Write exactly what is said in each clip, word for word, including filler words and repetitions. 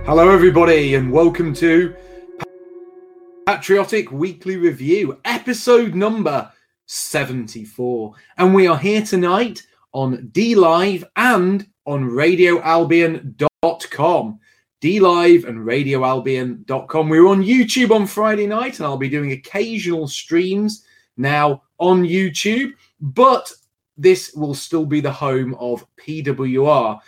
Hello everybody and welcome to Patriotic Weekly Review, episode number seventy-four. And we are here tonight on D Live and on radio albion dot com. D Live and radio albion dot com. We were on YouTube on Friday night and I'll be doing occasional streams now on YouTube, but this will still be the home of P W R.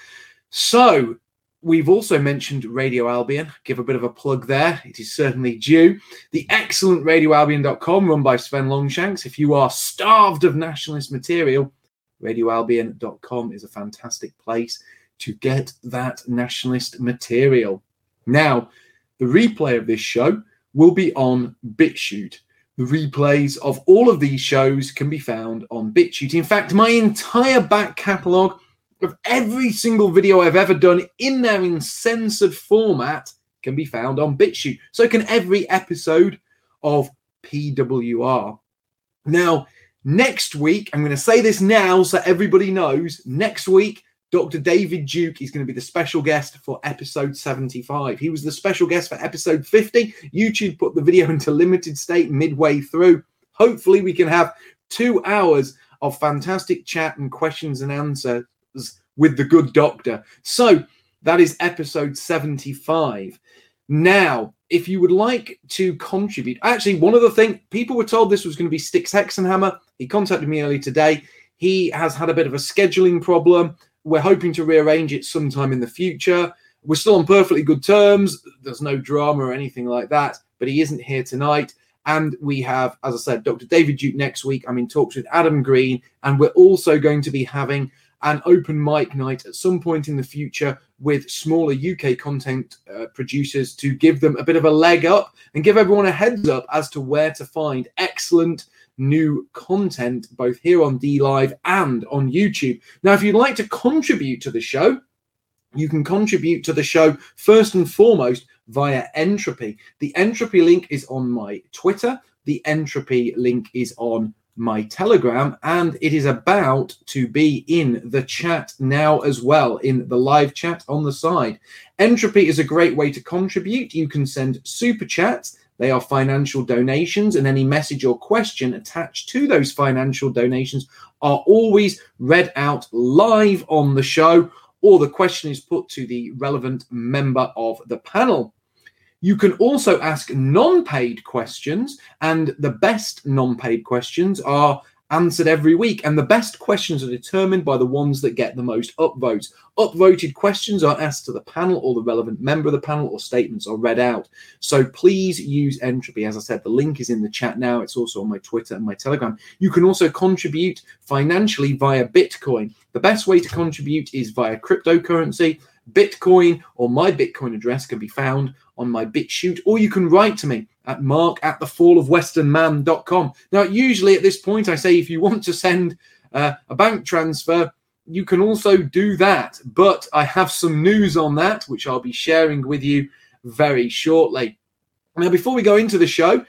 So, we've also mentioned Radio Albion. Give a bit of a plug there. It is certainly due. The excellent radio albion dot com, run by Sven Longshanks. If you are starved of nationalist material, radio albion dot com is a fantastic place to get that nationalist material. Now, the replay of this show will be on BitChute. The replays of all of these shows can be found on BitChute. In fact, my entire back catalogue of every single video I've ever done in their uncensored format can be found on BitChute. So can every episode of P W R. Now, next week, I'm going to say this now so everybody knows, next week, Doctor David Duke is going to be the special guest for episode seventy-five. He was the special guest for episode fifty. YouTube put the video into limited state midway through. Hopefully we can have two hours of fantastic chat and questions and answers with the good doctor. So that is episode seventy-five. Now, if you would like to contribute, actually, one other thing, people were told this was going to be Styx Hexenhammer. He contacted me earlier today. He has had a bit of a scheduling problem. We're hoping to rearrange it sometime in the future. We're still on perfectly good terms. There's no drama or anything like that, but he isn't here tonight. And we have, as I said, Doctor David Duke next week. I'm in talks with Adam Green, and we're also going to be having an open mic night at some point in the future with smaller U K content uh, producers to give them a bit of a leg up and give everyone a heads up as to where to find excellent new content, both here on D Live and on YouTube. Now, if you'd like to contribute to the show, you can contribute to the show first and foremost via Entropy. The Entropy link is on my Twitter. The Entropy link is on my Telegram, and it is about to be in the chat now as well, in the live chat on the side. Entropy is a great way to contribute. You can send super chats. They are financial donations, and any message or question attached to those financial donations are always read out live on the show, or the question is put to the relevant member of the panel. You can also ask non-paid questions, and the best non-paid questions are answered every week. And the best questions are determined by the ones that get the most upvotes. Upvoted questions are asked to the panel or the relevant member of the panel, or statements are read out. So please use Entropy. As I said, the link is in the chat now. It's also on my Twitter and my Telegram. You can also contribute financially via Bitcoin. The best way to contribute is via cryptocurrency. Bitcoin or my Bitcoin address can be found on my BitChute, or you can write to me at mark at the fall of western man dot com. Now, usually at this point, I say if you want to send uh, a bank transfer, you can also do that. But I have some news on that, which I'll be sharing with you very shortly. Now, before we go into the show,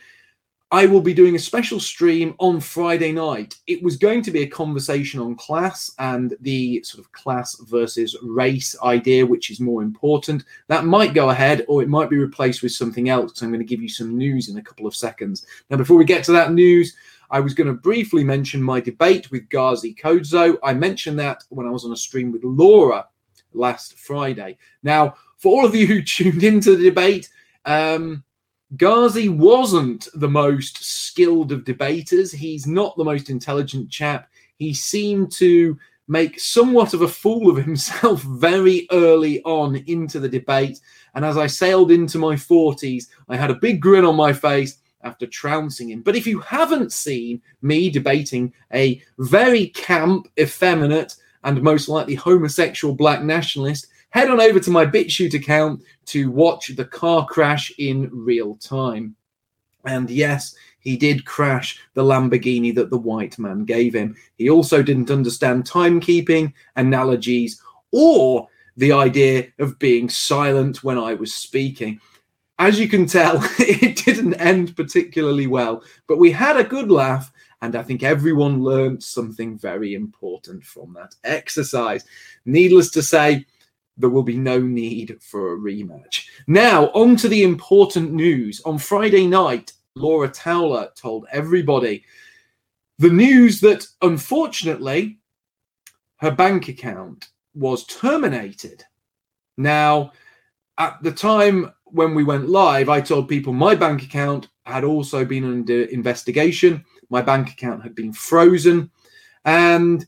I will be doing a special stream on Friday night. It was going to be a conversation on class and the sort of class versus race idea, which is more important. That might go ahead, or it might be replaced with something else. So I'm going to give you some news in a couple of seconds. Now, before we get to that news, I was going to briefly mention my debate with Ghazi Kodzo. I mentioned that when I was on a stream with Laura last Friday. Now, for all of you who tuned into the debate, um, Ghazi wasn't the most skilled of debaters. He's not the most intelligent chap. He seemed to make somewhat of a fool of himself very early on into the debate. And as I sailed into my forties, I had a big grin on my face after trouncing him. But if you haven't seen me debating a very camp, effeminate, and most likely homosexual black nationalist, head on over to my BitChute account to watch the car crash in real time. And yes, he did crash the Lamborghini that the white man gave him. He also didn't understand timekeeping, analogies, or the idea of being silent when I was speaking. As you can tell, it didn't end particularly well, but we had a good laugh, and I think everyone learned something very important from that exercise. Needless to say, there will be no need for a rematch. Now, on to the important news. On Friday night, Laura Towler told everybody the news that, unfortunately, her bank account was terminated. Now, at the time when we went live, I told people my bank account had also been under investigation. My bank account had been frozen. And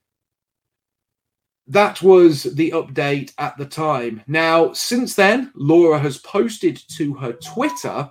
that was the update at the time. Now, since then, Laura has posted to her Twitter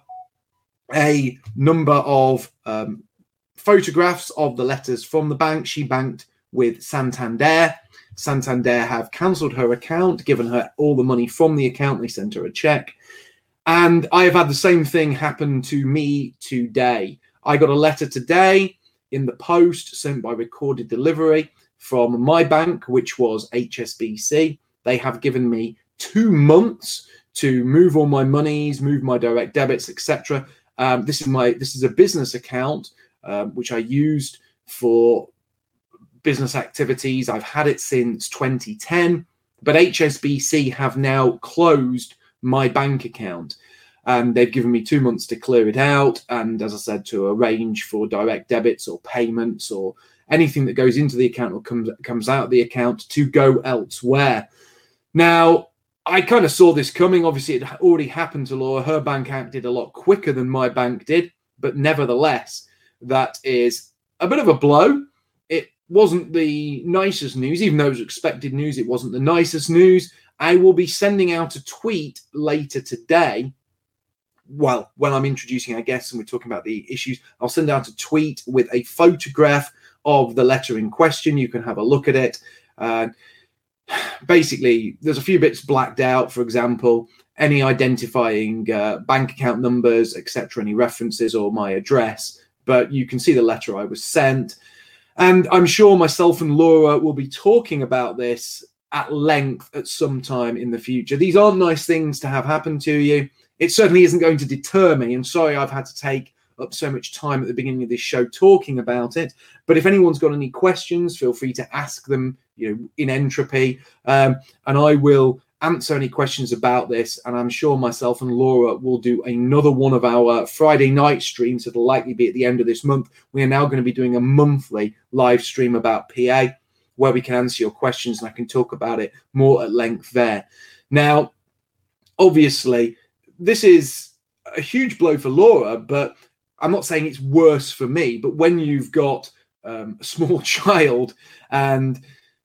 a number of um, photographs of the letters from the bank. She banked with Santander. Santander have cancelled her account, given her all the money from the account. They sent her a check. And I have had the same thing happen to me today. I got a letter today in the post sent by recorded delivery from my bank, which was H S B C. They have given me two months to move all my monies, move my direct debits, et cetera. Um, this is my this is a business account um, which I used for business activities. I've had it since twenty ten, but H S B C have now closed my bank account. And they've given me two months to clear it out. And as I said, to arrange for direct debits or payments or anything that goes into the account or comes, comes out of the account to go elsewhere. Now, I kind of saw this coming. Obviously, it already happened to Laura. Her bank acted a lot quicker than my bank did. But nevertheless, that is a bit of a blow. It wasn't the nicest news. Even though it was expected news, it wasn't the nicest news. I will be sending out a tweet later today. Well, when I'm introducing our guests and we're talking about the issues, I'll send out a tweet with a photograph of the letter in question. You can have a look at it. Uh, basically, there's a few bits blacked out. For example, any identifying uh, bank account numbers, et cetera, any references or my address. But you can see the letter I was sent. And I'm sure myself and Laura will be talking about this at length at some time in the future. These aren't nice things to have happen to you. It certainly isn't going to deter me. And sorry I've had to take up so much time at the beginning of this show talking about it. But if anyone's got any questions, feel free to ask them, you know, in Entropy. Um, and I will answer any questions about this. And I'm sure myself and Laura will do another one of our Friday night streams. It'll likely be at the end of this month. We are now going to be doing a monthly live stream about P A, where we can answer your questions and I can talk about it more at length there. Now, obviously, this is a huge blow for Laura, but I'm not saying it's worse for me. But when you've got um, a small child and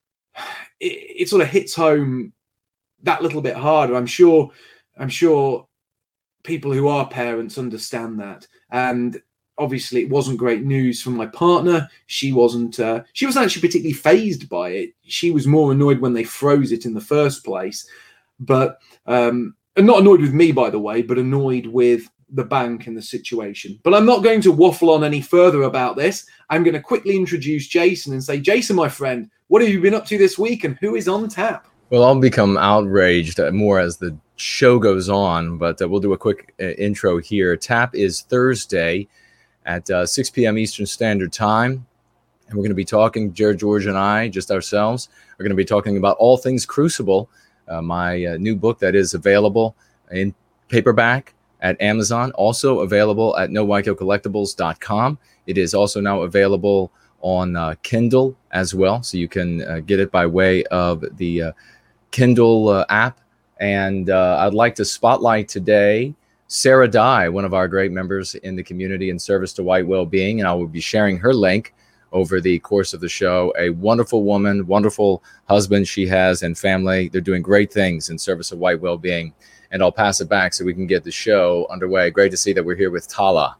it, it sort of hits home that little bit harder, I'm sure, I'm sure people who are parents understand that. And obviously, it wasn't great news for my partner. She wasn't. Uh, she wasn't actually particularly fazed by it. She was more annoyed when they froze it in the first place. But um, and not annoyed with me, by the way, but annoyed with the bank and the situation. But I'm not going to waffle on any further about this. I'm going to quickly introduce Jason and say, Jason, my friend, what have you been up to this week, and who is on tap? Well, I'll become outraged more as the show goes on, but uh, we'll do a quick uh, intro here. Tap is Thursday at uh, six p.m. Eastern Standard Time. And we're going to be talking, Jared, George, and I, just ourselves, are going to be talking about all things Crucible, uh, my uh, new book that is available in paperback at Amazon, also available at no white coat collectibles dot com. It is also now available on uh, Kindle as well, so you can uh, get it by way of the uh, Kindle uh, app. And uh, I'd like to spotlight today Sarah Dye, one of our great members in the community in service to white well-being, and I will be sharing her link over the course of the show. A wonderful woman, wonderful husband she has and family. They're doing great things in service of white well-being. And I'll pass it back so we can get the show underway. Great to see that we're here with Tala.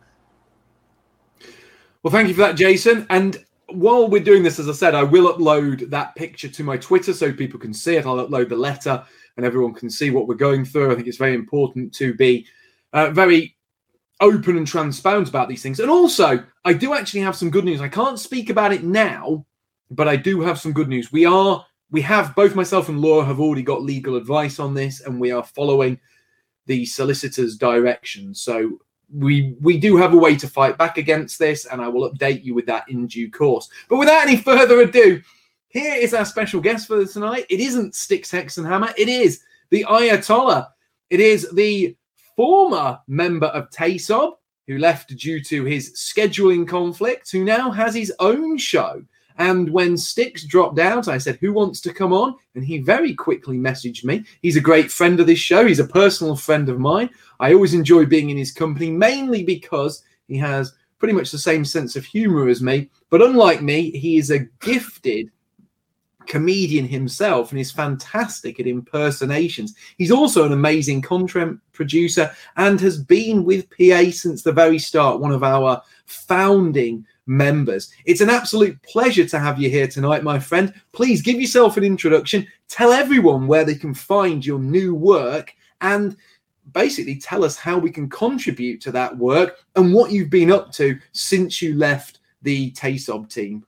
Well, thank you for that, Jason. And while we're doing this, as I said, I will upload that picture to my Twitter so people can see it. I'll upload the letter and everyone can see what we're going through. I think it's very important to be uh, very open and transparent about these things. And also, I do actually have some good news. I can't speak about it now, but I do have some good news. We are, we have, both myself and Laura have already got legal advice on this, and we are following the solicitor's directions. So we we do have a way to fight back against this, and I will update you with that in due course. But without any further ado, here is our special guest for tonight. It isn't Styx Hexenhammer. It is the Ayatollah. It is the former member of TASOB, who left due to his scheduling conflict, who now has his own show. And when Styx dropped out, I said, who wants to come on? And he very quickly messaged me. He's a great friend of this show. He's a personal friend of mine. I always enjoy being in his company, mainly because he has pretty much the same sense of humor as me. But unlike me, he is a gifted comedian himself and is fantastic at impersonations. He's also an amazing content producer and has been with P A since the very start, one of our founding members. It's an absolute pleasure to have you here tonight, my friend. Please give yourself an introduction, tell everyone where they can find your new work, and basically tell us how we can contribute to that work and what you've been up to since you left the TASOB team.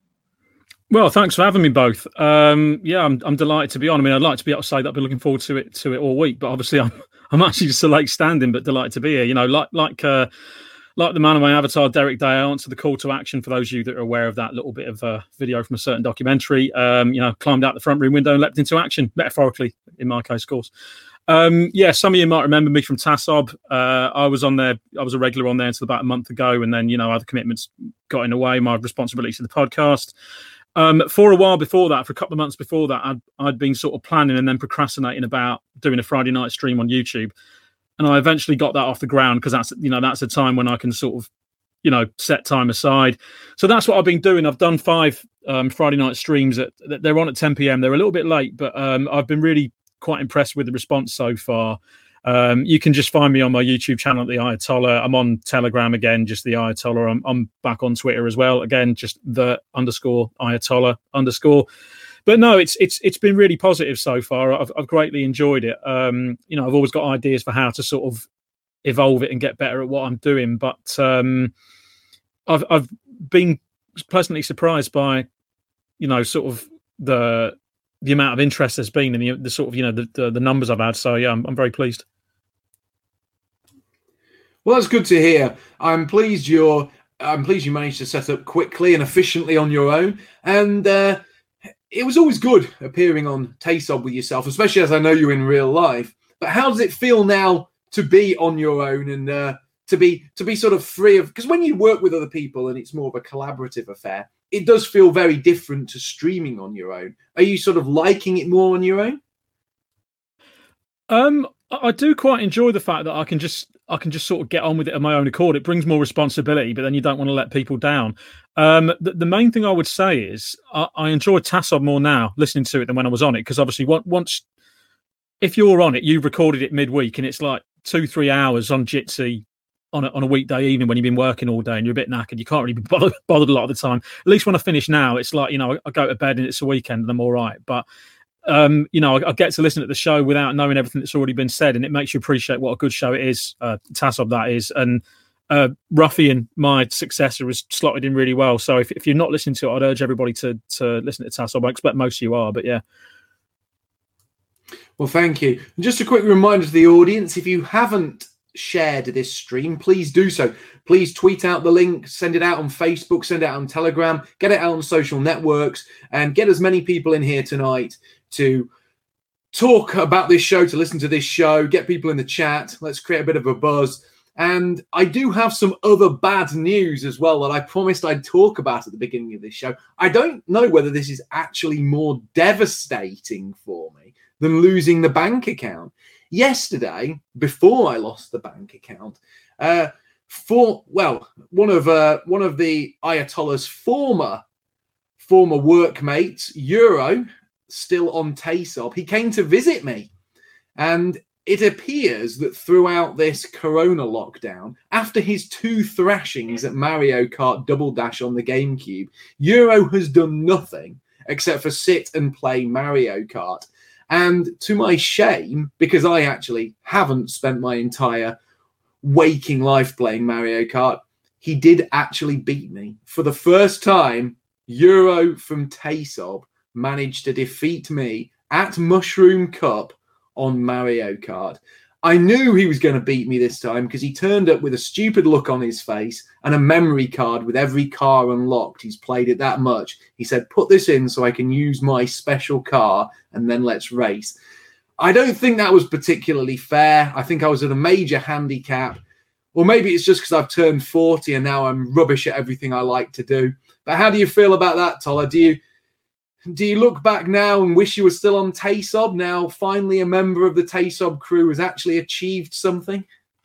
Well, thanks for having me both. Um, yeah, I'm I'm delighted to be on. I mean, I'd like to be able to say that I've been looking forward to it to it all week, but obviously I'm I'm actually just a late standing, but delighted to be here. You know, like like uh, like the man of my avatar, Derek Day, I answered the call to action for those of you that are aware of that little bit of uh, video from a certain documentary. Um, you know, climbed out the front room window and leapt into action, metaphorically in my case, of course. Um, yeah, some of you might remember me from TASOB. Uh, I was on there. I was a regular on there until about a month ago, and then you know other commitments got in the way. My responsibility to the podcast. Um, for a while before that, for a couple of months before that, I'd, I'd been sort of planning and then procrastinating about doing a Friday night stream on YouTube. And I eventually got that off the ground because that's, you know, that's a time when I can sort of, you know, set time aside. So that's what I've been doing. I've done five um, Friday night streams. At, they're on at ten p.m. They're a little bit late, but um, I've been really quite impressed with the response so far. Um, you can just find me on my YouTube channel at the Ayatollah. I'm on Telegram again, just the Ayatollah. I'm, I'm back on Twitter as well, again, just the underscore Ayatollah underscore. But no, it's it's it's been really positive so far. I've I've greatly enjoyed it. Um, you know, I've always got ideas for how to sort of evolve it and get better at what I'm doing. But um, I've I've been pleasantly surprised by, you know, sort of the the amount of interest there's been and the, the sort of, you know, the, the the numbers I've had. So yeah, I'm I'm very pleased. Well, that's good to hear. I'm pleased you're. I'm pleased you managed to set up quickly and efficiently on your own. And uh, it was always good appearing on TASOB with yourself, especially as I know you in real life. But how does it feel now to be on your own and uh, to be to be sort of free of? Because when you work with other people and it's more of a collaborative affair, it does feel very different to streaming on your own. Are you sort of liking it more on your own? Um, I do quite enjoy the fact that I can just. I can just sort of get on with it on my own accord. It brings more responsibility, but then you don't want to let people down. Um, the, the main thing I would say is I, I enjoy TASOB more now listening to it than when I was on it, because obviously once, if you're on it, you've recorded it midweek and it's like two, three hours on Jitsi on a, on a weekday evening when you've been working all day and you're a bit knackered. You can't really be bothered, bothered a lot of the time. At least when I finish now, it's like, you know, I, I go to bed and it's a weekend and I'm all right. But Um, you know, I, I get to listen to the show without knowing everything that's already been said, and it makes you appreciate what a good show it is. Uh, TASOB, that is, and uh, Ruffian, my successor, has slotted in really well. So if, if you're not listening to it, I'd urge everybody to to listen to TASOB. I expect most of you are, but yeah. Well, thank you. And just a quick reminder to the audience: if you haven't shared this stream, please do so. Please tweet out the link, send it out on Facebook, send it out on Telegram, get it out on social networks, and get as many people in here tonight to talk about this show, to listen to this show, get people in the chat. Let's create a bit of a buzz. And I do have some other bad news as well that I promised I'd talk about at the beginning of this show. I don't know whether this is actually more devastating for me than losing the bank account. Yesterday, before I lost the bank account, uh, for well, one of uh, one of the Ayatollah's former former workmates, Euro, still on TASOB, he came to visit me. And it appears that throughout this corona lockdown, after his two thrashings at Mario Kart Double Dash on the GameCube, Euro has done nothing except for sit and play Mario Kart. And to my shame, because I actually haven't spent my entire waking life playing Mario Kart, he did actually beat me. For the first time, Euro from TASOB managed to defeat me at Mushroom Cup on Mario Kart. I knew he was going to beat me this time because he turned up with a stupid look on his face and a memory card with every car unlocked. He's played it that much. He said, put this in so I can use my special car and then let's race. I don't think that was particularly fair. I think I was at a major handicap. Or maybe it's just because I've turned forty and now I'm rubbish at everything I like to do. But how do you feel about that, Toller? Do you do you look back now and wish you were still on Taysob? Now, finally, a member of the Taysob crew has actually achieved something?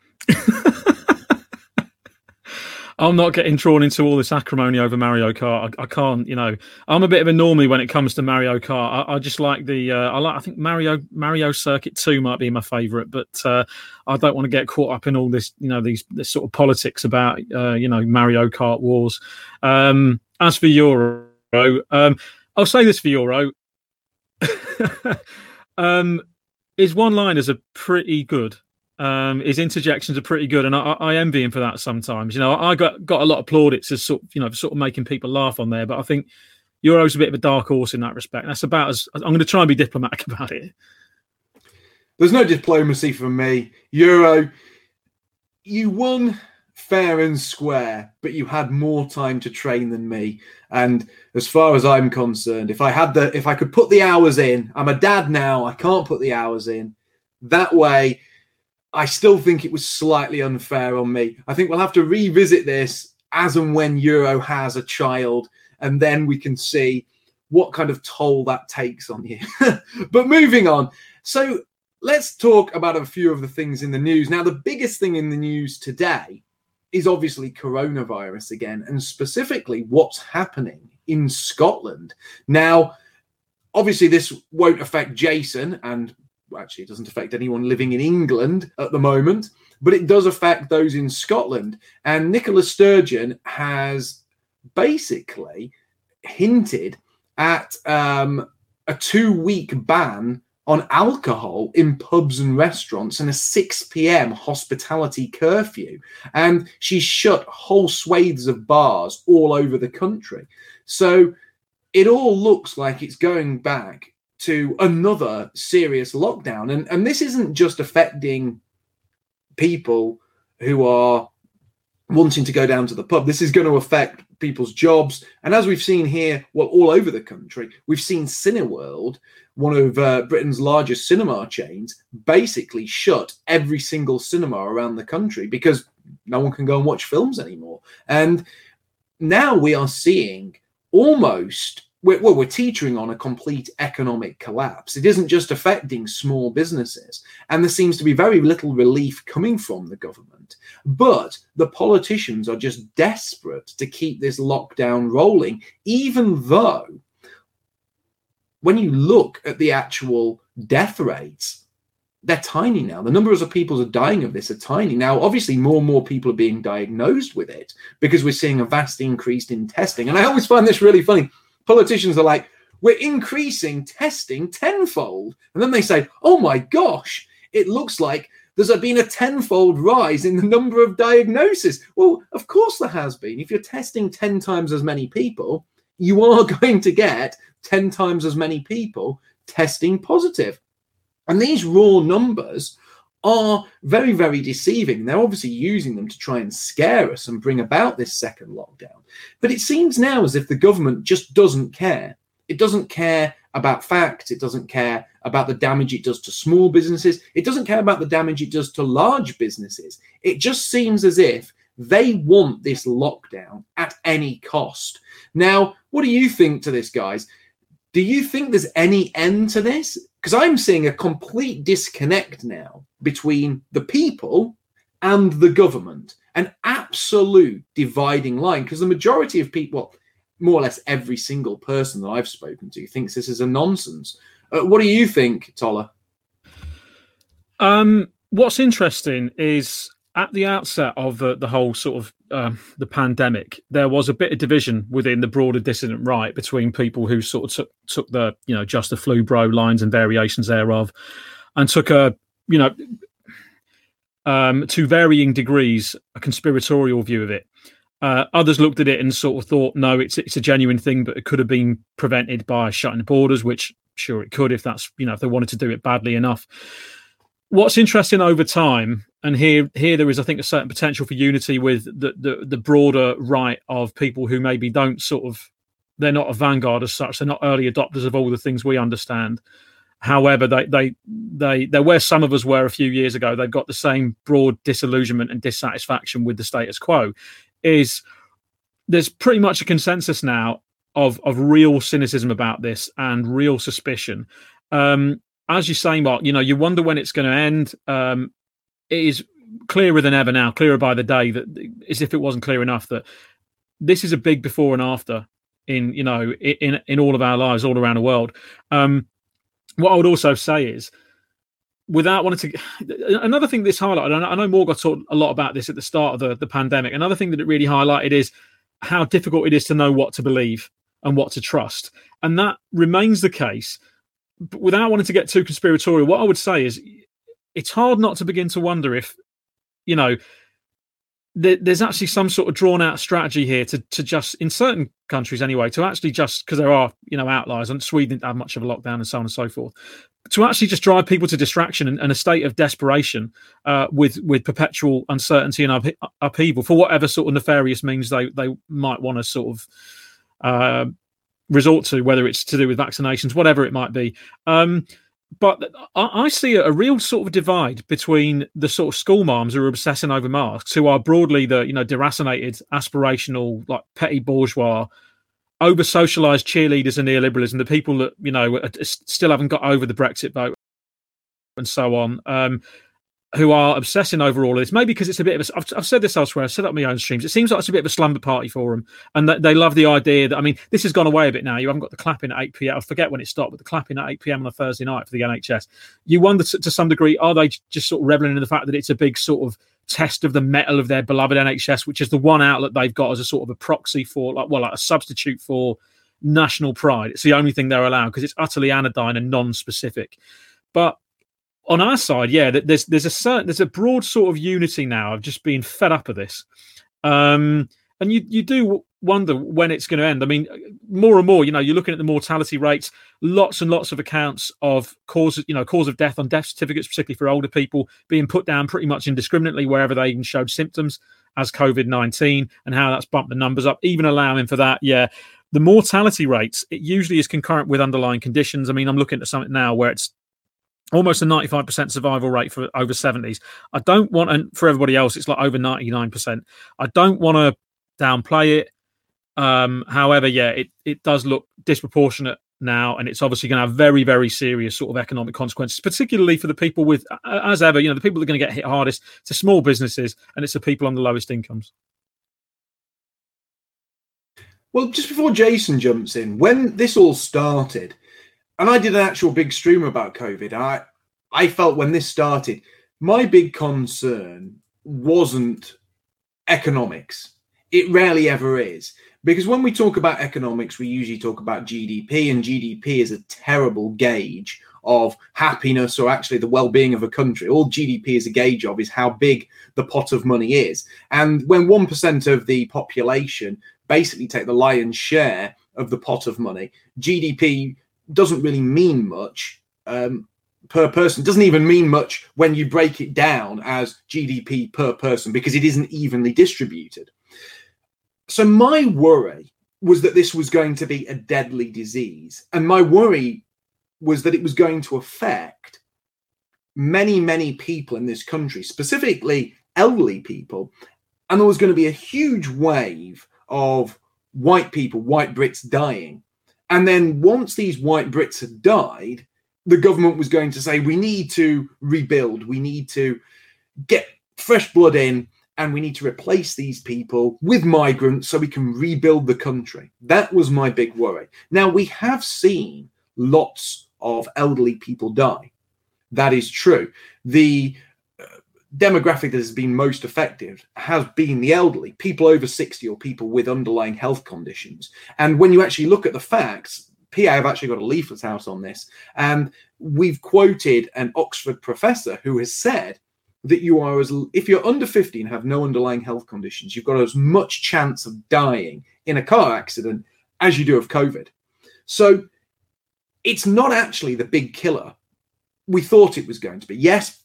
I'm not getting drawn into all this acrimony over Mario Kart. I, I can't, you know. I'm a bit of a normie when it comes to Mario Kart. I, I just like the. Uh, I like. I think Mario Mario Circuit Two might be my favourite, but uh, I don't want to get caught up in all this, you know, these this sort of politics about, uh, you know, Mario Kart wars. Um, as for Euro, um, I'll say this for Euro. um, his one-liners are pretty good. Um, his interjections are pretty good, and I, I envy him for that sometimes. You know, I got got a lot of plaudits as sort, you know, sort of making people laugh on there, but I think Euro's a bit of a dark horse in that respect. That's about as I'm going to try and be diplomatic about it. There's no diplomacy from me, Euro. You won fair and square, but you had more time to train than me. And as far as I'm concerned, if I had the, if I could put the hours in, I'm a dad now. I can't put the hours in. That way, I still think it was slightly unfair on me. I think we'll have to revisit this as and when Euro has a child, and then we can see what kind of toll that takes on you. But moving on. So let's talk about a few of the things in the news. Now, the biggest thing in the news today is obviously coronavirus again, and specifically what's happening in Scotland. Now, obviously, this won't affect Jason, and actually it doesn't affect anyone living in England at the moment, but it does affect those in Scotland. And Nicola Sturgeon has basically hinted at um, a two-week ban on alcohol in pubs and restaurants and a six p.m. hospitality curfew. And she's shut whole swathes of bars all over the country. So it all looks like it's going back to another serious lockdown. And, and this isn't just affecting people who are wanting to go down to the pub. This is going to affect people's jobs. And as we've seen here, well, all over the country, we've seen Cineworld, one of uh, Britain's largest cinema chains, basically shut every single cinema around the country because no one can go and watch films anymore. And now we are seeing almost, we're, well, we're teetering on a complete economic collapse. It isn't just affecting small businesses, and there seems to be very little relief coming from the government. But the politicians are just desperate to keep this lockdown rolling, even though when you look at the actual death rates, they're tiny now. The numbers of people who are dying of this are tiny. Now, obviously, more and more people are being diagnosed with it because we're seeing a vast increase in testing. And I always find this really funny. Politicians are like, we're increasing testing tenfold. And then they say, oh my gosh, it looks like there's been a tenfold rise in the number of diagnoses. Well, of course there has been. If you're testing ten times as many people, you are going to get ten times as many people testing positive. And these raw numbers are very, very deceiving. They're obviously using them to try and scare us and bring about this second lockdown. But it seems now as if the government just doesn't care. It doesn't care about facts. It doesn't care about the damage it does to small businesses. It doesn't care about the damage it does to large businesses. It just seems as if they want this lockdown at any cost. Now, what do you think to this, guys? Do you think there's any end to this? Because I'm seeing a complete disconnect now between the people and the government, an absolute dividing line, because the majority of people, well, more or less every single person that I've spoken to thinks this is a nonsense. Uh, what do you think, Toller? Um, what's interesting is at the outset of the, the whole sort of um, the pandemic, there was a bit of division within the broader dissident right between people who sort of took, took the, you know, just the flu bro lines and variations thereof, and took a, you know, um, to varying degrees, a conspiratorial view of it. Uh, others looked at it and sort of thought, no, it's it's a genuine thing, but it could have been prevented by shutting the borders, which sure it could if that's, you know, if they wanted to do it badly enough. what's interesting over time, and here here there is, I think, a certain potential for unity with the, the, the broader right of people who maybe don't sort of, they're not a vanguard as such, they're not early adopters of all the things we understand. However, they they they they're where some of us were a few years ago. They've got the same broad disillusionment and dissatisfaction with the status quo. Is there's pretty much a consensus now of of real cynicism about this and real suspicion. Um, as you say, Mark, you know, you wonder when it's going to end. Um, it is clearer than ever now, clearer by the day, that as if it wasn't clear enough, that this is a big before and after in, you know, in in all of our lives, all around the world. Um, what I would also say is, without wanting to, another thing this highlighted, I know Morgan talked a lot about this at the start of the, the pandemic. Another thing that it really highlighted is how difficult it is to know what to believe and what to trust. And that remains the case. But without wanting to get too conspiratorial, what I would say is it's hard not to begin to wonder if, you know, there, there's actually some sort of drawn out strategy here to, to just, in certain countries anyway, to actually just, because there are, you know, outliers, and Sweden didn't have much of a lockdown and so on and so forth, to actually just drive people to distraction and, and a state of desperation uh, with with perpetual uncertainty and up, upheaval for whatever sort of nefarious means they, they might want to sort of uh, resort to, whether it's to do with vaccinations, whatever it might be. Um, but I, I see a, a real sort of divide between the sort of school moms who are obsessing over masks, who are broadly the, you know, deracinated, aspirational, like petty bourgeois, over-socialised cheerleaders and neoliberalism, the people that, you know, are, still haven't got over the Brexit vote and so on, um, who are obsessing over all of this. Maybe because it's a bit of a, I've, I've said this elsewhere, I've said it on my own streams, it seems like it's a bit of a slumber party for them. And that they love the idea that, I mean, this has gone away a bit now. You haven't got the clapping at eight p.m. I forget when it stopped, but the clapping at eight p.m. on a Thursday night for the N H S. You wonder to, to some degree, are they just sort of reveling in the fact that it's a big sort of test of the mettle of their beloved N H S, which is the one outlet they've got as a sort of a proxy for, like, well, like a substitute for national pride. It's the only thing they're allowed because it's utterly anodyne and non-specific. But on our side, yeah, there's there's a certain there's a broad sort of unity now of just being fed up of this, um, and you you do wonder when it's going to end. I mean, more and more, you know, you're looking at the mortality rates, lots and lots of accounts of causes, you know, cause of death on death certificates, particularly for older people, being put down pretty much indiscriminately wherever they even showed symptoms as COVID nineteen, and how that's bumped the numbers up, even allowing for that. Yeah. The mortality rates, it usually is concurrent with underlying conditions. I mean, I'm looking at something now where it's almost a ninety-five percent survival rate for over seventies. I don't want, and for everybody else, it's like over ninety-nine percent. I don't want to downplay it. Um, however, yeah, it, it does look disproportionate now, and it's obviously going to have very, very serious sort of economic consequences, particularly for the people with, as ever, you know, the people that are going to get hit hardest, to small businesses, and it's the people on the lowest incomes. Well, just before Jason jumps in, when this all started, and I did an actual big stream about COVID, I I felt when this started, my big concern wasn't economics. It rarely ever is. Because when we talk about economics, we usually talk about G D P, and G D P is a terrible gauge of happiness or actually the well-being of a country. All G D P is a gauge of is how big the pot of money is. And when one percent of the population basically take the lion's share of the pot of money, G D P doesn't really mean much um, per person. Doesn't even mean much when you break it down as G D P per person, because it isn't evenly distributed. So my worry was that this was going to be a deadly disease. And my worry was that it was going to affect many, many people in this country, specifically elderly people. And there was going to be a huge wave of white people, white Brits dying. And then once these white Brits had died, the government was going to say, we need to rebuild, we need to get fresh blood in, and we need to replace these people with migrants so we can rebuild the country. That was my big worry. Now, we have seen lots of elderly people die. That is true. The uh, demographic that has been most effective has been the elderly, people over sixty or people with underlying health conditions. And when you actually look at the facts, P A have actually got a leaflet out on this, and we've quoted an Oxford professor who has said that you are, as if you're under fifty and have no underlying health conditions, you've got as much chance of dying in a car accident as you do of COVID. So it's not actually the big killer we thought it was going to be. Yes,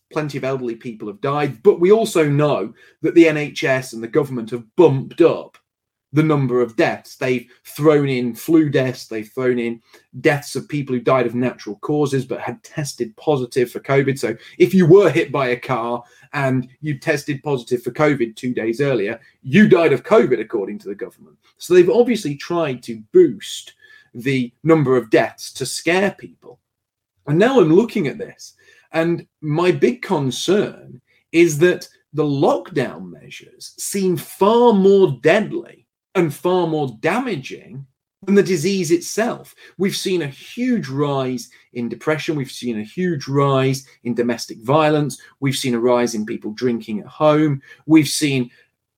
plenty of elderly people have died, but we also know that the N H S and the government have bumped up the number of deaths. They've thrown in flu deaths, they've thrown in deaths of people who died of natural causes but had tested positive for COVID. So if you were hit by a car and you tested positive for COVID two days earlier, you died of COVID, according to the government. So they've obviously tried to boost the number of deaths to scare people. And now I'm looking at this, and my big concern is that the lockdown measures seem far more deadly and far more damaging than the disease itself. We've seen a huge rise in depression. We've seen a huge rise in domestic violence. We've seen a rise in people drinking at home. We've seen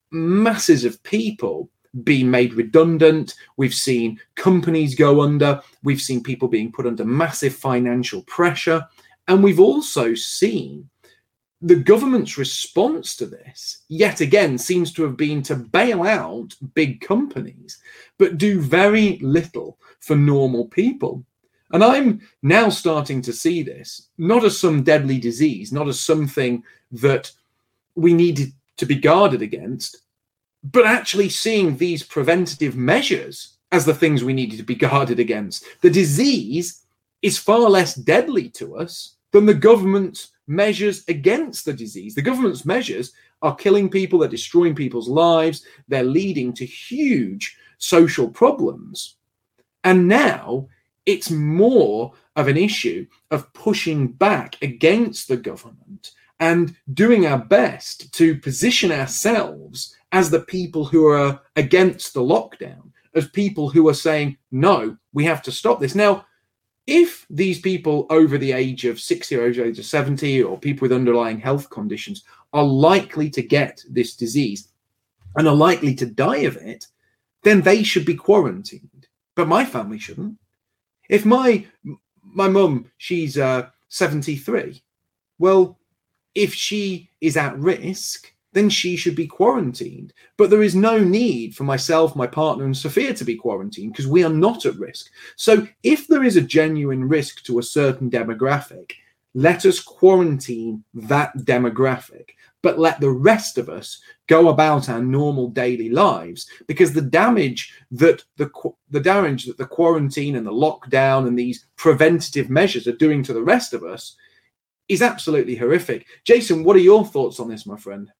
masses of people being made redundant. We've seen companies go under. We've seen people being put under massive financial pressure. And we've also seen the government's response to this, yet again, seems to have been to bail out big companies, but do very little for normal people. And I'm now starting to see this, not as some deadly disease, not as something that we needed to be guarded against, but actually seeing these preventative measures as the things we needed to be guarded against. The disease is far less deadly to us than the government's measures against the disease. The government's measures are killing people, they're destroying people's lives, they're leading to huge social problems. And now it's more of an issue of pushing back against the government and doing our best to position ourselves as the people who are against the lockdown, as people who are saying, no, we have to stop this. Now, if these people over the age of sixty or over the age of seventy, or people with underlying health conditions, are likely to get this disease and are likely to die of it, then they should be quarantined. But my family shouldn't. If my my mum, she's uh, seventy-three, well, if she is at risk, then she should be quarantined. But there is no need for myself, my partner, and Sophia to be quarantined because we are not at risk. So if there is a genuine risk to a certain demographic, let us quarantine that demographic, but let the rest of us go about our normal daily lives, because the damage that the the damage that the quarantine and the lockdown and these preventative measures are doing to the rest of us is absolutely horrific. Jason, what are your thoughts on this, my friend?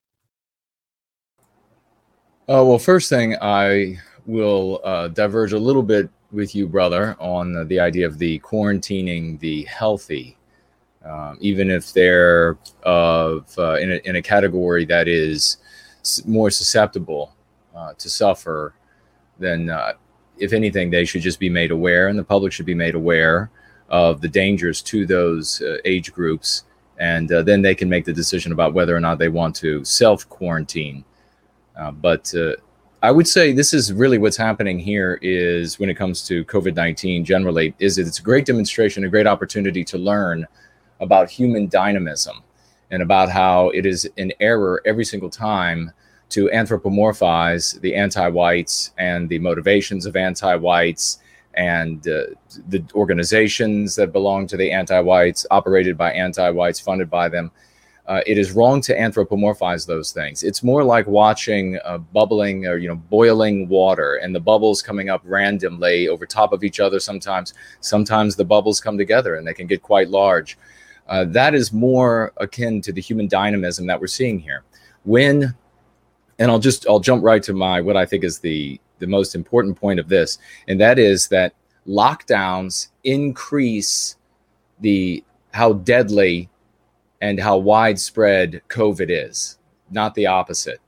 Uh, well, first thing, I will uh, diverge a little bit with you, brother, on uh, the idea of the quarantining the healthy, um, even if they're of uh, in, a, in a category that is more susceptible uh, to suffer. Then, uh, if anything, they should just be made aware, and the public should be made aware of the dangers to those uh, age groups, and uh, then they can make the decision about whether or not they want to self-quarantine. Uh, but uh, I would say this is really what's happening here is when it comes to COVID nineteen generally, is that it's a great demonstration, a great opportunity to learn about human dynamism and about how it is an error every single time to anthropomorphize the anti-whites and the motivations of anti-whites and uh, the organizations that belong to the anti-whites, operated by anti-whites, funded by them. Uh, it is wrong to anthropomorphize those things. It's more like watching uh, bubbling or, you know, boiling water and the bubbles coming up randomly over top of each other sometimes. Sometimes the bubbles come together and they can get quite large. Uh, that is more akin to the human dynamism that we're seeing here. When, and I'll just, I'll jump right to my, what I think is the, the most important point of this, and that is that lockdowns increase the, how deadly and how widespread COVID is, not the opposite.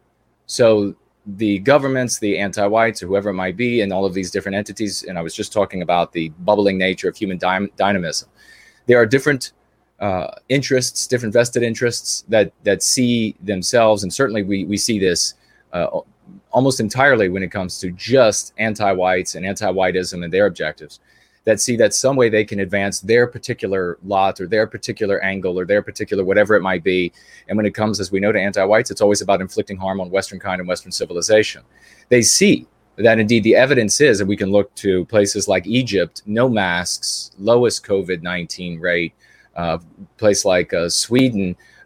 So the governments, the anti-whites, or whoever it might be, and all of these different entities, and I was just talking about the bubbling nature of human dy- dynamism. There are different uh, interests, different vested interests that that see themselves, and certainly we, we see this uh, almost entirely when it comes to just anti-whites and anti-whiteism and their objectives, that see that some way they can advance their particular lot or their particular angle or their particular whatever it might be. And when it comes, as we know, to anti-whites, it's always about inflicting harm on Western kind and Western civilization. They see that indeed the evidence is, and we can look to places like Egypt, no masks, lowest COVID nineteen rate, uh, place like uh, Sweden,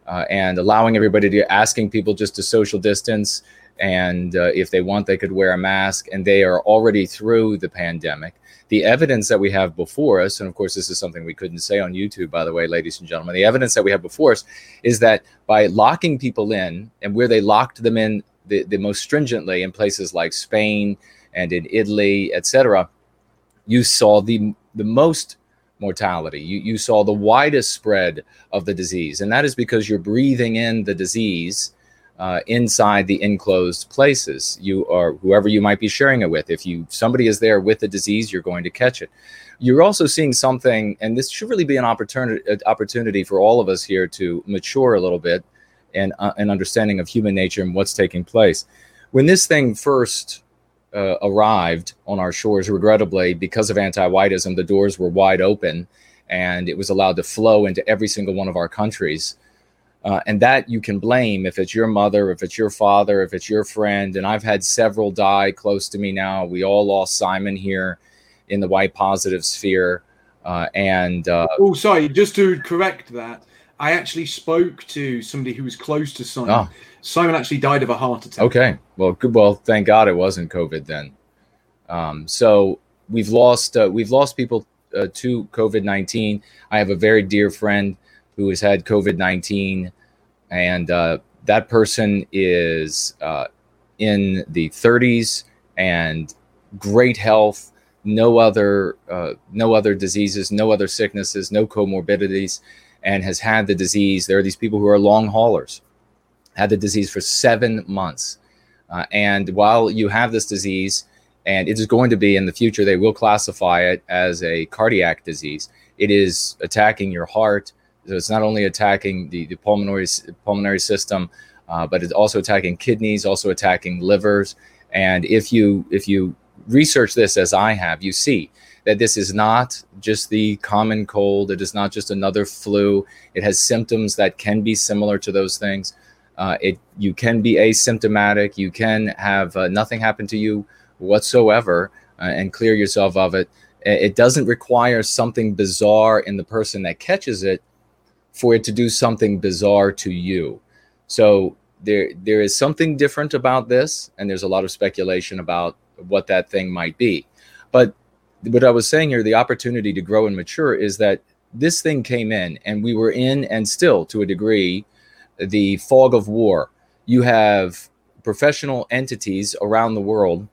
uh, and allowing everybody to asking people just to social distance. And uh, if they want, they could wear a mask, and they are already through the pandemic. The evidence that we have before us, and of course, this is something we couldn't say on YouTube, by the way, ladies and gentlemen, the evidence that we have before us is that by locking people in, and where they locked them in the, the most stringently in places like Spain and in Italy, et cetera, you saw the, the most mortality. You, you saw the widest spread of the disease. And that is because you're breathing in the disease Uh, inside the enclosed places. You are whoever you might be sharing it with. If you somebody is there with the disease, you're going to catch it. You're also seeing something, and this should really be an opportunity an opportunity for all of us here to mature a little bit and uh, an understanding of human nature and what's taking place. When this thing first uh, arrived on our shores, regrettably, because of anti-whiteism, the doors were wide open, and it was allowed to flow into every single one of our countries. Uh, and that you can blame if it's your mother, if it's your father, if it's your friend. And I've had several die close to me now. We all lost Simon here in the white positive sphere. Uh, and uh, oh, sorry, just to correct that, I actually spoke to somebody who was close to Simon. Oh. Simon actually died of a heart attack. Okay, well, good. Well, thank God it wasn't COVID then. Um, so we've lost uh, we've lost people uh, to COVID nineteen. I have a very dear friend who has had COVID nineteen, and uh, that person is uh, in the thirties and great health, no other uh, no other diseases, no other sicknesses, no comorbidities, and has had the disease. There are these people who are long haulers, had the disease for seven months. Uh, and while you have this disease, and it is going to be in the future, they will classify it as a cardiac disease. It is attacking your heart. So it's not only attacking the, the pulmonary pulmonary system, uh, but it's also attacking kidneys, also attacking livers. And if you if you research this as I have, you see that this is not just the common cold. It is not just another flu. It has symptoms that can be similar to those things. Uh, it you can be asymptomatic. You can have uh, nothing happen to you whatsoever uh, and clear yourself of it. It doesn't require something bizarre in the person that catches it for it to do something bizarre to you. So there, there is something different about this, and there's a lot of speculation about what that thing might be. But what I was saying here, the opportunity to grow and mature, is that this thing came in, and we were in, and still to a degree, the fog of war. You have professional entities around the world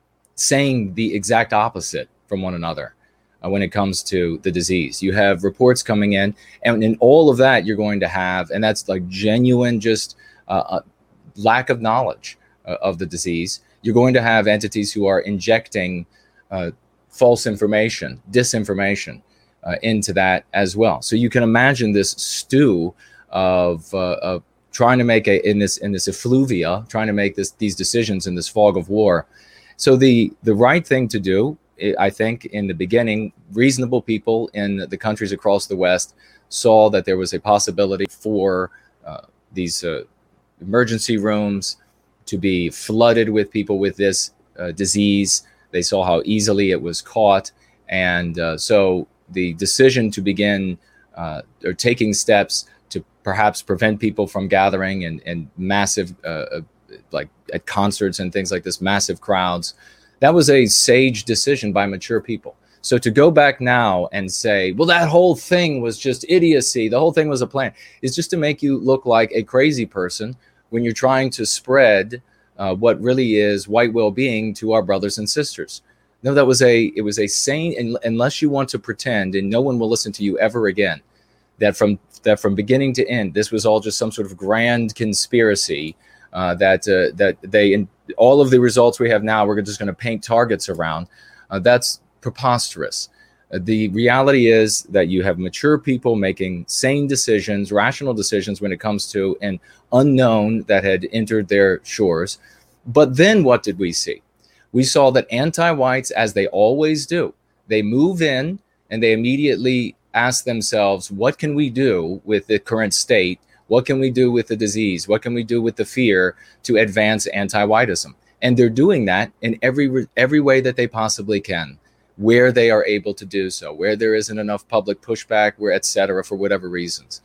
saying the exact opposite from one another. Uh, when it comes to the disease, you have reports coming in, and in all of that, you're going to have, and that's like genuine, just uh, uh, lack of knowledge uh, of the disease. You're going to have entities who are injecting uh, false information, disinformation uh, into that as well. So you can imagine this stew of, uh, of trying to make a in this in this effluvia, trying to make this these decisions in this fog of war. So the the right thing to do, I think, in the beginning, reasonable people in the countries across the West saw that there was a possibility for uh, these uh, emergency rooms to be flooded with people with this uh, disease. They saw how easily it was caught. And uh, so the decision to begin uh, or taking steps to perhaps prevent people from gathering and, and massive, uh, like at concerts and things like this, massive crowds, that was a sage decision by mature people. So to go back now and say, well, that whole thing was just idiocy, the whole thing was a plan, is just to make you look like a crazy person when you're trying to spread uh, what really is white well-being to our brothers and sisters. No, that was a, it was a sane, and unless you want to pretend, and no one will listen to you ever again, that from that from beginning to end, this was all just some sort of grand conspiracy uh, that uh, that they, in all of the results we have now, we're just going to paint targets around. Uh, that's preposterous. Uh, the reality is that you have mature people making sane decisions, rational decisions when it comes to an unknown that had entered their shores. But then what did we see? We saw that anti-whites, as they always do, they move in and they immediately ask themselves, what can we do with the current state? What can we do with the disease? What can we do with the fear to advance anti-whiteism? And they're doing that in every every way that they possibly can, where they are able to do so, where there isn't enough public pushback, where et cetera, for whatever reasons.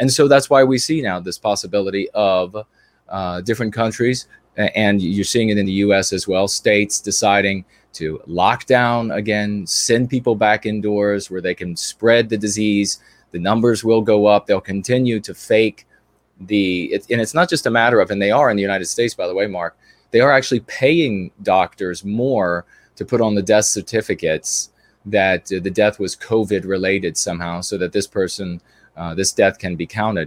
And so that's why we see now this possibility of uh, different countries, and you're seeing it in the U S as well, states deciding to lock down again, send people back indoors where they can spread the disease. The numbers will go up. They'll continue to fake the, it, and it's not just a matter of, and they are in the United States, by the way, Mark, they are actually paying doctors more to put on the death certificates that uh, the death was COVID related somehow, so that this person, uh, this death can be counted.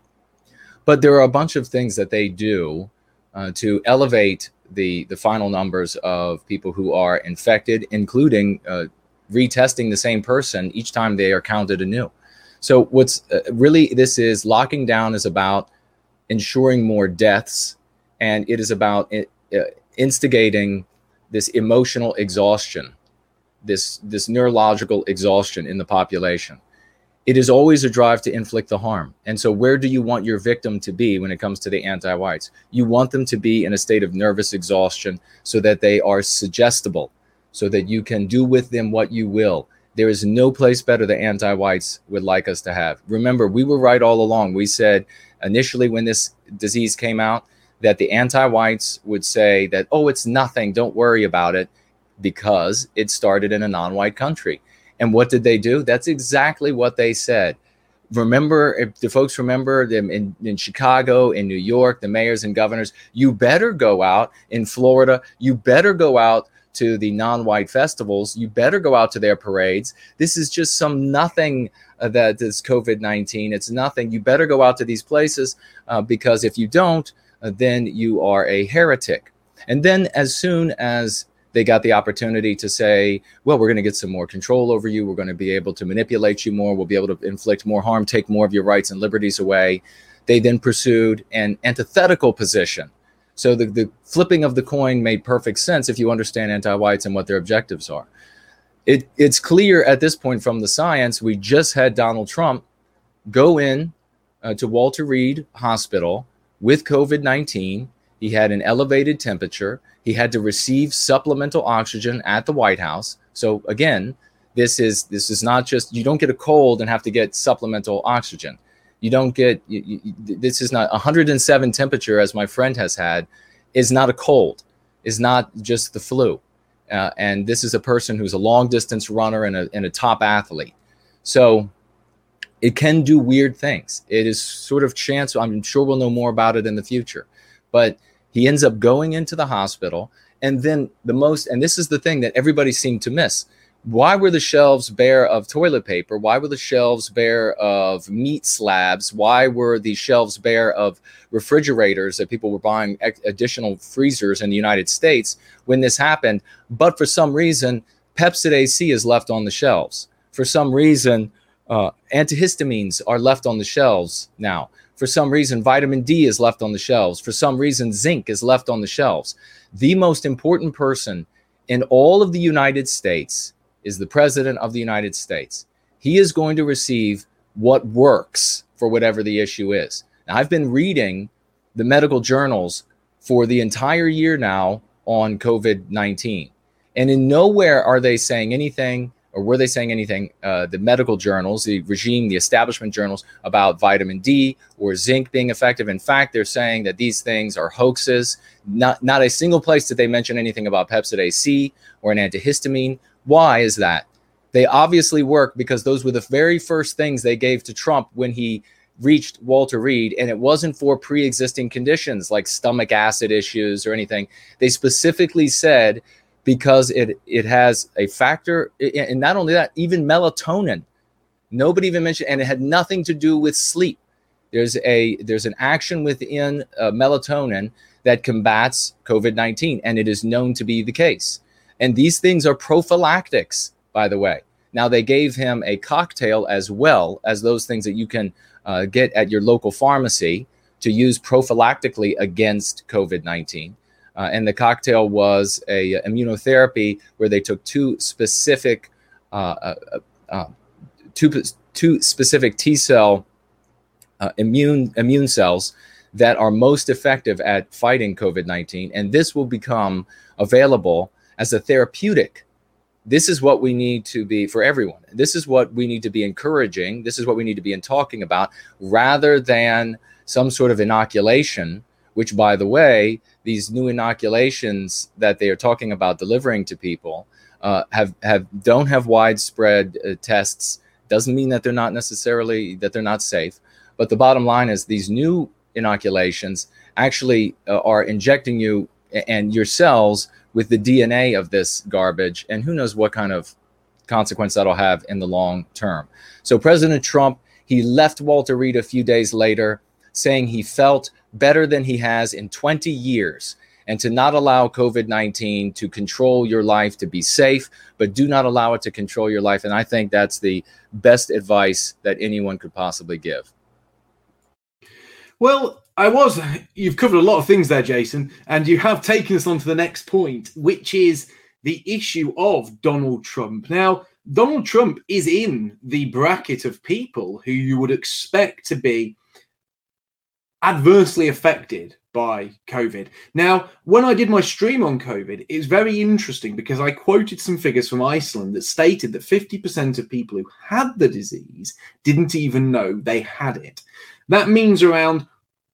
But there are a bunch of things that they do uh, to elevate the, the final numbers of people who are infected, including uh, retesting the same person each time they are counted anew. So what's uh, really, this is locking down is about ensuring more deaths, and it is about uh, instigating this emotional exhaustion, this, this neurological exhaustion in the population. It is always a drive to inflict the harm. And so where do you want your victim to be when it comes to the anti-whites? You want them to be in a state of nervous exhaustion so that they are suggestible, so that you can do with them what you will. There is no place better the anti-whites would like us to have. Remember, we were right all along. We said initially when this disease came out that the anti-whites would say that, oh, it's nothing, don't worry about it, because it started in a non-white country. And what did they do? That's exactly what they said. Remember, if the folks remember them in, in Chicago, in New York, the mayors and governors, you better go out in Florida. You better go out to the non-white festivals. You better go out to their parades. This is just some nothing uh, that is COVID nineteen. It's nothing. You better go out to these places uh, because if you don't, uh, then you are a heretic. And then as soon as they got the opportunity to say, well, we're going to get some more control over you. We're going to be able to manipulate you more. We'll be able to inflict more harm, take more of your rights and liberties away. They then pursued an antithetical position. So the, the flipping of the coin made perfect sense if you understand anti-whites and what their objectives are. It, it's clear at this point from the science. We just had Donald Trump go in uh, to Walter Reed Hospital with COVID nineteen. He had an elevated temperature. He had to receive supplemental oxygen at the White House. So again, this is this is not just, you don't get a cold and have to get supplemental oxygen. You don't get, you, you, this is not one hundred seven temperature, as my friend has had, is not a cold, is not just the flu. Uh, and this is a person who's a long distance runner and a, and a top athlete. So it can do weird things. It is sort of chance. I'm sure we'll know more about it in the future. But he ends up going into the hospital. And then the most, and this is the thing that everybody seemed to miss. Why were the shelves bare of toilet paper? Why were the shelves bare of meat slabs? Why were the shelves bare of refrigerators that people were buying additional freezers in the United States when this happened? But for some reason, Pepcid A C is left on the shelves. For some reason, uh, antihistamines are left on the shelves now. For some reason, vitamin D is left on the shelves. For some reason, zinc is left on the shelves. The most important person in all of the United States is the president of the United States. He is going to receive what works for whatever the issue is. Now, I've been reading the medical journals for the entire year now on COVID nineteen. And in nowhere are they saying anything, or were they saying anything, uh, the medical journals, the regime, the establishment journals, about vitamin D or zinc being effective. In fact, they're saying that these things are hoaxes. Not, not a single place did they mention anything about Pepcid A C or an antihistamine. Why is that? They obviously work because those were the very first things they gave to Trump when he reached Walter Reed, and it wasn't for pre-existing conditions like stomach acid issues or anything. They specifically said because it it has a factor, and not only that, even melatonin. Nobody even mentioned, and it had nothing to do with sleep. There's a there's an action within uh, melatonin that combats COVID nineteen, and it is known to be the case. And these things are prophylactics, by the way. Now, they gave him a cocktail as well as those things that you can uh, get at your local pharmacy to use prophylactically against COVID nineteen. Uh, and the cocktail was a immunotherapy where they took two specific, uh, uh, uh, two, two specific T cell uh, immune immune cells that are most effective at fighting COVID nineteen. And this will become available as a therapeutic this is what we need to be for everyone. This is what we need to be encouraging. This is what we need to be in talking about, rather than some sort of inoculation, which, by the way, these new inoculations that they are talking about delivering to people uh, have, have don't have widespread uh, tests. Doesn't mean that they're not necessarily, that they're not safe. But the bottom line is these new inoculations actually uh, are injecting you and your cells with the D N A of this garbage, and who knows what kind of consequence that'll have in the long term. So President Trump, he left Walter Reed a few days later saying he felt better than he has in twenty years, and to not allow COVID nineteen to control your life, to be safe, but do not allow it to control your life. And I think that's the best advice that anyone could possibly give. Well, I was, you've covered a lot of things there, Jason, and you have taken us on to the next point, which is the issue of Donald Trump. Now, Donald Trump is in the bracket of people who you would expect to be adversely affected by COVID. Now, when I did my stream on COVID, it's very interesting because I quoted some figures from Iceland that stated that fifty percent of people who had the disease didn't even know they had it. That means around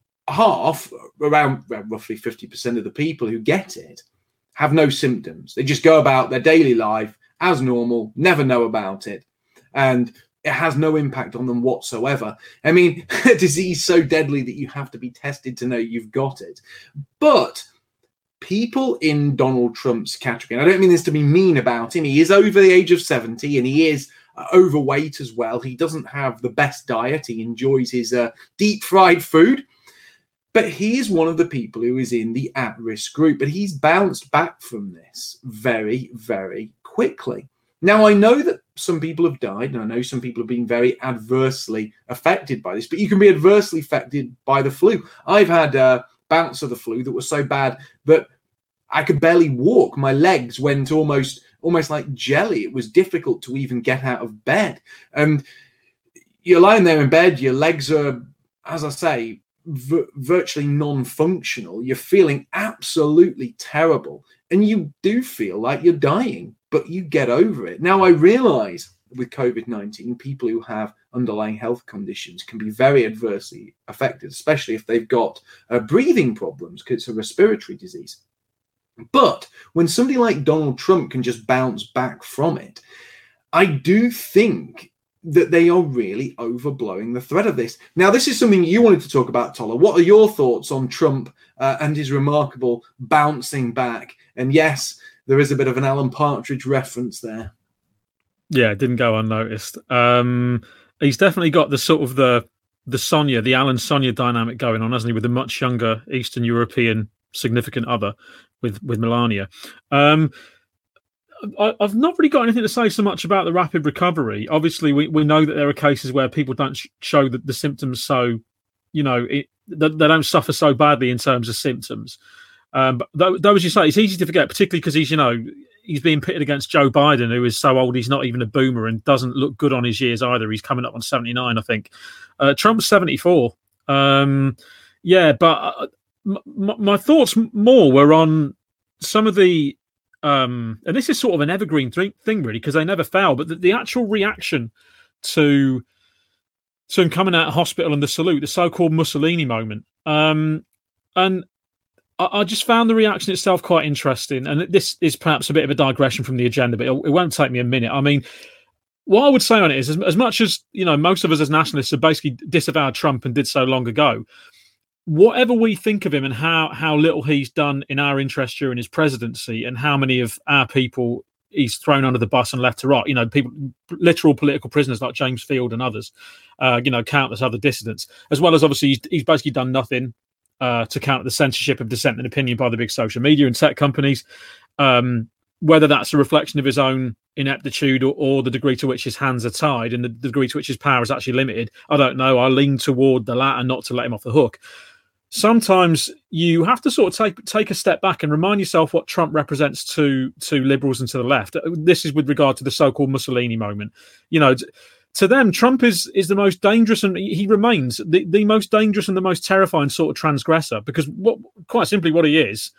half, around well, roughly fifty percent of the people who get it have no symptoms. They just go about their daily life as normal, never know about it, and it has no impact on them whatsoever. I mean, a disease so deadly that you have to be tested to know you've got it. But people in Donald Trump's category, and I don't mean this to be mean about him, he is over the age of seventy and he is uh, overweight as well. He doesn't have the best diet. He enjoys his uh, deep fried food. But he is one of the people who is in the at-risk group. But he's bounced back from this very, very quickly. Now, I know that some people have died, and I know some people have been very adversely affected by this, but you can be adversely affected by the flu. I've had uh, bouts of the flu that were so bad that I could barely walk. My legs went almost almost like jelly. It was difficult to even get out of bed. And you're lying there in bed, your legs are, as I say, v- virtually non-functional. You're feeling absolutely terrible, and you do feel like you're dying, but you get over it. Now, I realize with COVID nineteen, people who have underlying health conditions can be very adversely affected, especially if they've got uh, breathing problems, because it's a respiratory disease. But when somebody like Donald Trump can just bounce back from it, I do think that they are really overblowing the threat of this. Now, this is something you wanted to talk about, Tola. What are your thoughts on Trump uh, and his remarkable bouncing back? And yes, there is a bit of an Alan Partridge reference there. Yeah, it didn't go unnoticed. Um, he's definitely got the sort of the the Sonia, the Alan Sonia dynamic going on, hasn't he, with a much younger Eastern European significant other with, with Melania. Um, I, I've not really got anything to say so much about the rapid recovery. Obviously, we, we know that there are cases where people don't sh- show the, the symptoms so, you know, it, they, they don't suffer so badly in terms of symptoms. Um, but though, though, as you say, it's easy to forget, particularly because he's, you know, he's being pitted against Joe Biden, who is so old he's not even a boomer and doesn't look good on his years either. He's coming up on seventy-nine, I think. Uh, Trump's seventy-four. Um, yeah, but uh, m- my thoughts more were on some of the, um, and this is sort of an evergreen th- thing, really, because they never fail, but the, the actual reaction to, to him coming out of hospital and the salute, the so-called Mussolini moment. Um, and I just found the reaction itself quite interesting. And this is perhaps a bit of a digression from the agenda, but it, it won't take me a minute. I mean, what I would say on it is, as, as much as, you know, most of us as nationalists have basically disavowed Trump and did so long ago, whatever we think of him and how, how little he's done in our interest during his presidency and how many of our people he's thrown under the bus and left to rot, you know, people, literal political prisoners like James Field and others, uh, you know, countless other dissidents, as well as obviously he's, he's basically done nothing Uh, to counter the censorship of dissent and opinion by the big social media and tech companies, um, whether that's a reflection of his own ineptitude or, or the degree to which his hands are tied and the degree to which his power is actually limited. I don't know. I lean toward the latter, not to let him off the hook. Sometimes you have to sort of take take a step back and remind yourself what Trump represents to to liberals and to the left. This is with regard to the so-called Mussolini moment. You know, to them, Trump is is the most dangerous, and he remains the, the most dangerous and the most terrifying sort of transgressor, because what, quite simply what he is,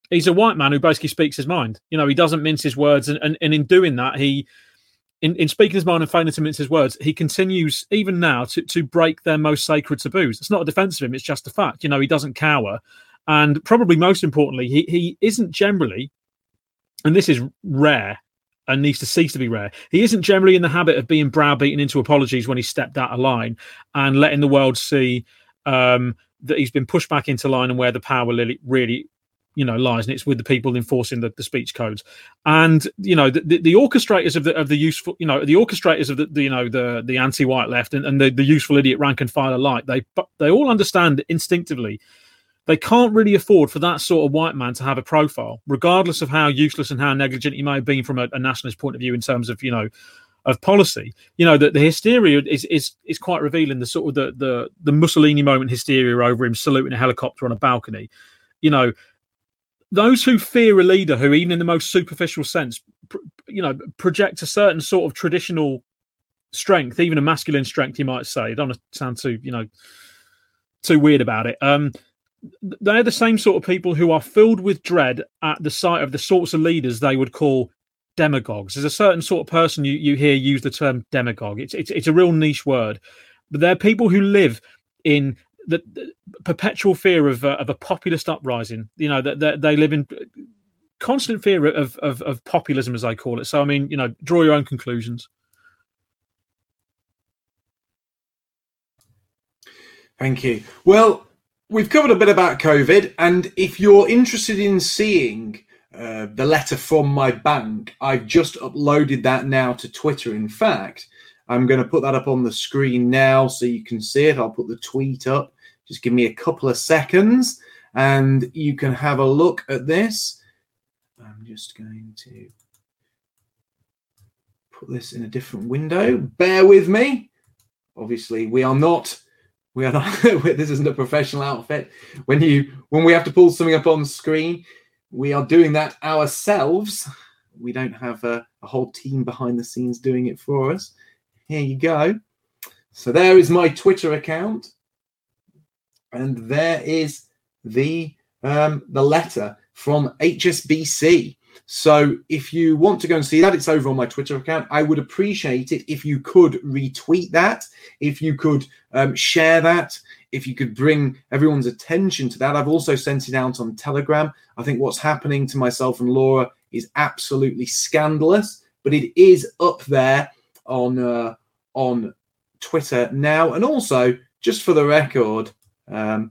he's a white man who basically speaks his mind. You know, he doesn't mince his words, and, and, and in doing that, he, in, in speaking his mind and failing to mince his words, he continues even now to to break their most sacred taboos. It's not a defense of him; it's just a fact. You know, he doesn't cower, and probably most importantly, he he isn't generally, and this is rare and needs to cease to be rare. He isn't generally in the habit of being browbeaten into apologies when he stepped out of line and letting the world see um, that he's been pushed back into line and where the power really, really, you know, lies. And it's with the people enforcing the, the speech codes. And, you know, the, the, the orchestrators of the of the useful, you know, the orchestrators of the, the you know, the the anti-white left and, and the, the useful idiot rank and file alike, they they all understand instinctively they can't really afford for that sort of white man to have a profile, regardless of how useless and how negligent he may have been from a, a nationalist point of view in terms of, you know, of policy. You know, that the hysteria is is is quite revealing. The sort of the the the Mussolini moment hysteria over him saluting a helicopter on a balcony. You know, those who fear a leader who, even in the most superficial sense, pr- you know, project a certain sort of traditional strength, even a masculine strength, you might say. I don't want to sound too, you know, too weird about it. Um, they're the same sort of people who are filled with dread at the sight of the sorts of leaders they would call demagogues. There's a certain sort of person you, you hear use the term demagogue. It's, it's it's a real niche word, but they're people who live in the, the perpetual fear of uh, of a populist uprising. You know, that they, they live in constant fear of, of of populism, as I call it. So, I mean, you know, draw your own conclusions. Thank you. Well, we've covered a bit about COVID, and if you're interested in seeing uh, the letter from my bank, I've just uploaded that now to Twitter. In fact, I'm going to put that up on the screen now so you can see it. I'll put the tweet up. Just give me a couple of seconds, and you can have a look at this. I'm just going to put this in a different window. Bear with me. Obviously, we are not... We are not. This isn't a professional outfit. When you when we have to pull something up on screen, we are doing that ourselves. We don't have a, a whole team behind the scenes doing it for us. Here you go. So there is my Twitter account, and there is the um, the letter from H S B C. So if you want to go and see that, it's over on my Twitter account. I would appreciate it if you could retweet that, if you could um, share that, if you could bring everyone's attention to that. I've also sent it out on Telegram. I think what's happening to myself and Laura is absolutely scandalous, but it is up there on uh, on Twitter now. And also, just for the record, um,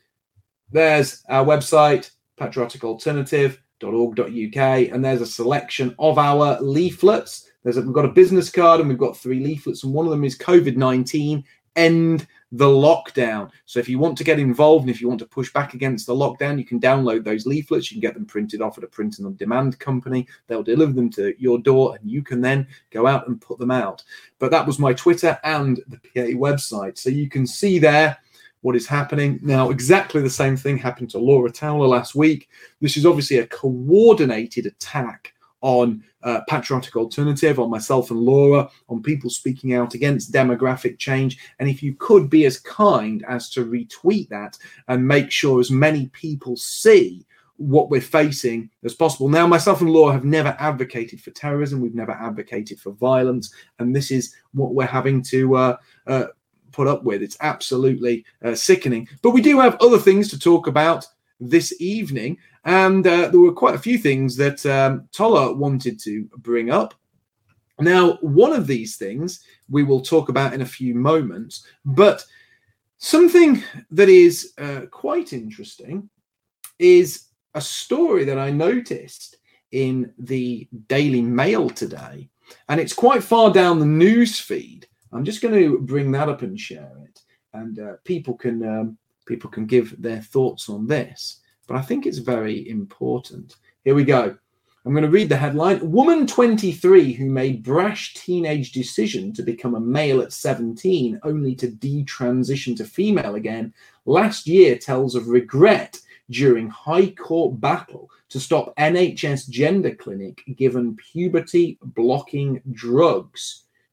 there's our website, patriotic alternative dot org dot U K, and there's a selection of our leaflets. There's a, we've got a business card and we've got three leaflets, and one of them is COVID nineteen, End the Lockdown. So if you want to get involved and if you want to push back against the lockdown, you can download those leaflets. You can get them printed off at a printing on demand company. They'll deliver them to your door and you can then go out and put them out. But that was my Twitter and the P A website. So you can see there what is happening. Now, exactly the same thing happened to Laura Towler last week. This is obviously a coordinated attack on uh, Patriotic Alternative, on myself and Laura, on people speaking out against demographic change. And if you could be as kind as to retweet that and make sure as many people see what we're facing as possible. Now, myself and Laura have never advocated for terrorism. We've never advocated for violence. And this is what we're having to uh, uh, put up with. It's absolutely uh, sickening. But we do have other things to talk about this evening, and uh, there were quite a few things that um, Toller wanted to bring up. Now, one of these things we will talk about in a few moments, but something that is uh, quite interesting is a story that I noticed in the Daily Mail today, and it's quite far down the news feed. I'm just going to bring that up and share it, and uh, people can um, people can give their thoughts on this. But I think it's very important. Here we go. I'm going to read the headline. Woman twenty-three who made brash teenage decision to become a male at seventeen, only to detransition to female again, last year tells of regret during High Court battle to stop N H S gender clinic given puberty blocking drugs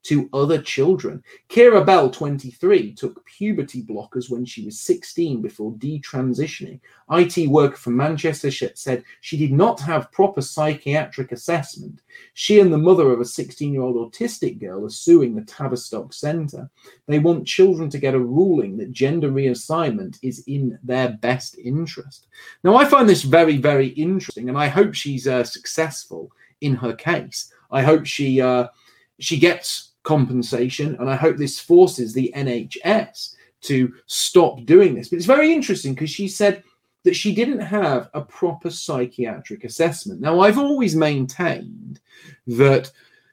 to other children. Kira Bell, twenty-three, took puberty blockers when she was sixteen before detransitioning. I T worker from Manchester said she did not have proper psychiatric assessment. She and the mother of a sixteen-year-old autistic girl are suing the Tavistock Centre. They want children to get a ruling that gender reassignment is in their best interest. Now, I find this very, very interesting, and I hope she's uh, successful in her case. I hope she uh, she gets compensation, and I hope this forces the N H S to stop doing this. But it's very interesting because she said that she didn't have a proper psychiatric assessment. Now, I've always maintained that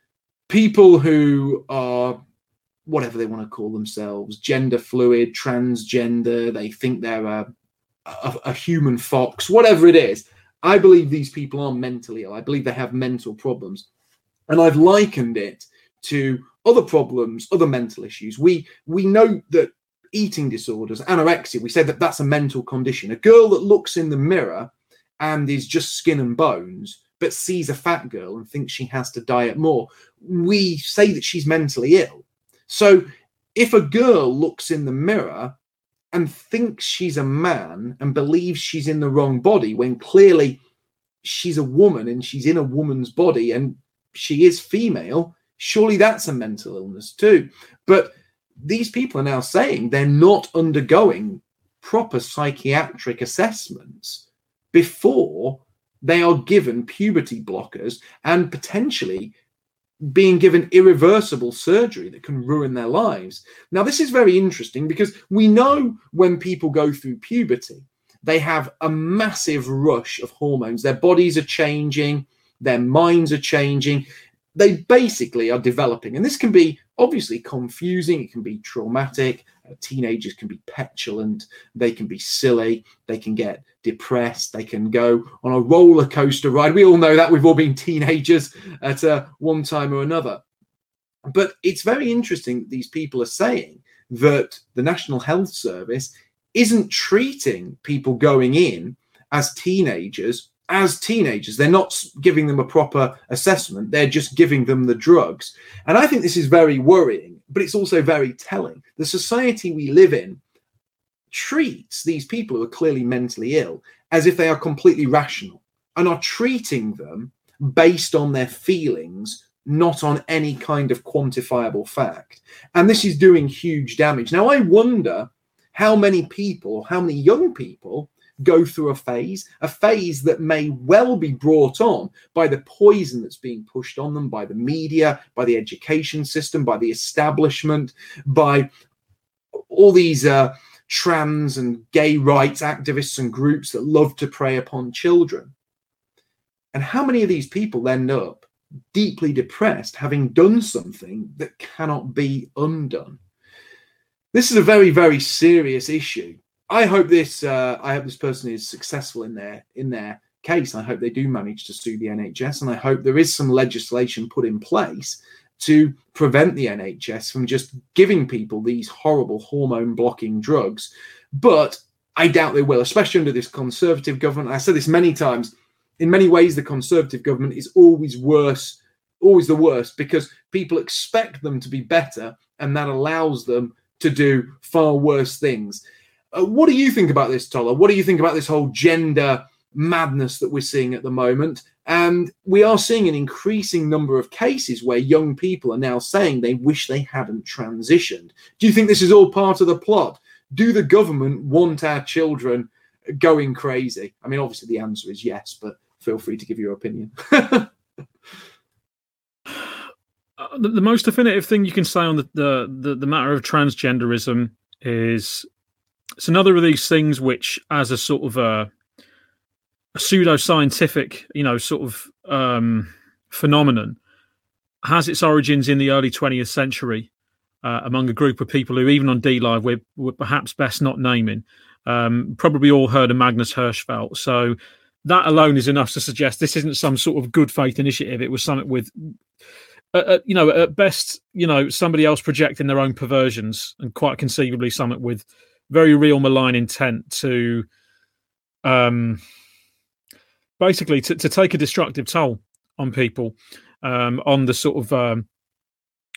people who are whatever they want to call themselves, gender fluid, transgender, they think they're a, a, a human fox, whatever it is, I believe these people are mentally ill. I believe they have mental problems. And I've likened it to other problems, other mental issues. We we know that eating disorders, anorexia, we say that that's a mental condition. A girl that looks in the mirror and is just skin and bones, but sees a fat girl and thinks she has to diet more, we say that she's mentally ill. So if a girl looks in the mirror and thinks she's a man and believes she's in the wrong body when clearly she's a woman and she's in a woman's body and she is female, surely that's a mental illness too. But these people are now saying they're not undergoing proper psychiatric assessments before they are given puberty blockers and potentially being given irreversible surgery that can ruin their lives. Now, this is very interesting because we know when people go through puberty, they have a massive rush of hormones. Their bodies are changing, their minds are changing. They basically are developing. And this can be obviously confusing. It can be traumatic. Uh, teenagers can be petulant. They can be silly. They can get depressed. They can go on a roller coaster ride. We all know that. We've all been teenagers at uh, one time or another. But it's very interesting that these people are saying that the National Health Service isn't treating people going in as teenagers as teenagers. They're not giving them a proper assessment. They're just giving them the drugs. And I think this is very worrying, but it's also very telling. The society we live in treats these people who are clearly mentally ill as if they are completely rational and are treating them based on their feelings, not on any kind of quantifiable fact. And this is doing huge damage. Now, I wonder how many people, how many young people go through a phase, a phase that may well be brought on by the poison that's being pushed on them by the media, by the education system, by the establishment, by all these uh, trans and gay rights activists and groups that love to prey upon children. And how many of these people end up deeply depressed, having done something that cannot be undone? This is a very, very serious issue. I hope this. Uh, I hope this person is successful in their in their case. I hope they do manage to sue the N H S, and I hope there is some legislation put in place to prevent the N H S from just giving people these horrible hormone-blocking drugs. But I doubt they will, especially under this Conservative government. I said this many times. In many ways, the Conservative government is always worse, always the worst, because people expect them to be better, and that allows them to do far worse things. Uh, what do you think about this, Tola? What do you think about this whole gender madness that we're seeing at the moment? And we are seeing an increasing number of cases where young people are now saying they wish they hadn't transitioned. Do you think this is all part of the plot? Do the government want our children going crazy? I mean, obviously the answer is yes, but feel free to give your opinion. uh, the, the most definitive thing you can say on the, the, the, the matter of transgenderism is it's another of these things which, as a sort of a, a pseudo-scientific, you know, sort of um, phenomenon, has its origins in the early twentieth century uh, among a group of people who, even on D-Live, we're, we're perhaps best not naming. Um, probably all heard of Magnus Hirschfeld. So that alone is enough to suggest this isn't some sort of good faith initiative. It was something with, uh, uh, you know, at best, you know, somebody else projecting their own perversions, and quite conceivably something with very real malign intent to um, basically to, to take a destructive toll on people, um, on the sort of um,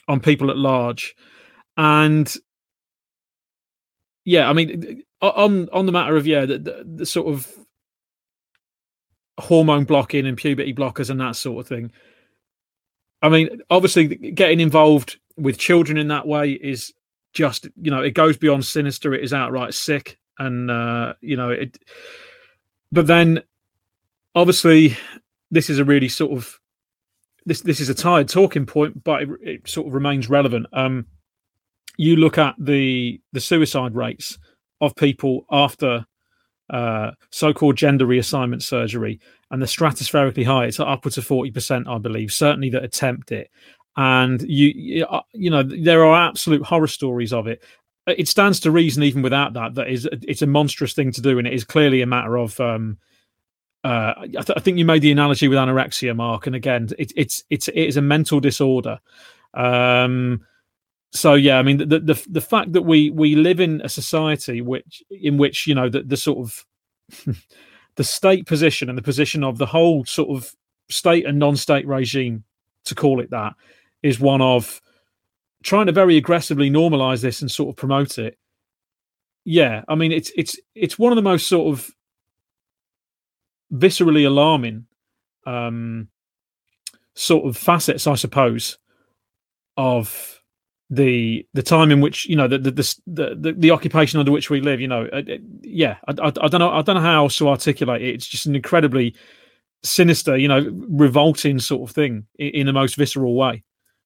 on people at large. And yeah, I mean, on on the matter of yeah, the, the, the sort of hormone blocking and puberty blockers and that sort of thing. I mean, obviously, getting involved with children in that way is just, you know, it goes beyond sinister. It is outright sick, and uh, you know it. But then, obviously, this is a really sort of this this is a tired talking point, but it, it sort of remains relevant. Um, you look at the the suicide rates of people after uh, so-called gender reassignment surgery, and they're stratospherically high. It's upwards of forty percent, I believe, certainly that attempt it. And you, you know, there are absolute horror stories of it. It stands to reason, even without that, that is it's a monstrous thing to do, and it is clearly a matter of. Um, uh, I, th- I think you made the analogy with anorexia, Mark, and again, it, it's it's it is a mental disorder. Um, so yeah, I mean, the, the the fact that we we live in a society which in which you know the the sort of the state position and the position of the whole sort of state and non-state regime, to call it that, is one of trying to very aggressively normalize this and sort of promote it. Yeah, I mean, it's it's it's one of the most sort of viscerally alarming um, sort of facets, I suppose, of the the time in which you know the the the the, the occupation under which we live. You know, uh, yeah, I, I, I don't know, I don't know how else to articulate it. It's just an incredibly sinister, you know, revolting sort of thing in, in the most visceral way.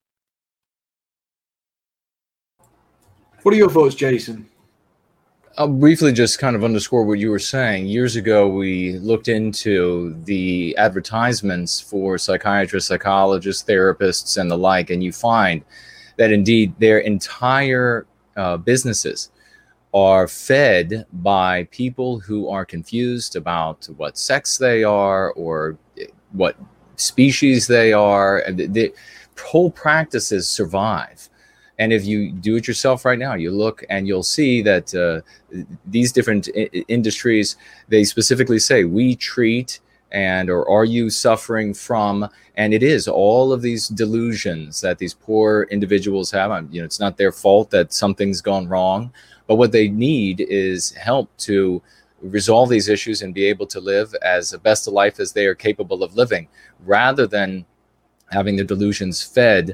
What are your thoughts, Jason? I'll briefly just kind of underscore what you were saying. Years ago, we looked into the advertisements for psychiatrists, psychologists, therapists, and the like, and you find that indeed their entire uh, businesses are fed by people who are confused about what sex they are or what species they are. And the, the whole practices survive. And if you do it yourself right now, you look and you'll see that uh, these different I- industries, they specifically say, we treat and or are you suffering from, and it is all of these delusions that these poor individuals have. You know, it's not their fault that something's gone wrong, but what they need is help to resolve these issues and be able to live as best a life as they are capable of living, rather than having their delusions fed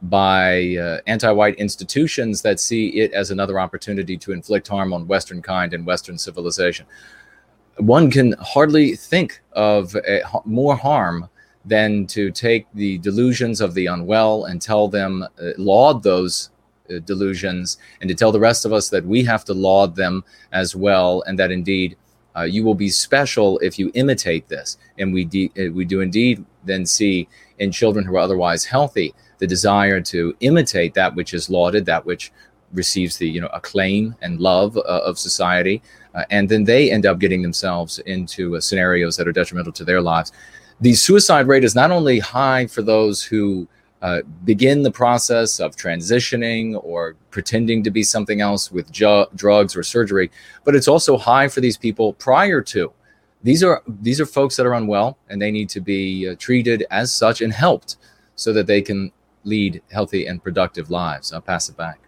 by uh, anti-white institutions that see it as another opportunity to inflict harm on Western kind and Western civilization. One can hardly think of a, more harm than to take the delusions of the unwell and tell them, uh, laud those uh, delusions, and to tell the rest of us that we have to laud them as well, and that indeed uh, you will be special if you imitate this. And we, de- we do indeed then see in children who are otherwise healthy the desire to imitate that which is lauded, that which receives the you know acclaim and love uh, of society, uh, and then they end up getting themselves into uh, scenarios that are detrimental to their lives. The suicide rate is not only high for those who uh, begin the process of transitioning or pretending to be something else with ju- drugs or surgery, but it's also high for these people prior to. These are these are folks that are unwell, and they need to be uh, treated as such and helped so that they can lead healthy and productive lives. I'll pass it back.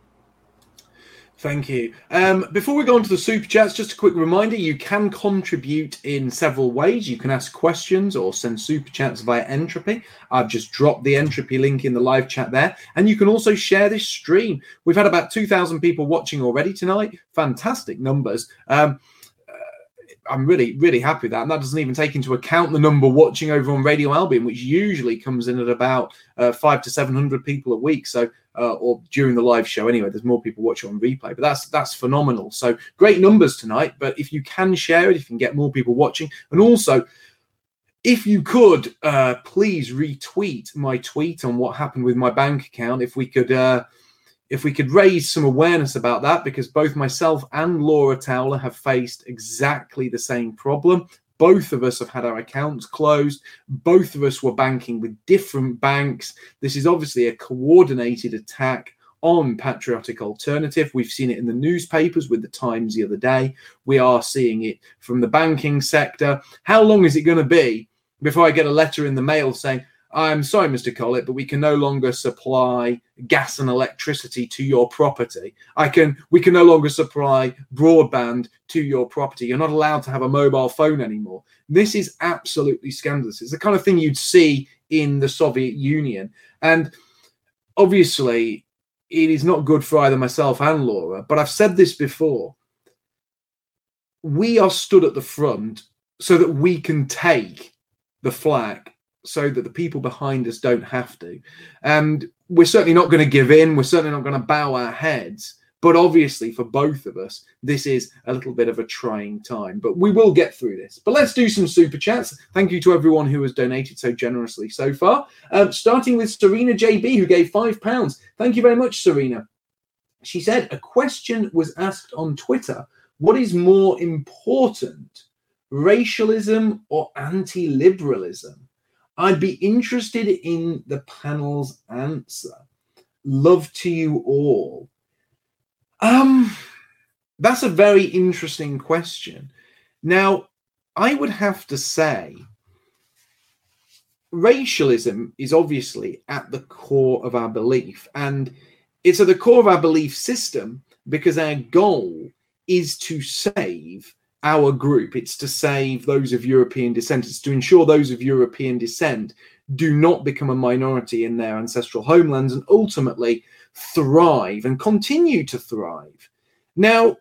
Thank you. Um, before we go on to the super chats, just a quick reminder, you can contribute in several ways. You can ask questions or send super chats via Entropy. I've just dropped the Entropy link in the live chat there. And you can also share this stream. We've had about two thousand people watching already tonight. Fantastic numbers. Um, I'm really, really happy with that. And that doesn't even take into account the number watching over on Radio Albion, which usually comes in at about uh, five to seven hundred people a week. So, uh, or during the live show anyway, there's more people watching on replay, but that's, that's phenomenal. So great numbers tonight, but if you can share it, if you can get more people watching, and also if you could, uh, please retweet my tweet on what happened with my bank account. If we could, uh, If we could raise some awareness about that, because both myself and Laura Towler have faced exactly the same problem. Both of us have had our accounts closed. Both of us were banking with different banks. This is obviously a coordinated attack on Patriotic Alternative. We've seen it in the newspapers with the Times the other day. We are seeing it from the banking sector. How long is it going to be before I get a letter in the mail saying, I'm sorry, Mister Collett, but we can no longer supply gas and electricity to your property. I can, we can no longer supply broadband to your property. You're not allowed to have a mobile phone anymore. This is absolutely scandalous. It's the kind of thing you'd see in the Soviet Union. And obviously, it is not good for either myself and Laura, but I've said this before. We are stood at the front so that we can take the flak, so that the people behind us don't have to. And we're certainly not going to give in. We're certainly not going to bow our heads. But obviously, for both of us, this is a little bit of a trying time. But we will get through this. But let's do some super chats. Thank you to everyone who has donated so generously so far. Um, starting with Serena J B, who gave five pounds. Thank you very much, Serena. She said, a question was asked on Twitter. What is more important, racialism or anti-liberalism? I'd be interested in the panel's answer. Love to you all. Um, that's a very interesting question. Now, I would have to say, racialism is obviously at the core of our belief, and it's at the core of our belief system because our goal is to save our group. It's to save those of European descent. It's to ensure those of European descent do not become a minority in their ancestral homelands and ultimately thrive and continue to thrive. Now,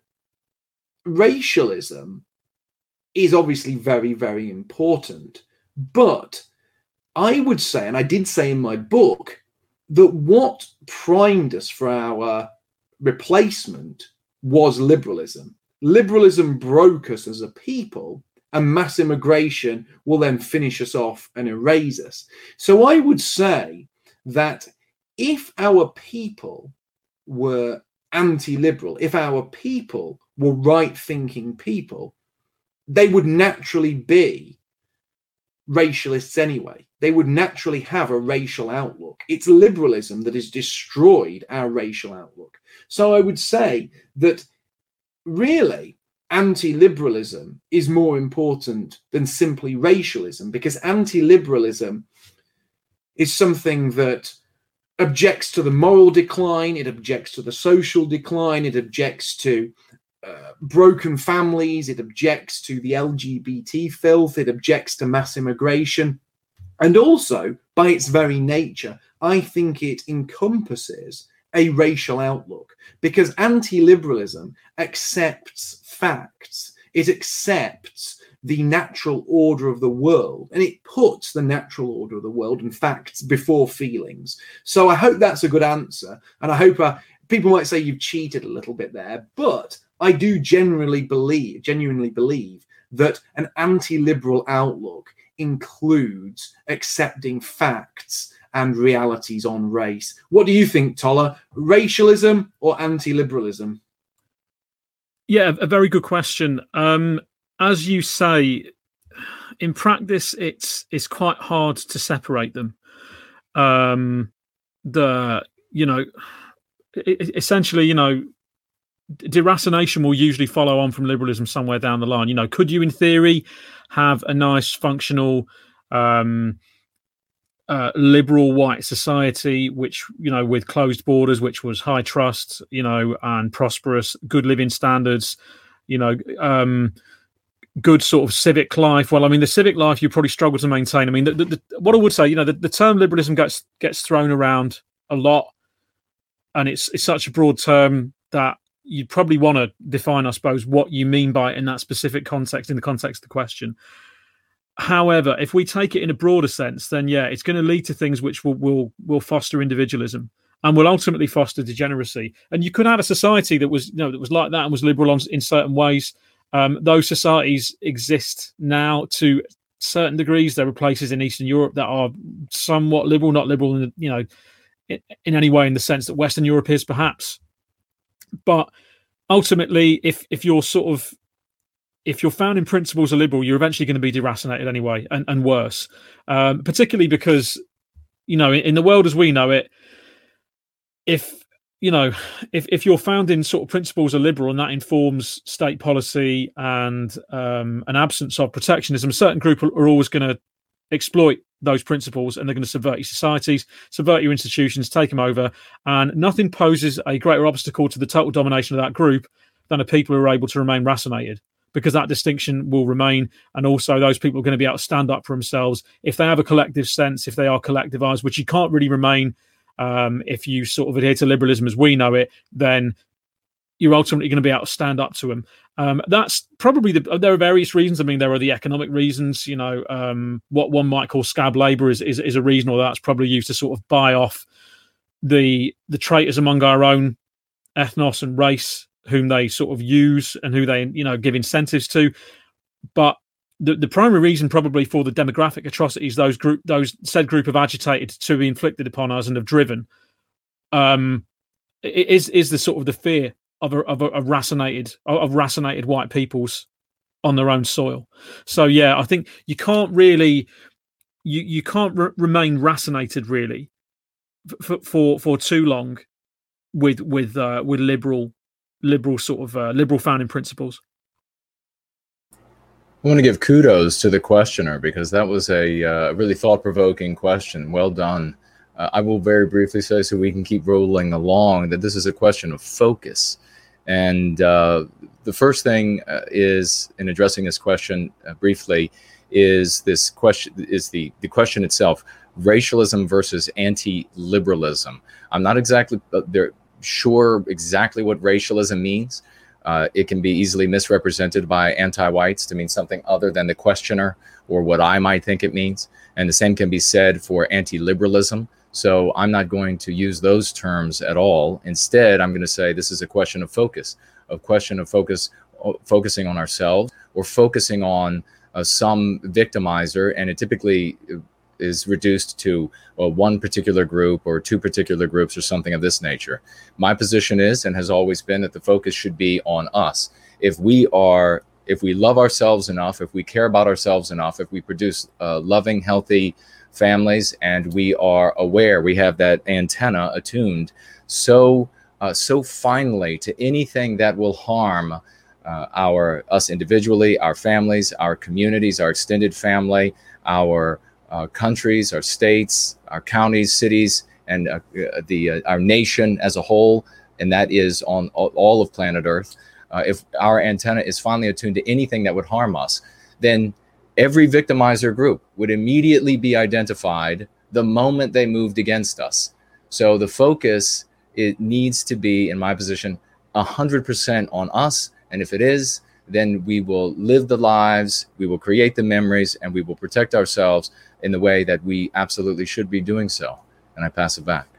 racialism is obviously very, very important. But I would say, and I did say in my book, that what primed us for our replacement was liberalism. Liberalism broke us as a people, and mass immigration will then finish us off and erase us. So I would say that if our people were anti-liberal, if our people were right-thinking people, they would naturally be racialists anyway. They would naturally have a racial outlook. It's liberalism that has destroyed our racial outlook. So I would say that really, anti-liberalism is more important than simply racialism, because anti-liberalism is something that objects to the moral decline, it objects to the social decline, it objects to uh, broken families, it objects to the L G B T filth, it objects to mass immigration. And also, by its very nature, I think it encompasses a racial outlook, because anti-liberalism accepts facts. It accepts the natural order of the world, and it puts the natural order of the world and facts before feelings. So I hope that's a good answer, and I hope uh, people might say you've cheated a little bit there, but I do genuinely believe, genuinely believe that an anti-liberal outlook includes accepting facts and realities on race. What do you think, Tola? Racialism or anti-liberalism? Yeah, a very good question. Um, as you say, in practice, it's it's quite hard to separate them. Um, the you know, it, essentially, you know, deracination will usually follow on from liberalism somewhere down the line. You know, could you, in theory, have a nice, functional, um, uh, liberal white society, which, you know, with closed borders, which was high trust, you know, and prosperous, good living standards, you know, um, good sort of civic life? Well, I mean, the civic life you probably struggle to maintain. I mean, the, the, the, what I would say, you know, the, the term liberalism gets gets thrown around a lot, and it's it's such a broad term that you'd probably want to define, I suppose, what you mean by it in that specific context, in the context of the question. However, if we take it in a broader sense, then yeah, it's going to lead to things which will will will foster individualism and will ultimately foster degeneracy. And you could have a society that was, you know, that was like that and was liberal on, in certain ways. Um, those societies exist now to certain degrees. There are places in Eastern Europe that are somewhat liberal, not liberal in, you know, in, in any way in the sense that Western Europe is, perhaps. But ultimately, if if you're sort of if your founding principles are liberal, you're eventually going to be deracinated anyway, and, and worse. Um, particularly because, you know, in, in the world as we know it, if you know, if if your founding sort of principles are liberal and that informs state policy and um, an absence of protectionism, a certain group are, are always going to exploit those principles, and they're going to subvert your societies, subvert your institutions, take them over. And nothing poses a greater obstacle to the total domination of that group than the people who are able to remain racinated, because that distinction will remain. And also those people are going to be able to stand up for themselves. If they have a collective sense, if they are collectivized, which you can't really remain um, if you sort of adhere to liberalism as we know it, then you're ultimately going to be able to stand up to them. Um, that's probably the, there are various reasons. I mean, there are the economic reasons, you know, um, what one might call scab labor is, is, is a reason, or that's probably used to sort of buy off the, the traitors among our own ethnos and race, whom they sort of use and who they, you know, give incentives to. But the, the primary reason probably for the demographic atrocities those group, those said group have agitated to be inflicted upon us and have driven um, is, is the sort of the fear of a, of a, of racinated of racinated white peoples on their own soil. So yeah, I think you can't really you you can't re- remain racinated really for, for for too long with with uh, with liberal liberal sort of uh, liberal founding principles. I want to give kudos to the questioner, because that was a uh, really thought-provoking question. Well done. Uh, I will very briefly say, so we can keep rolling along, that this is a question of focus. And uh, the first thing uh, is, in addressing this question uh, briefly, is this question is the, the question itself: racialism versus anti-liberalism. I'm not exactly uh, there, sure exactly what racialism means. Uh, it can be easily misrepresented by anti-whites to mean something other than the questioner or what I might think it means. And the same can be said for anti-liberalism. So I'm not going to use those terms at all. Instead, I'm going to say this is a question of focus, a question of focus, focusing on ourselves or focusing on uh, some victimizer. And it typically is reduced to uh, one particular group or two particular groups or something of this nature. My position is, and has always been, that the focus should be on us. If we are, if we love ourselves enough, if we care about ourselves enough, if we produce uh, loving, healthy families, and we are aware, we have that antenna attuned so uh, so finely to anything that will harm uh, our us individually, our families, our communities, our extended family, our uh, countries, our states, our counties, cities, and uh, the uh, our nation as a whole, and that is on all of planet Earth. Uh, if our antenna is finally attuned to anything that would harm us, then every victimizer group would immediately be identified the moment they moved against us. So the focus, it needs to be, in my position, one hundred percent on us. And if it is, then we will live the lives, we will create the memories, and we will protect ourselves in the way that we absolutely should be doing so. And I pass it back.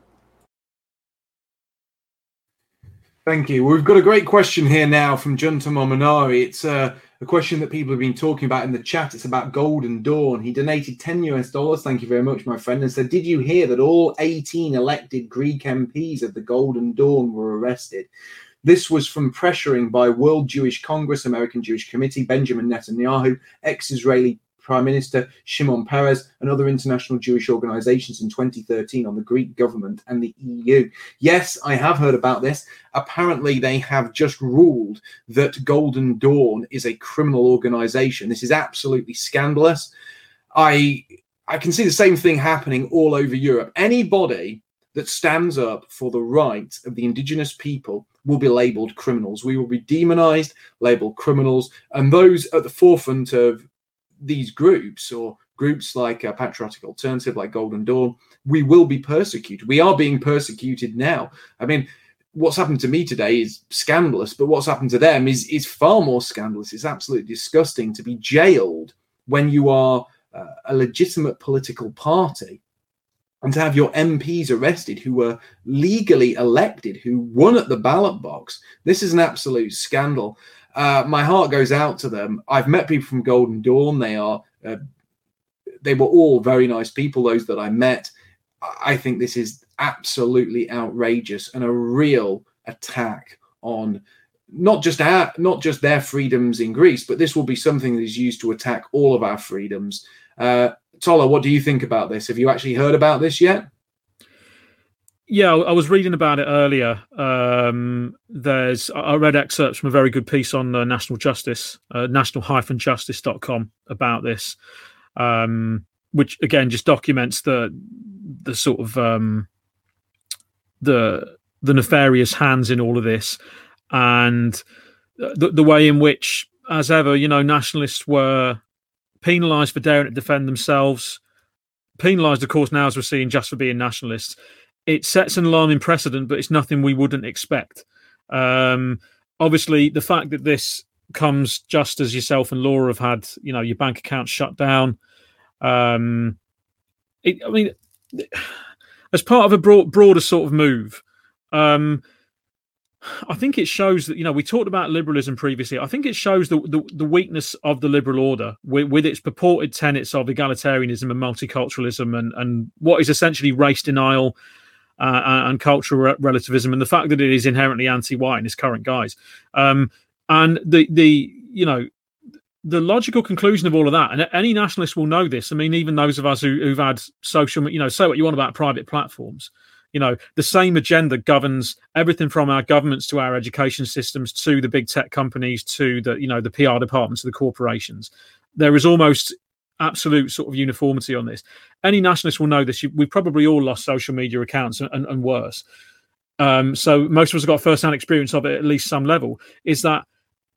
Thank you. We've got a great question here now from Junta Mominari. It's uh, a question that people have been talking about in the chat. It's about Golden Dawn. He donated ten US dollars. Thank you very much, my friend. And said, did you hear that all eighteen elected Greek M Ps of the Golden Dawn were arrested? This was from pressuring by World Jewish Congress, American Jewish Committee, Benjamin Netanyahu, ex-Israeli Prime Minister Shimon Peres, and other international Jewish organizations in twenty thirteen on the Greek government and the E U. Yes, I have heard about this. Apparently, they have just ruled that Golden Dawn is a criminal organization. This is absolutely scandalous. I I can see the same thing happening all over Europe. Anybody that stands up for the rights of the indigenous people will be labeled criminals. We will be demonized, labeled criminals, and those at the forefront of these groups, or groups like a Patriotic Alternative, like Golden Dawn, we will be persecuted. We are being persecuted now. I mean, what's happened to me today is scandalous, but what's happened to them is, is far more scandalous. It's absolutely disgusting to be jailed when you are uh, a legitimate political party, and to have your M Ps arrested who were legally elected, who won at the ballot box. This is an absolute scandal. Uh, my heart goes out to them. I've met people from Golden Dawn. They are, uh, they were all very nice people, those that I met. I think this is absolutely outrageous and a real attack on not just our, not just their freedoms in Greece, but this will be something that is used to attack all of our freedoms. Uh, Tola, what do you think about this? Have you actually heard about this yet? Yeah, I was reading about it earlier. Um, there's I read excerpts from a very good piece on uh, National Justice, uh, national dash justice dot com about this. um, which again just documents the the sort of um, the the nefarious hands in all of this, and the, the way in which, as ever, you know, nationalists were penalised for daring to defend themselves. Penalised, of course, now as we're seeing, just for being nationalists. It sets an alarming precedent, but it's nothing we wouldn't expect. Um, obviously, the fact that this comes just as yourself and Laura have had, you know, your bank account shut down. Um, it, I mean, as part of a broad, broader sort of move, um, I think it shows that, you know, we talked about liberalism previously. I think it shows the the, the weakness of the liberal order with, with its purported tenets of egalitarianism and multiculturalism and, and what is essentially race denial uh, and cultural re- relativism, and the fact that it is inherently anti-white in its current guise. Um, and the, the, you know, the logical conclusion of all of that, and any nationalist will know this. I mean, even those of us who, who've had social, you know, say what you want about private platforms. You know, the same agenda governs everything from our governments to our education systems to the big tech companies to the, you know, the P R departments of the corporations. There is almost absolute sort of uniformity on this. Any nationalist will know this. We've probably all lost social media accounts and, and, and worse. Um, so most of us have got first-hand experience of it at least some level. Is that,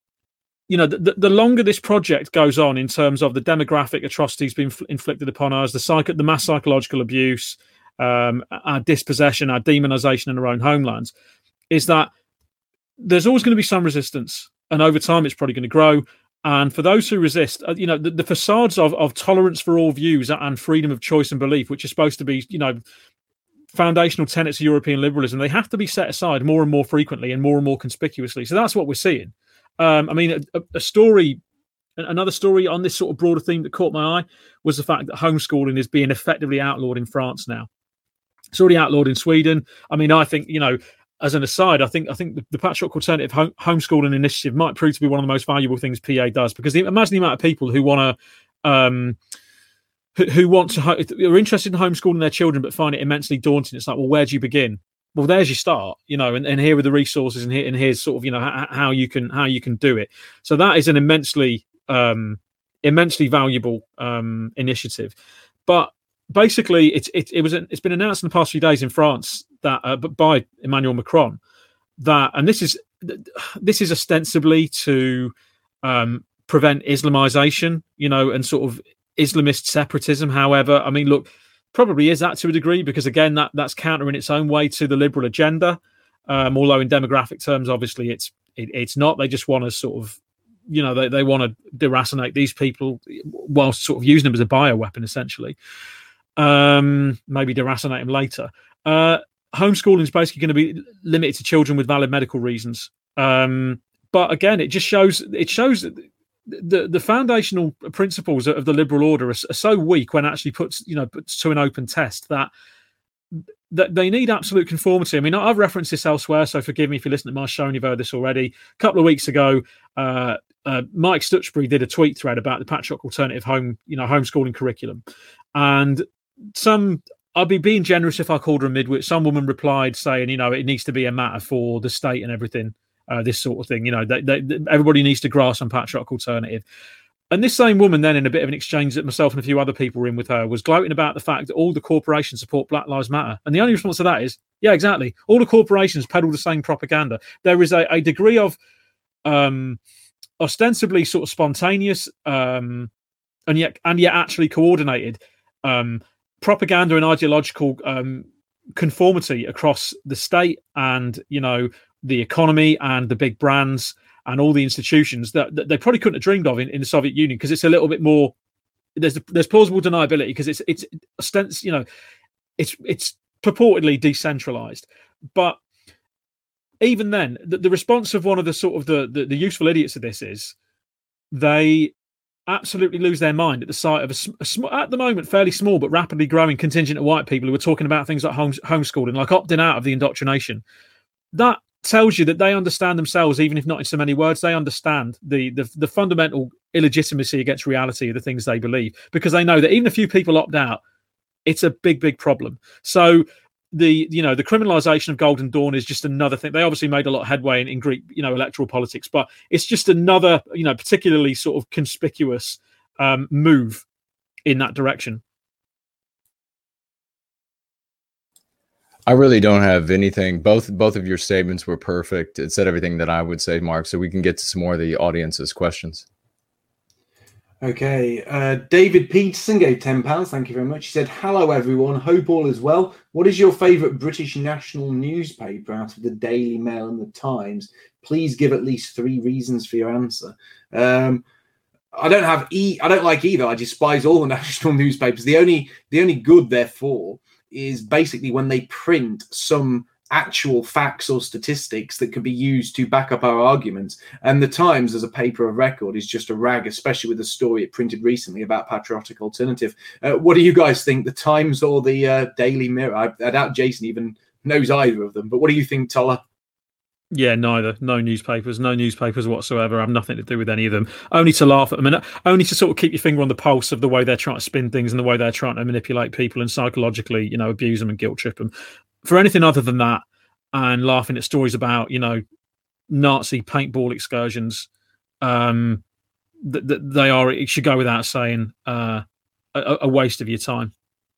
you know, the, the longer this project goes on in terms of the demographic atrocities being infl- inflicted upon us, the psych- the mass psychological abuse, Um, our dispossession, our demonization in our own homelands, is that there's always going to be some resistance, and over time it's probably going to grow. And for those who resist, you know, the, the facades of, of tolerance for all views and freedom of choice and belief, which are supposed to be, you know, foundational tenets of European liberalism, they have to be set aside more and more frequently and more and more conspicuously. So that's what we're seeing. Um, I mean, a, a story, another story on this sort of broader theme that caught my eye was the fact that homeschooling is being effectively outlawed in France now. It's already outlawed in Sweden. I mean, I think, you know, as an aside, I think I think the, the Patriotic Alternative home, Homeschooling Initiative might prove to be one of the most valuable things P A does, because the, imagine the amount of people who want to, um, who, who want to, are interested in homeschooling their children but find it immensely daunting. It's like, well, where do you begin? Well, there's your start, you know, and, and here are the resources, and here and here's sort of, you know, how, how you can how you can do it. So that is an immensely um, immensely valuable um, initiative, but. Basically, it's it, it was it's been announced in the past few days in France that uh, by Emmanuel Macron that, and this is this is ostensibly to um, prevent Islamization, you know, and sort of Islamist separatism. However, I mean, look, probably is that to a degree, because again, that that's counter in its own way to the liberal agenda. Um, although in demographic terms, obviously, it's it, it's not. They just want to sort of, you know, they they want to deracinate these people whilst sort of using them as a bioweapon, essentially. Um, maybe deracinate them later. Uh, homeschooling is basically going to be limited to children with valid medical reasons. Um, but again, it just shows it shows that the the foundational principles of the liberal order are, are so weak when actually puts you know puts to an open test that that they need absolute conformity. I mean, I've referenced this elsewhere, so forgive me if you listen to my show and you've heard this already. A couple of weeks ago, uh, uh, Mike Stutchbury did a tweet thread about the Patriotic Alternative home you know homeschooling curriculum, and some, I'd be being generous if I called her a midwit. Some woman replied saying, you know, it needs to be a matter for the state and everything, uh, this sort of thing. You know, they, they, everybody needs to grasp on Patriotic Alternative. And this same woman then, in a bit of an exchange that myself and a few other people were in with her, was gloating about the fact that all the corporations support Black Lives Matter. And the only response to that is, yeah, exactly. All the corporations peddle the same propaganda. There is a, a degree of um, ostensibly sort of spontaneous um, and yet and yet actually coordinated um propaganda and ideological um, conformity across the state and, you know, the economy and the big brands and all the institutions that, that they probably couldn't have dreamed of in, in the Soviet Union, because it's a little bit more, there's there's plausible deniability because it's, it's, it's, you know, it's, it's purportedly decentralized. But even then, the, the response of one of the sort of the, the, the useful idiots of this is they absolutely lose their mind at the sight of a, a sm- at the moment fairly small but rapidly growing contingent of white people who are talking about things like home, homeschooling, like opting out of the indoctrination. That tells you that they understand themselves, even if not in so many words. They understand the the, the fundamental illegitimacy against reality of the things they believe, because they know that even a few people opt out, it's a big, big problem. So the you know the criminalization of Golden Dawn is just another thing. They obviously made a lot of headway in, in Greek you know electoral politics, but it's just another you know particularly sort of conspicuous um, move in that direction. I really don't have anything. Both both of your statements were perfect. It said everything that I would say, Mark. So we can get to some more of the audience's questions. Okay. Uh, David Peterson gave ten pounds. Thank you very much. He said, hello, everyone. Hope all is well. What is your favourite British national newspaper out of the Daily Mail and the Times? Please give at least three reasons for your answer. Um, I don't have e. I don't like either. I despise all the national newspapers. The only the only good, therefore, is basically when they print some actual facts or statistics that could be used to back up our arguments. And the Times, as a paper of record, is just a rag, especially with the story it printed recently about Patriotic Alternative. Uh, what do you guys think, the Times or the uh, Daily Mirror? I, I doubt Jason even knows either of them. But what do you think, Toller? Yeah, neither. No newspapers, no newspapers whatsoever. I have nothing to do with any of them. Only to laugh at them, and only to sort of keep your finger on the pulse of the way they're trying to spin things and the way they're trying to manipulate people and psychologically, you know, abuse them and guilt trip them. For anything other than that, and laughing at stories about, you know, Nazi paintball excursions, um, that th- they are, it should go without saying, uh, a, a waste of your time.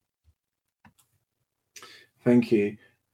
Thank you.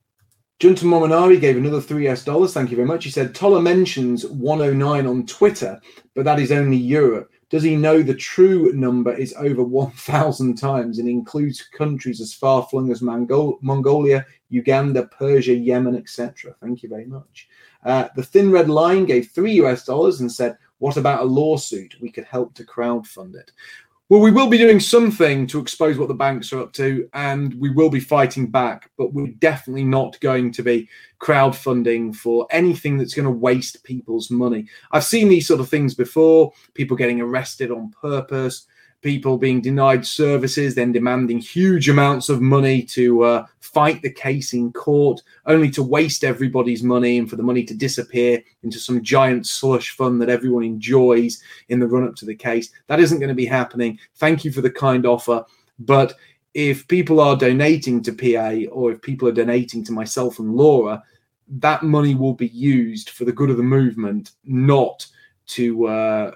Junta Mominari gave another three US dollars. Thank you very much. He said, Toller mentions one oh nine on Twitter, but that is only Europe. Does he know the true number is over one thousand times and includes countries as far-flung as Mongol- Mongolia, Uganda, Persia, Yemen, et cetera? Thank you very much. Uh, the Thin Red Line gave three US dollars and said, what about a lawsuit? We could help to crowdfund it. Well, we will be doing something to expose what the banks are up to, and we will be fighting back, but we're definitely not going to be crowdfunding for anything that's going to waste people's money. I've seen these sort of things before, people getting arrested on purpose, people being denied services, then demanding huge amounts of money to uh, fight the case in court, only to waste everybody's money and for the money to disappear into some giant slush fund that everyone enjoys in the run-up to the case. That isn't going to be happening. Thank you for the kind offer. But if people are donating to P A, or if people are donating to myself and Laura, that money will be used for the good of the movement, not to uh,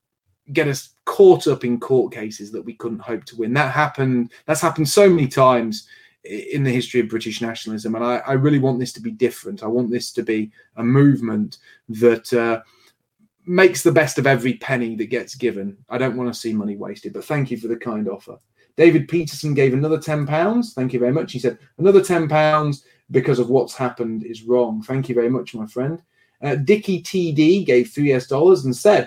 get us caught up in court cases that we couldn't hope to win. That happened. That's happened so many times in the history of British nationalism, and I, I really want this to be different. I want this to be a movement that uh, makes the best of every penny that gets given. I don't want to see money wasted, but thank you for the kind offer. David Peterson gave another ten pounds. Thank you very much. He said, another ten pounds because of what's happened is wrong. Thank you very much, my friend. Uh, Dickie T D gave three US dollars and said,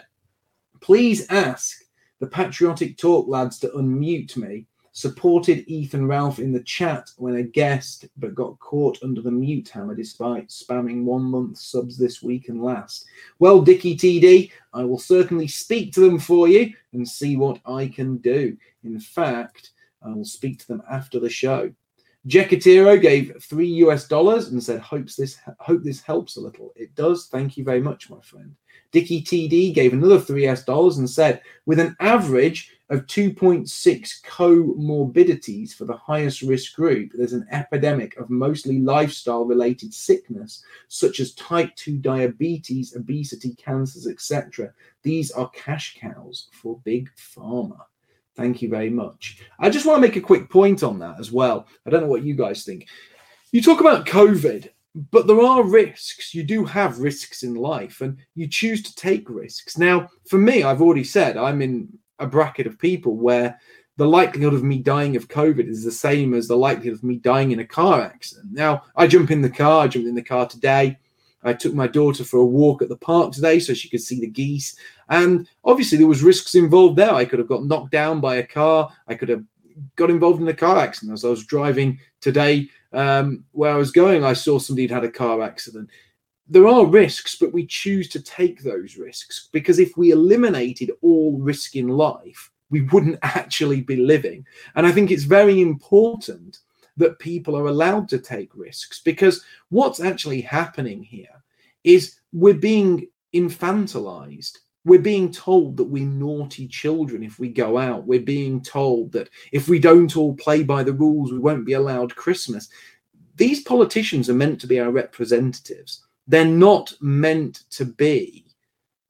please ask the Patriotic Talk lads to unmute me. Supported Ethan Ralph in the chat when a guest, but got caught under the mute hammer despite spamming one month subs this week and last. Well, Dickie T D, I will certainly speak to them for you and see what I can do. In fact, I will speak to them after the show. Jekatiro gave three US dollars and said, hopes this hope this helps a little. It does. Thank you very much, my friend. Dickie T D gave another three US dollars and said, with an average of two point six comorbidities for the highest risk group, there's an epidemic of mostly lifestyle-related sickness, such as type two diabetes, obesity, cancers, et cetera. These are cash cows for Big Pharma. Thank you very much. I just want to make a quick point on that as well. I don't know what you guys think. You talk about COVID, but there are risks. You do have risks in life, and you choose to take risks. Now, for me, I've already said I'm in a bracket of people where the likelihood of me dying of COVID is the same as the likelihood of me dying in a car accident. Now, I jump in the car. I jumped in the car today. I took my daughter for a walk at the park today so she could see the geese. And obviously there was risks involved there. I could have got knocked down by a car. I could have got involved in a car accident. As I was driving today um, where I was going, I saw somebody had had a car accident. There are risks, but we choose to take those risks because if we eliminated all risk in life, we wouldn't actually be living. And I think it's very important that people are allowed to take risks, because what's actually happening here is we're being infantilized. We're being told that we're naughty children if we go out. We're being told that if we don't all play by the rules, we won't be allowed Christmas. These politicians are meant to be our representatives. They're not meant to be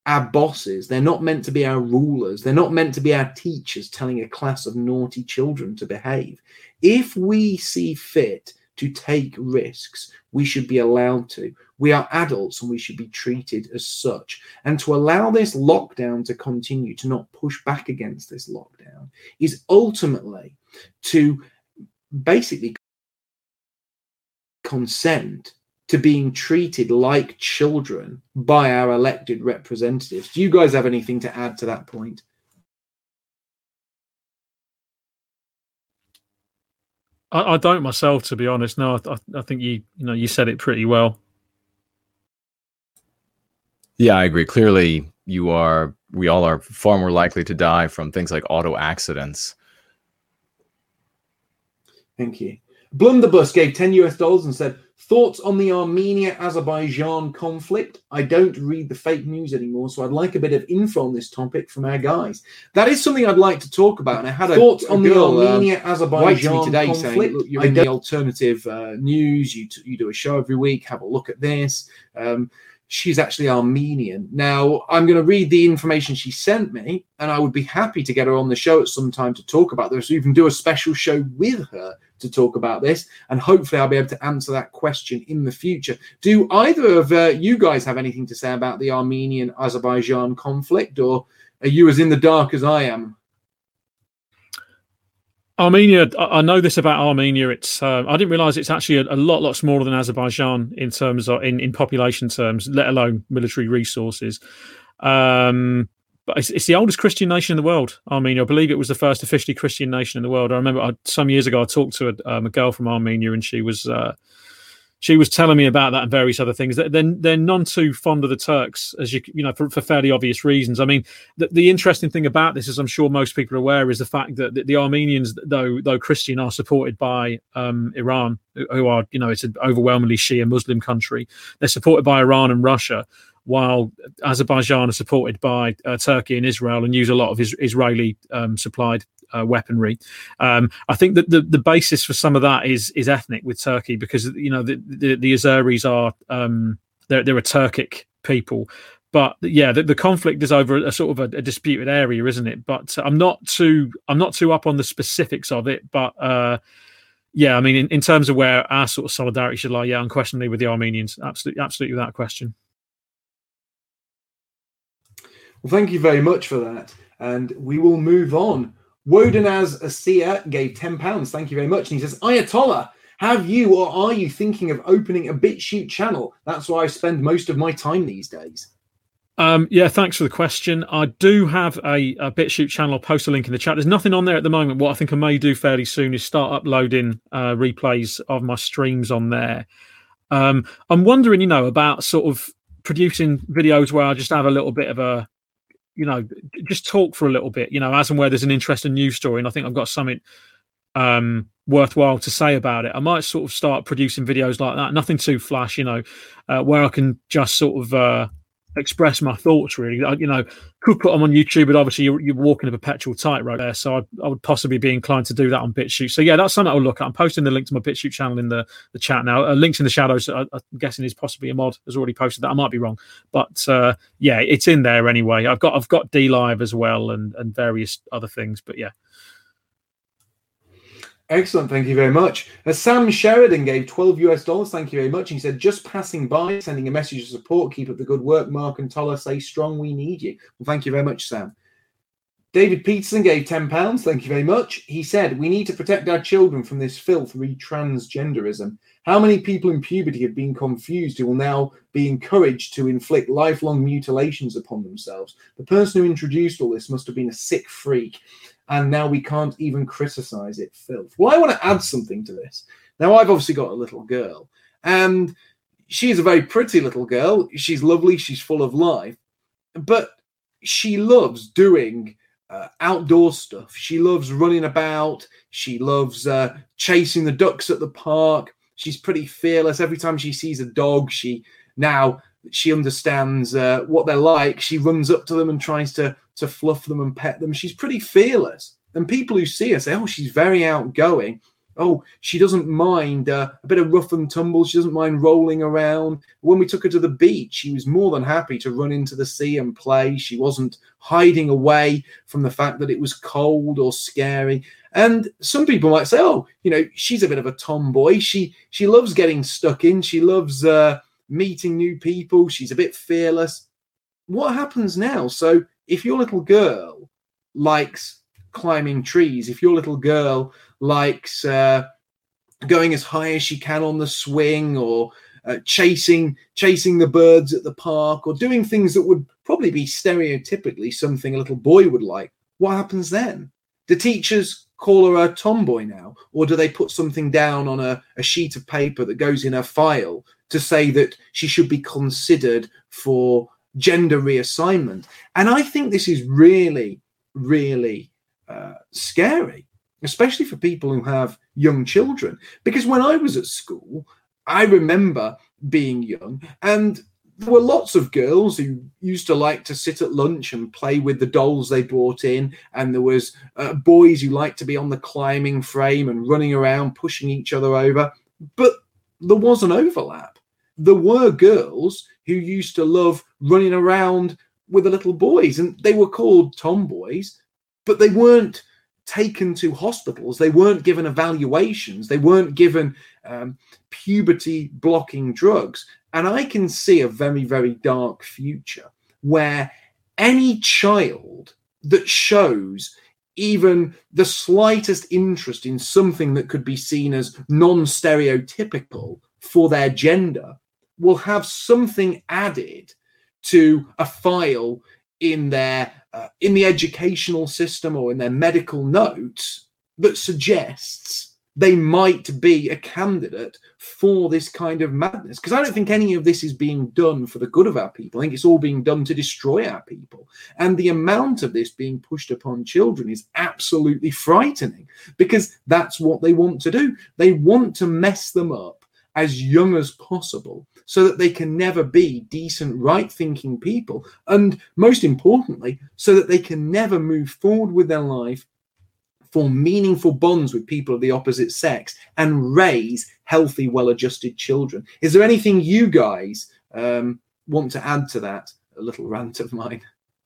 our bosses. They're not meant to be our rulers. They're not meant to be our teachers telling a class of naughty children to behave. If we see fit to take risks, we should be allowed to. We are adults and we should be treated as such. And to allow this lockdown to continue, to not push back against this lockdown, is ultimately to basically consent to being treated like children by our elected representatives. Do you guys have anything to add to that point? I, I don't myself, to be honest. No, I, I think you you know you said it pretty well. Yeah, I agree. Clearly, you are. We all are far more likely to die from things like auto accidents. Thank you. Blunderbuss gave ten US dollars and said, thoughts on the Armenia-Azerbaijan conflict? I don't read the fake news anymore, so I'd like a bit of info on this topic from our guys. That is something I'd like to talk about. And I had a thoughts a on girl, the Armenia-Azabajan um, today conflict. Saying, look, you're I in the alternative uh, news. You, t- you do a show every week. Have a look at this. Um, She's actually Armenian. Now, I'm going to read the information she sent me, and I would be happy to get her on the show at some time to talk about this. We can do a special show with her to talk about this, and hopefully I'll be able to answer that question in the future. Do either of uh, you guys have anything to say about the Armenian-Azerbaijan conflict, or are you as in the dark as I am? Armenia, I know this about Armenia. It's uh, I didn't realize it's actually a, a lot, lot smaller than Azerbaijan in terms of in, in population terms, let alone military resources. Um, but it's, it's the oldest Christian nation in the world. Armenia, I believe it was the first officially Christian nation in the world. I remember I, some years ago I talked to a, um, a girl from Armenia, and she was uh, she was telling me about that and various other things. They're, they're none too fond of the Turks, as you you know, for, for fairly obvious reasons. I mean, the, the interesting thing about this, as I'm sure most people are aware, is the fact that the, the Armenians, though though Christian, are supported by um, Iran, who are, you know, it's an overwhelmingly Shia Muslim country. They're supported by Iran and Russia, while Azerbaijan are supported by uh, Turkey and Israel and use a lot of is- Israeli um, supplied Uh, weaponry. Um, I think that the, the basis for some of that is is ethnic with Turkey, because you know the the, the Azeris are um, they're they're a Turkic people, but yeah, the, the conflict is over a sort of a, a disputed area, isn't it? But I'm not too I'm not too up on the specifics of it, but uh, yeah, I mean in, in terms of where our sort of solidarity should lie, yeah, unquestionably with the Armenians, absolutely, absolutely without question. Well, thank you very much for that, and we will move on. Wodenaz Asiya gave ten pounds. Thank you very much. And he says, Ayatollah, have you or are you thinking of opening a BitChute channel? That's where I spend most of my time these days. Um, yeah, thanks for the question. I do have a, a BitChute channel. I'll post a link in the chat. There's nothing on there at the moment. What I think I may do fairly soon is start uploading uh, replays of my streams on there. Um, I'm wondering, you know, about sort of producing videos where I just have a little bit of a, you know, just talk for a little bit, you know, as and where there's an interesting news story, and I think I've got something um, worthwhile to say about it. I might sort of start producing videos like that, nothing too flash, you know, uh, where I can just sort of uh, express my thoughts, really. I, you know, could put them on YouTube, but obviously you're, you're walking a perpetual tightrope there, so I'd, I would possibly be inclined to do that on BitChute. So yeah, that's something I'll look at. I'm posting the link to my BitChute channel in the, the chat now. Uh, links in the shadows, I, I'm guessing is possibly a mod has already posted that. I might be wrong, but uh, yeah, it's in there anyway. I've got I've got D Live as well, and and various other things, but yeah. Excellent, thank you very much. Uh, Sam Sheridan gave twelve US dollars. Thank you very much. He said, just passing by, sending a message of support. Keep up the good work, Mark and Tolla. Stay strong, we need you. Well, thank you very much, Sam. David Peterson gave ten pounds. Thank you very much. He said, we need to protect our children from this filth, re-transgenderism. How many people in puberty have been confused who will now be encouraged to inflict lifelong mutilations upon themselves? The person who introduced all this must have been a sick freak, and now we can't even criticize it filth. Well, I want to add something to this. Now, I've obviously got a little girl, and she's a very pretty little girl. She's lovely. She's full of life, but she loves doing uh, outdoor stuff. She loves running about. She loves uh, chasing the ducks at the park. She's pretty fearless. Every time she sees a dog, she now she understands uh, what they're like. She runs up to them and tries to to fluff them and pet them. She's pretty fearless. And people who see her say, oh, she's very outgoing. Oh, she doesn't mind uh, a bit of rough and tumble. She doesn't mind rolling around. When we took her to the beach, she was more than happy to run into the sea and play. She wasn't hiding away from the fact that it was cold or scary. And some people might say, oh, you know, she's a bit of a tomboy. She she loves getting stuck in. She loves uh, meeting new people. She's a bit fearless. What happens now? So if your little girl likes climbing trees, if your little girl likes uh, going as high as she can on the swing, or uh, chasing chasing the birds at the park, or doing things that would probably be stereotypically something a little boy would like, what happens then? Do teachers call her a tomboy now, or do they put something down on a, a sheet of paper that goes in her file to say that she should be considered for gender reassignment? And I think this is really, really uh, scary, especially for people who have young children. Because when I was at school, I remember being young, and there were lots of girls who used to like to sit at lunch and play with the dolls they brought in. And there was uh, boys who liked to be on the climbing frame and running around, pushing each other over. But there was an overlap. There were girls who used to love running around with the little boys, and they were called tomboys, but they weren't taken to hospitals. They weren't given evaluations. They weren't given um, puberty blocking drugs. And I can see a very, very dark future where any child that shows even the slightest interest in something that could be seen as non-stereotypical for their gender will have something added to a file in their uh, in the educational system or in their medical notes that suggests they might be a candidate for this kind of madness. Because I don't think any of this is being done for the good of our people. I think it's all being done to destroy our people. And the amount of this being pushed upon children is absolutely frightening, because that's what they want to do. They want to mess them up as young as possible so that they can never be decent, right-thinking people. And most importantly, so that they can never move forward with their life, form meaningful bonds with people of the opposite sex, and raise healthy, well-adjusted children. Is there anything you guys um, want to add to that a little rant of mine?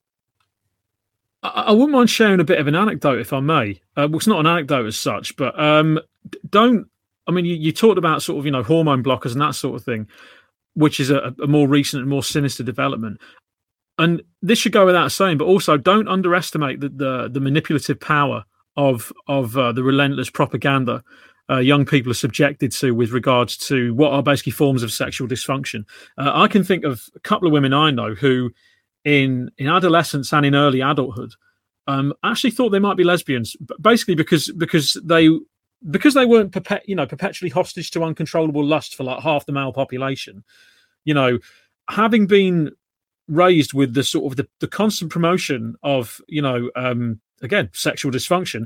I, I wouldn't mind sharing a bit of an anecdote, if I may. Uh, well, it's not an anecdote as such, but um, don't, I mean, you, you talked about sort of, you know, hormone blockers and that sort of thing, which is a, a more recent and more sinister development. And this should go without saying, but also don't underestimate the the, the manipulative power of of uh, the relentless propaganda uh, young people are subjected to with regards to what are basically forms of sexual dysfunction. Uh, I can think of a couple of women I know who, in in adolescence and in early adulthood, um, actually thought they might be lesbians, basically because because they because they weren't perpet- you know perpetually hostage to uncontrollable lust for like half the male population. You know, having been raised with the sort of the, the constant promotion of, you know, um, again, sexual dysfunction,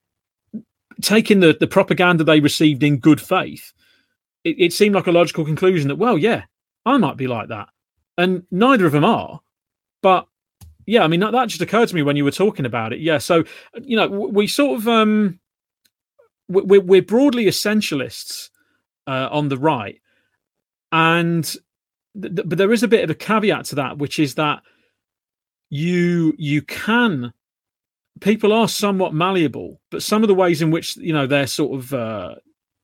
taking the, the propaganda they received in good faith, it, it seemed like a logical conclusion that, well, yeah, I might be like that. And neither of them are. But yeah, I mean, that, that just occurred to me when you were talking about it. Yeah. So, you know, we sort of, um, we're, we're broadly essentialists uh, on the right. And th- but there is a bit of a caveat to that, which is that you you can people are somewhat malleable, but some of the ways in which, you know, they're sort of uh,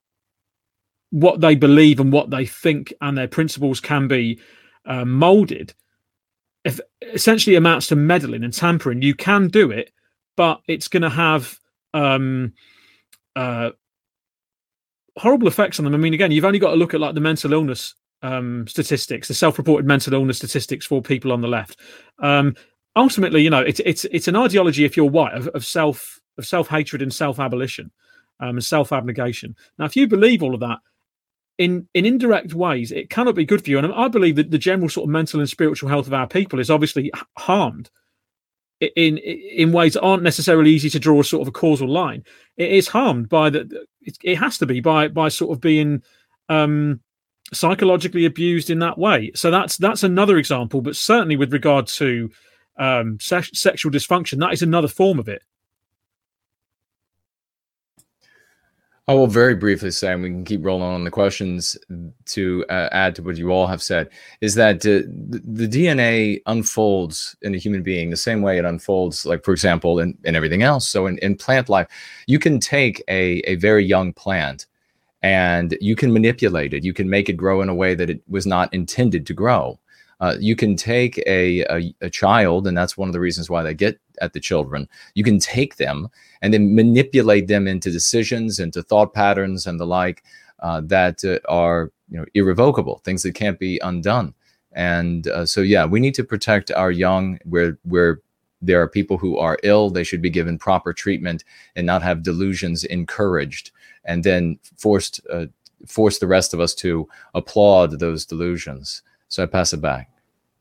what they believe and what they think and their principles can be uh, molded, if essentially amounts to meddling and tampering. You can do it, but it's going to have um, uh, horrible effects on them. I mean, again, you've only got to look at like the mental illness um, statistics, the self-reported mental illness statistics for people on the left. Um, ultimately, you know, it's it's it's an ideology, if you're white, of, of self of self-hatred and self-abolition um, and self-abnegation. Now, if you believe all of that, in in indirect ways, it cannot be good for you. And I believe that the general sort of mental and spiritual health of our people is obviously harmed in in ways that aren't necessarily easy to draw a sort of a causal line. It is harmed by the it, it has to be by by sort of being um, psychologically abused in that way. So that's that's another example. But certainly with regard to um, se- sexual dysfunction, that is another form of it. I will very briefly say, and we can keep rolling on the questions to uh, add to what you all have said, is that uh, the, the D N A unfolds in a human being the same way it unfolds, like, for example, in, in everything else. So in, in plant life, you can take a, a very young plant and you can manipulate it. You can make it grow in a way that it was not intended to grow. Uh, you can take a, a, a child, and that's one of the reasons why they get at the children. You can take them and then manipulate them into decisions, into thought patterns and the like uh, that uh, are, you know, irrevocable, things that can't be undone. And uh, so, yeah, we need to protect our young where, where there are people who are ill. They should be given proper treatment and not have delusions encouraged and then forced, uh, force the rest of us to applaud those delusions. So I pass it back.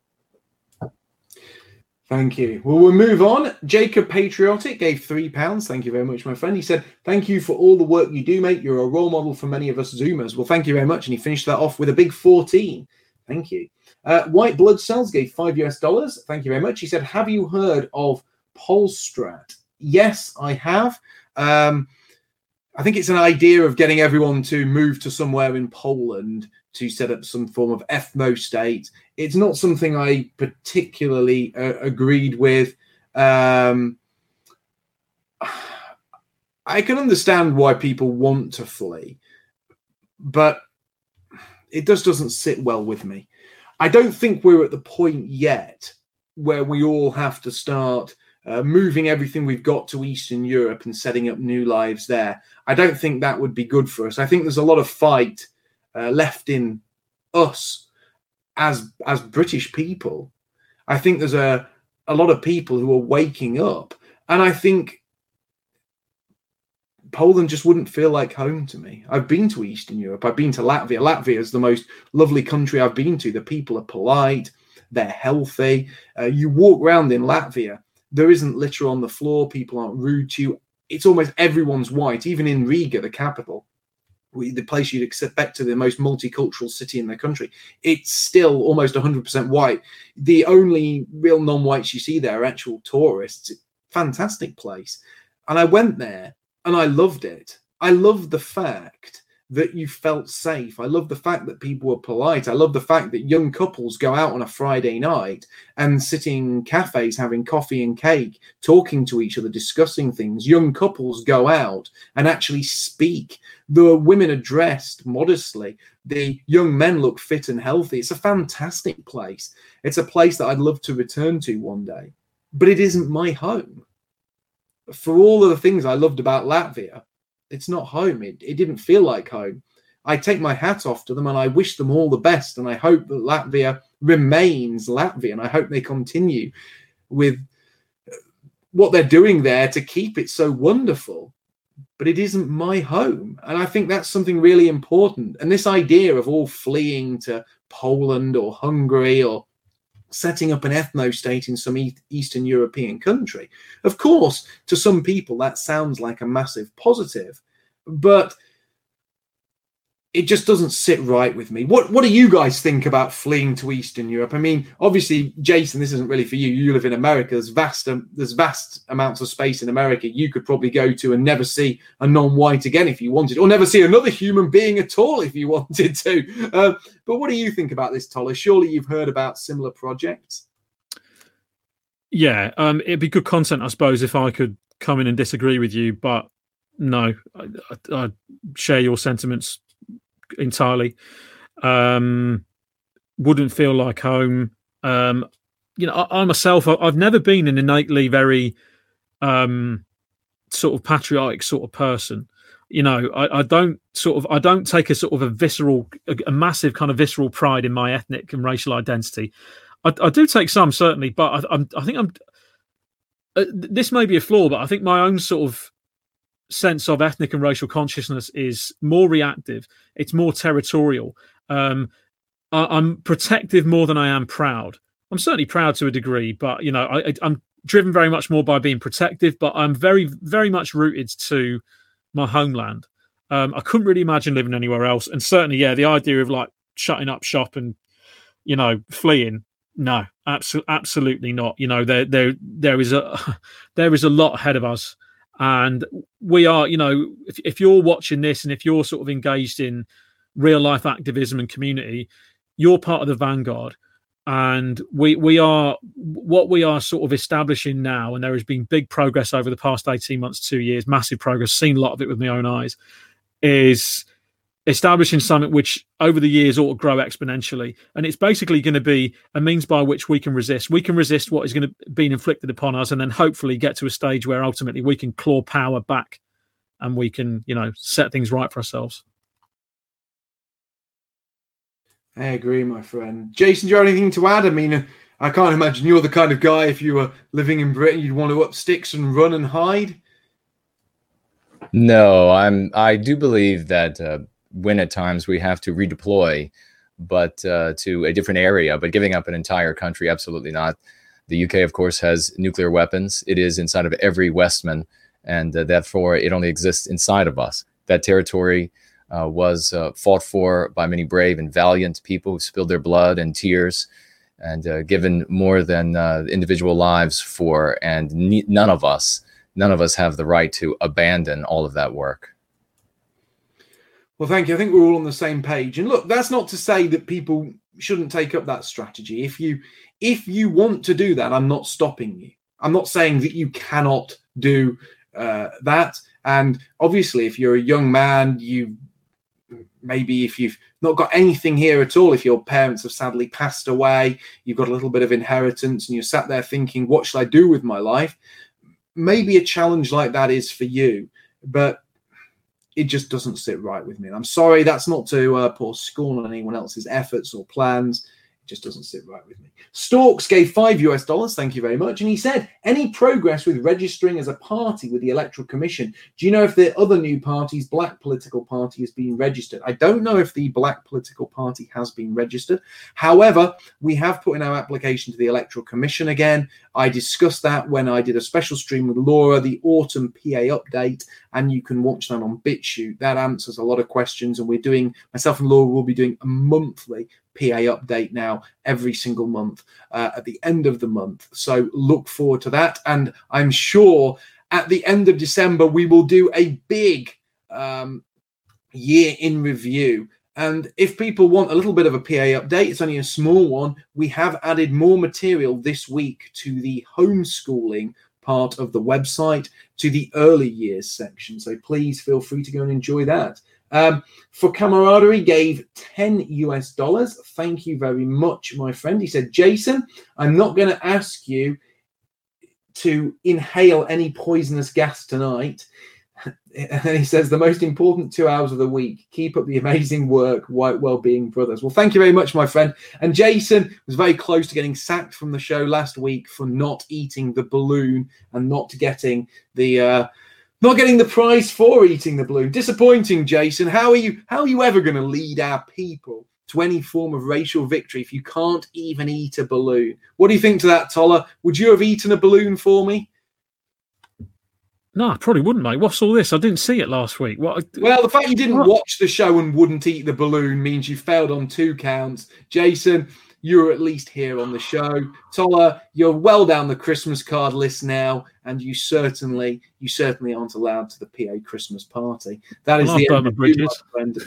Thank you. Well, we'll move on. Jacob Patriotic gave three pounds. Thank you very much, my friend. He said, thank you for all the work you do, mate. You're a role model for many of us Zoomers. Well, thank you very much. And he finished that off with a big fourteen. Thank you. Uh, White Blood Cells gave five US dollars. Thank you very much. He said, have you heard of Polstrat? Yes, I have. Um, I think it's an idea of getting everyone to move to somewhere in Poland to set up some form of ethno-state. It's not something I particularly uh, agreed with. Um, I can understand why people want to flee, but it just doesn't sit well with me. I don't think we're at the point yet where we all have to start uh, moving everything we've got to Eastern Europe and setting up new lives there. I don't think that would be good for us. I think there's a lot of fight Uh, left in us as as British people. I think there's a, a lot of people who are waking up, and I think Poland just wouldn't feel like home to me. I've been to Eastern Europe. I've been to Latvia. Latvia is the most lovely country I've been to. The people are polite. They're healthy. Uh, you walk around in Latvia, there isn't litter on the floor. People aren't rude to you. It's almost everyone's white, even in Riga, the capital. We, the place you'd expect to the most multicultural city in the country, it's still almost one hundred percent white. The only real non-whites you see there are actual tourists. Fantastic place. And I went there and I loved it. I loved the fact that you felt safe. I love the fact that people were polite. I love the fact that young couples go out on a Friday night and sitting in cafes having coffee and cake, talking to each other, discussing things. Young couples go out and actually speak. The women are dressed modestly. The young men look fit and healthy. It's a fantastic place. It's a place that I'd love to return to one day, but it isn't my home. For all of the things I loved about Latvia, it's not home. It, it didn't feel like home. I take my hat off to them and I wish them all the best. And I hope that Latvia remains Latvia. And I hope they continue with what they're doing there to keep it so wonderful. But it isn't my home. And I think that's something really important. And this idea of all fleeing to Poland or Hungary or setting up an ethno-state in some Eastern European country. Of course, to some people, that sounds like a massive positive, but it just doesn't sit right with me. What What do you guys think about fleeing to Eastern Europe? I mean, obviously, Jason, this isn't really for you. You live in America. There's vast, um, there's vast amounts of space in America you could probably go to and never see a non-white again if you wanted, or never see another human being at all if you wanted to. Uh, but what do you think about this, Tolle? Surely you've heard about similar projects. Yeah, um, it'd be good content, I suppose, if I could come in and disagree with you. But no, I, I, I share your sentiments entirely. Um, wouldn't feel like home. Um, you know, I, I myself, I, I've never been an innately very um, sort of patriotic sort of person. You know, I, I don't sort of, I don't take a sort of a visceral, a, a massive kind of visceral pride in my ethnic and racial identity. I, I do take some, certainly, but I, I'm, I think I'm. Uh, this may be a flaw, but I think my own sort of sense of ethnic and racial consciousness is more reactive. It's more territorial. Um, I, I'm protective more than I am proud. I'm certainly proud to a degree, but you know, I, I'm driven very much more by being protective. But I'm very, very much rooted to my homeland. Um, I couldn't really imagine living anywhere else, and certainly, yeah, the idea of like shutting up shop and you know fleeing. No, absolutely, absolutely not. You know, there, there, there is a, there is a lot ahead of us. And we are, you know, if, if you're watching this and if you're sort of engaged in real life activism and community, you're part of the vanguard. And we we are what we are sort of establishing now, and there has been big progress over the past eighteen months, two years, massive progress, seen a lot of it with my own eyes, is establishing something which over the years ought to grow exponentially. And it's basically going to be a means by which we can resist. We can resist what is going to be inflicted upon us, and then hopefully get to a stage where ultimately we can claw power back and we can, you know, set things right for ourselves. I agree, my friend. Jason, do you have anything to add? I mean, I can't imagine you're the kind of guy, if you were living in Britain, you'd want to up sticks and run and hide. No, I'm. I do believe that uh, when at times we have to redeploy, but uh, to a different area, but giving up an entire country, absolutely not. The U K, of course, has nuclear weapons. It is inside of every Westman, and uh, therefore it only exists inside of us. That territory uh, was uh, fought for by many brave and valiant people who spilled their blood and tears and uh, given more than uh, individual lives for, and ne- none of us None of us have the right to abandon all of that work. Well, thank you. I think we're all on the same page. And look, that's not to say that people shouldn't take up that strategy. If you if you want to do that, I'm not stopping you. I'm not saying that you cannot do uh, that. And obviously, if you're a young man, you maybe if you've not got anything here at all, if your parents have sadly passed away, you've got a little bit of inheritance and you're sat there thinking, what should I do with my life? Maybe a challenge like that is for you, but it just doesn't sit right with me. And I'm sorry, that's not to uh, pour scorn on anyone else's efforts or plans. It just doesn't sit right with me. Storks gave five US dollars. Thank you very much. And he said, any progress with registering as a party with the Electoral Commission? Do you know if the other new parties, Black Political Party, has been registered? I don't know if the Black Political Party has been registered. However, we have put in our application to the Electoral Commission again. I discussed that when I did a special stream with Laura, the autumn P A update, and you can watch that on BitChute. That answers a lot of questions, and we're doing, myself and Laura will be doing a monthly P A update now every single month uh, at the end of the month. So look forward to that. And I'm sure at the end of December, we will do a big um, year in review. And if people want a little bit of a P A update, it's only a small one. We have added more material this week to the homeschooling part of the website, to the early years section. So please feel free to go and enjoy that. Um, for camaraderie, gave ten US dollars. Thank you very much, my friend. He said, Jason, I'm not going to ask you to inhale any poisonous gas tonight. And he says, the most important two hours of the week. Keep up the amazing work, White Wellbeing Brothers. Well, thank you very much, my friend. And Jason was very close to getting sacked from the show last week for not eating the balloon and not getting the uh, not getting the prize for eating the balloon. Disappointing, Jason. How are you? How are you ever going to lead our people to any form of racial victory if you can't even eat a balloon? What do you think to that, Toller? Would you have eaten a balloon for me? No, I probably wouldn't, mate. What's all this? I didn't see it last week. What? Well, the fact you didn't what? watch the show and wouldn't eat the balloon means you failed on two counts. Jason, you're at least here on the show. Toller, you're well down the Christmas card list now, and you certainly, you certainly aren't allowed to the P A Christmas party. That is well, the end end of bridges.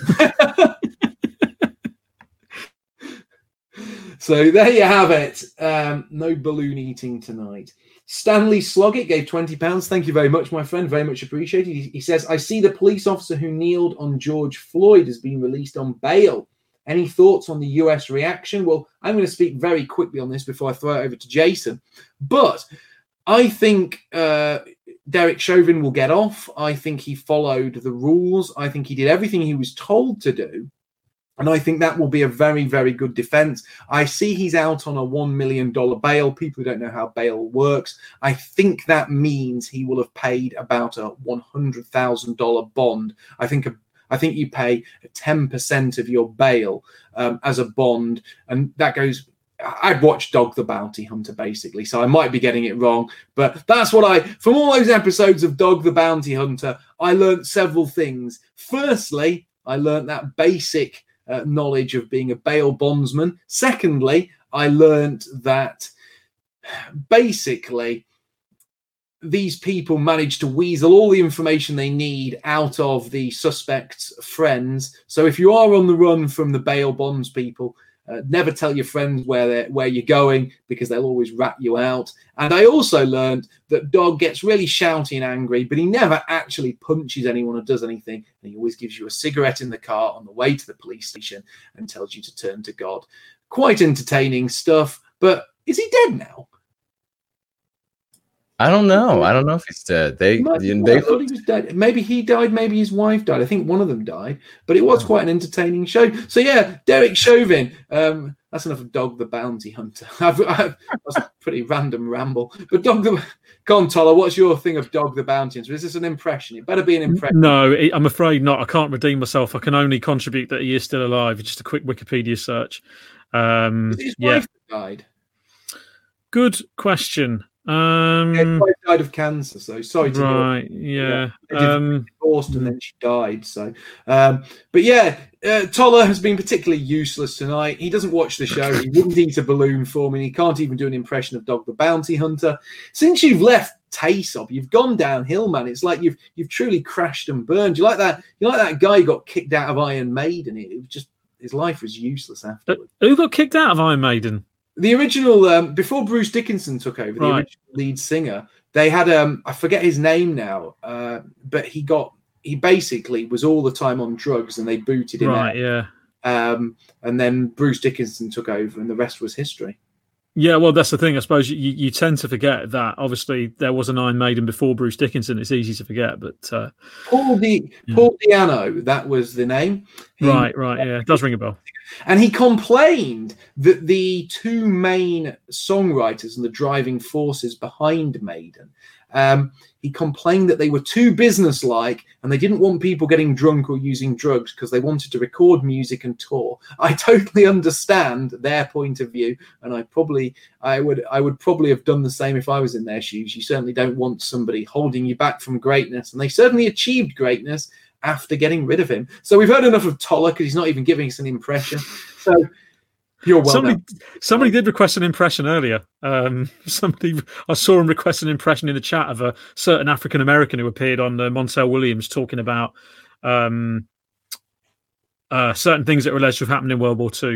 So there you have it. Um, no balloon eating tonight. Stanley Sloggett gave twenty pounds. Thank you very much, my friend. Very much appreciated. He, he says, I see the police officer who kneeled on George Floyd has been released on bail. Any thoughts on the U S reaction? Well, I'm going to speak very quickly on this before I throw it over to Jason. But I think uh, Derek Chauvin will get off. I think he followed the rules. I think he did everything he was told to do. And I think that will be a very, very good defense. I see he's out on a one million dollars bail. People who don't know how bail works, I think that means he will have paid about a one hundred thousand dollars bond. I think a I think you pay ten percent of your bail um, as a bond. And that goes, I'd watched Dog the Bounty Hunter, basically. So I might be getting it wrong. But that's what I, from all those episodes of Dog the Bounty Hunter, I learned several things. Firstly, I learned that basic uh, knowledge of being a bail bondsman. Secondly, I learned that basically these people manage to weasel all the information they need out of the suspect's friends. So if you are on the run from the bail bonds people, uh, never tell your friends where they're, where you're going, because they'll always rat you out. And I also learned that Dog gets really shouty and angry, but he never actually punches anyone or does anything. And he always gives you a cigarette in the car on the way to the police station and tells you to turn to God. Quite entertaining stuff, but is he dead now? I don't know. I don't know if he's dead. They, He they, I thought he was dead. Maybe he died. Maybe his wife died. I think one of them died. But it was quite an entertaining show. So yeah, Derek Chauvin. Um, that's enough of Dog the Bounty Hunter. I've, I've, that's a pretty random ramble. But Dog the Con Toller, what's your thing of Dog the Bounty Hunter? Is this an impression? It better be an impression. No, I'm afraid not. I can't redeem myself. I can only contribute that he is still alive. Just a quick Wikipedia search. Um, Is it his yeah. wife that died? Good question. Um, Yeah, his wife died of cancer. So sorry to right, yeah. They did Um, divorced and then she died. So, um, but yeah, uh, Toller has been particularly useless tonight. He doesn't watch the show. He wouldn't eat a balloon for me. He can't even do an impression of Dog the Bounty Hunter. Since you've left Taysop, you've gone downhill, man. It's like you've you've truly crashed and burned. You like that? You like that guy who got kicked out of Iron Maiden? It was just his life was useless afterwards. who got kicked out of Iron Maiden? The original, um, before Bruce Dickinson took over, the Right. original lead singer, they had, um, I forget his name now, uh, but he got, he basically was all the time on drugs and they booted him Right, out. yeah. Um, and then Bruce Dickinson took over and the rest was history. Yeah, well, that's the thing. I suppose you, you tend to forget that. Obviously, there was an Iron Maiden before Bruce Dickinson. It's easy to forget, but uh, Paul Di, Yeah. Paul Di'Anno, that was the name. He- right, right, yeah, it does ring a bell. And he complained that the two main songwriters and the driving forces behind Maiden, um, he complained that they were too businesslike and they didn't want people getting drunk or using drugs because they wanted to record music and tour. I totally understand their point of view, and I probably, I would, I would probably have done the same if I was in their shoes. You certainly don't want somebody holding you back from greatness, and they certainly achieved greatness after getting rid of him. So we've heard enough of Toller because he's not even giving us an impression. So you're well somebody, done. somebody did request an impression earlier. Um, somebody, I saw him request an impression in the chat of a certain African American who appeared on uh, Montel Williams talking about um, uh, certain things that were alleged to have happened in World War Two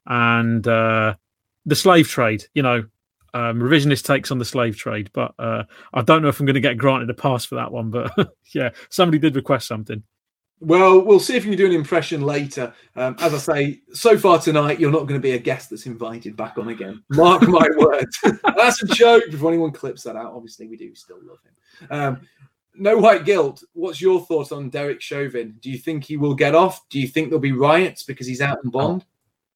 and uh, the slave trade. You know, um, revisionist takes on the slave trade. But uh, I don't know if I'm going to get granted a pass for that one. But yeah, somebody did request something. Well, we'll see if you can do an impression later. Um, as I say, so far tonight, you're not going to be a guest that's invited back on again. Mark my words. That's a joke. Before anyone clips that out, obviously we do still love him. Um, no White Guilt. What's your thoughts on Derek Chauvin? Do you think he will get off? Do you think there'll be riots because he's out on bond?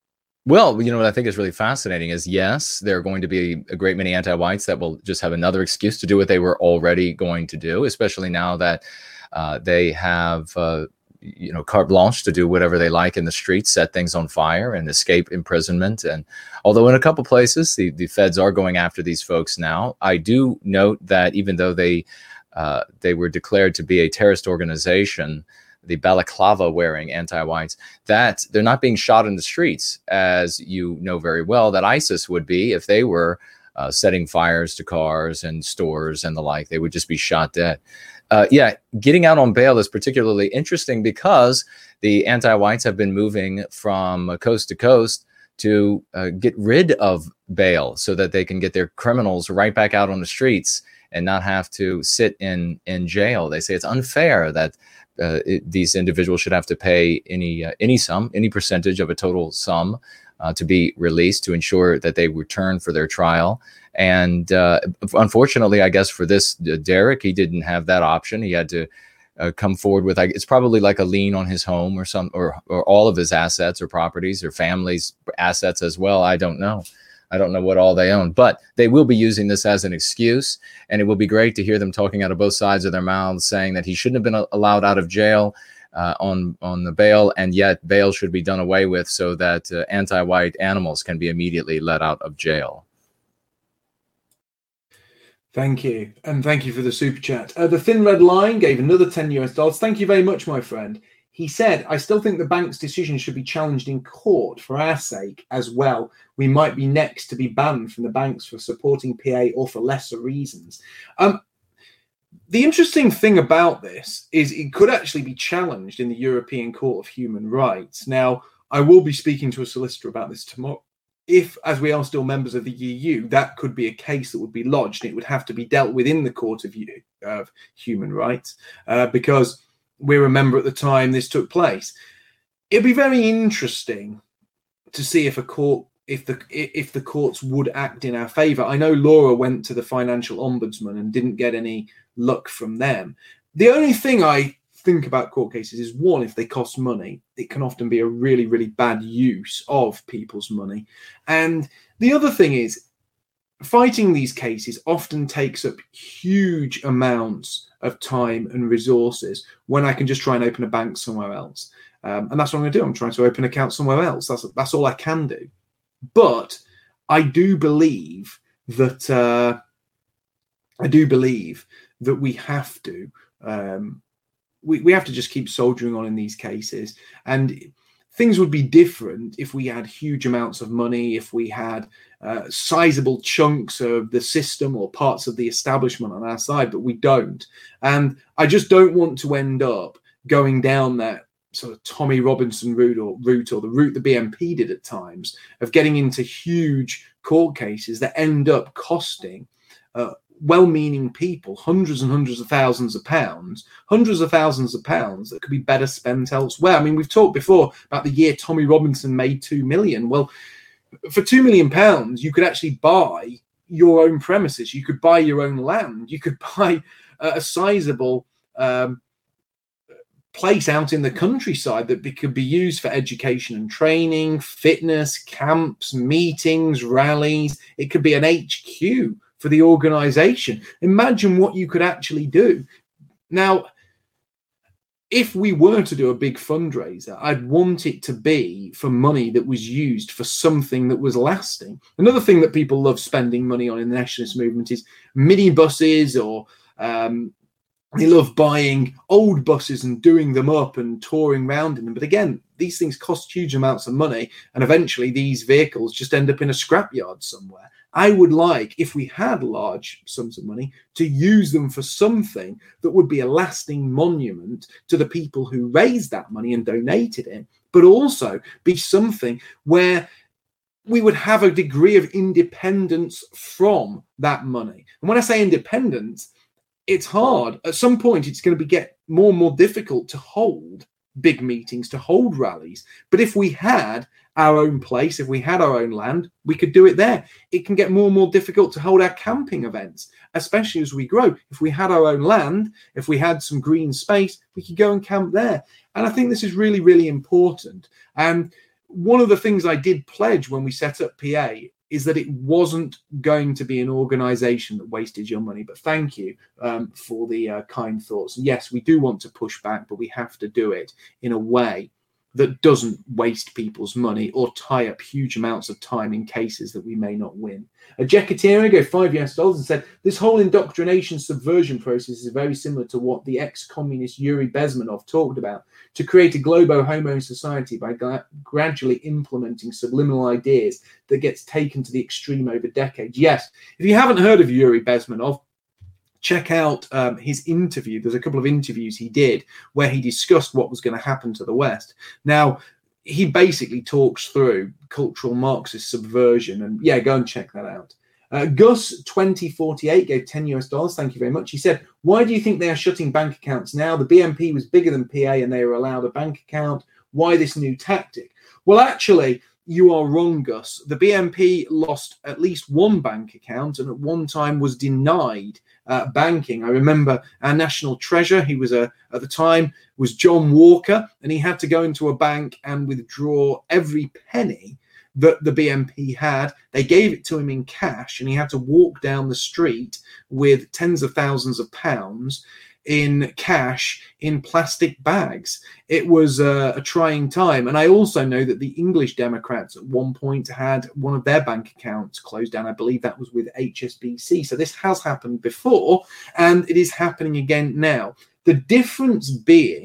Well, you know what I think is really fascinating is, yes, there are going to be a great many anti-whites that will just have another excuse to do what they were already going to do, especially now that uh, they have, uh, you know, carte blanche to do whatever they like in the streets, set things on fire and escape imprisonment. And although in a couple places, the, the feds are going after these folks now, I do note that even though they uh, they were declared to be a terrorist organization, the balaclava wearing anti-whites, that they're not being shot in the streets, as you know very well that ISIS would be if they were uh, setting fires to cars and stores and the like. They would just be shot dead. Uh, yeah, getting out on bail is particularly interesting because the anti-whites have been moving from coast to coast to uh, get rid of bail so that they can get their criminals right back out on the streets and not have to sit in, in jail. They say it's unfair that Uh, it, these individuals should have to pay any uh, any sum, any percentage of a total sum uh, to be released to ensure that they return for their trial. And uh, unfortunately, I guess for this uh, Derek, he didn't have that option. He had to uh, come forward with, like, it's probably like a lien on his home or some, or or all of his assets or properties or family's assets as well. I don't know. I don't know what all they own, but they will be using this as an excuse. And it will be great to hear them talking out of both sides of their mouths, saying that he shouldn't have been allowed out of jail uh, on, on the bail, and yet bail should be done away with so that uh, anti-white animals can be immediately let out of jail. Thank you. And thank you for the super chat. Uh, the Thin Red Line gave another ten US dollars. Thank you very much, my friend. He said, I still think the bank's decision should be challenged in court for our sake as well. We might be next to be banned from the banks for supporting P A or for lesser reasons. Um, The interesting thing about this is it could actually be challenged in the European Court of Human Rights. Now, I will be speaking to a solicitor about this tomorrow. If, as we are still members of the E U, that could be a case that would be lodged, and it would have to be dealt with in the Court of, of Human Rights, uh, because we remember at the time this took place. It'd be very interesting to see if a court, if the if the courts would act in our favour. I know Laura went to the Financial Ombudsman and didn't get any luck from them. The only thing I think about court cases is, one, if they cost money, it can often be a really, really bad use of people's money. And the other thing is, fighting these cases often takes up huge amounts of time and resources when I can just try and open a bank somewhere else. Um, and that's what I'm going to do. I'm trying to open an account somewhere else. That's, that's all I can do. But I do believe that uh, I do believe that we have to um, we, we have to just keep soldiering on in these cases. And things would be different if we had huge amounts of money, if we had uh, sizable chunks of the system or parts of the establishment on our side, but we don't. And I just don't want to end up going down that sort of Tommy Robinson route or route or the route the B N P did at times of getting into huge court cases that end up costing uh, well-meaning people hundreds and hundreds of thousands of pounds, hundreds of thousands of pounds that could be better spent elsewhere. I mean, we've talked before about the year Tommy Robinson made two million. Well, for two million pounds, you could actually buy your own premises. You could buy your own land. You could buy a, a sizable um, place out in the countryside that be, could be used for education and training, fitness, camps, meetings, rallies. It could be an H Q for the organization. Imagine what you could actually do. Now, if we were to do a big fundraiser, I'd want it to be for money that was used for something that was lasting. Another thing that people love spending money on in the nationalist movement is minibuses, or um, they love buying old buses and doing them up and touring around in them. But again, these things cost huge amounts of money, and eventually these vehicles just end up in a scrapyard somewhere. I would like, if we had large sums of money, to use them for something that would be a lasting monument to the people who raised that money and donated it, but also be something where we would have a degree of independence from that money. And when I say independence, it's hard. At some point, it's going to be get more and more difficult to hold big meetings, to hold rallies. But if we had our own place, if we had our own land, we could do it there. It can get more and more difficult to hold our camping events, especially as we grow. If we had our own land, if we had some green space, we could go and camp there. And I think this is really, really important. And one of the things I did pledge when we set up P A is that it wasn't going to be an organization that wasted your money. But thank you um, for the uh, kind thoughts. And yes, we do want to push back, but we have to do it in a way that doesn't waste people's money or tie up huge amounts of time in cases that we may not win. A Jekatera gave five U S dollars and said, this whole indoctrination subversion process is very similar to what the ex-communist Yuri Bezmenov talked about, to create a globo-homo society by gra- gradually implementing subliminal ideas that gets taken to the extreme over decades. Yes, if you haven't heard of Yuri Bezmenov, check out um, his interview. There's a couple of interviews he did where he discussed what was going to happen to the West. Now, he basically talks through cultural Marxist subversion. And yeah, go and check that out. Uh, Gus twenty forty-eight gave ten U S dollars. Thank you very much. He said, why do you think they are shutting bank accounts now? The B N P was bigger than P A and they were allowed a bank account. Why this new tactic? Well, actually, you are wrong, Gus. The B N P lost at least one bank account and at one time was denied Uh, banking. I remember our national treasurer, he was a at the time was John Walker, and he had to go into a bank and withdraw every penny that the B N P had. They gave it to him in cash, and he had to walk down the street with tens of thousands of pounds in cash in plastic bags. It was uh, a trying time. And I also know that the English Democrats at one point had one of their bank accounts closed down. I believe that was with H S B C. So this has happened before, and it is happening again now. The difference being,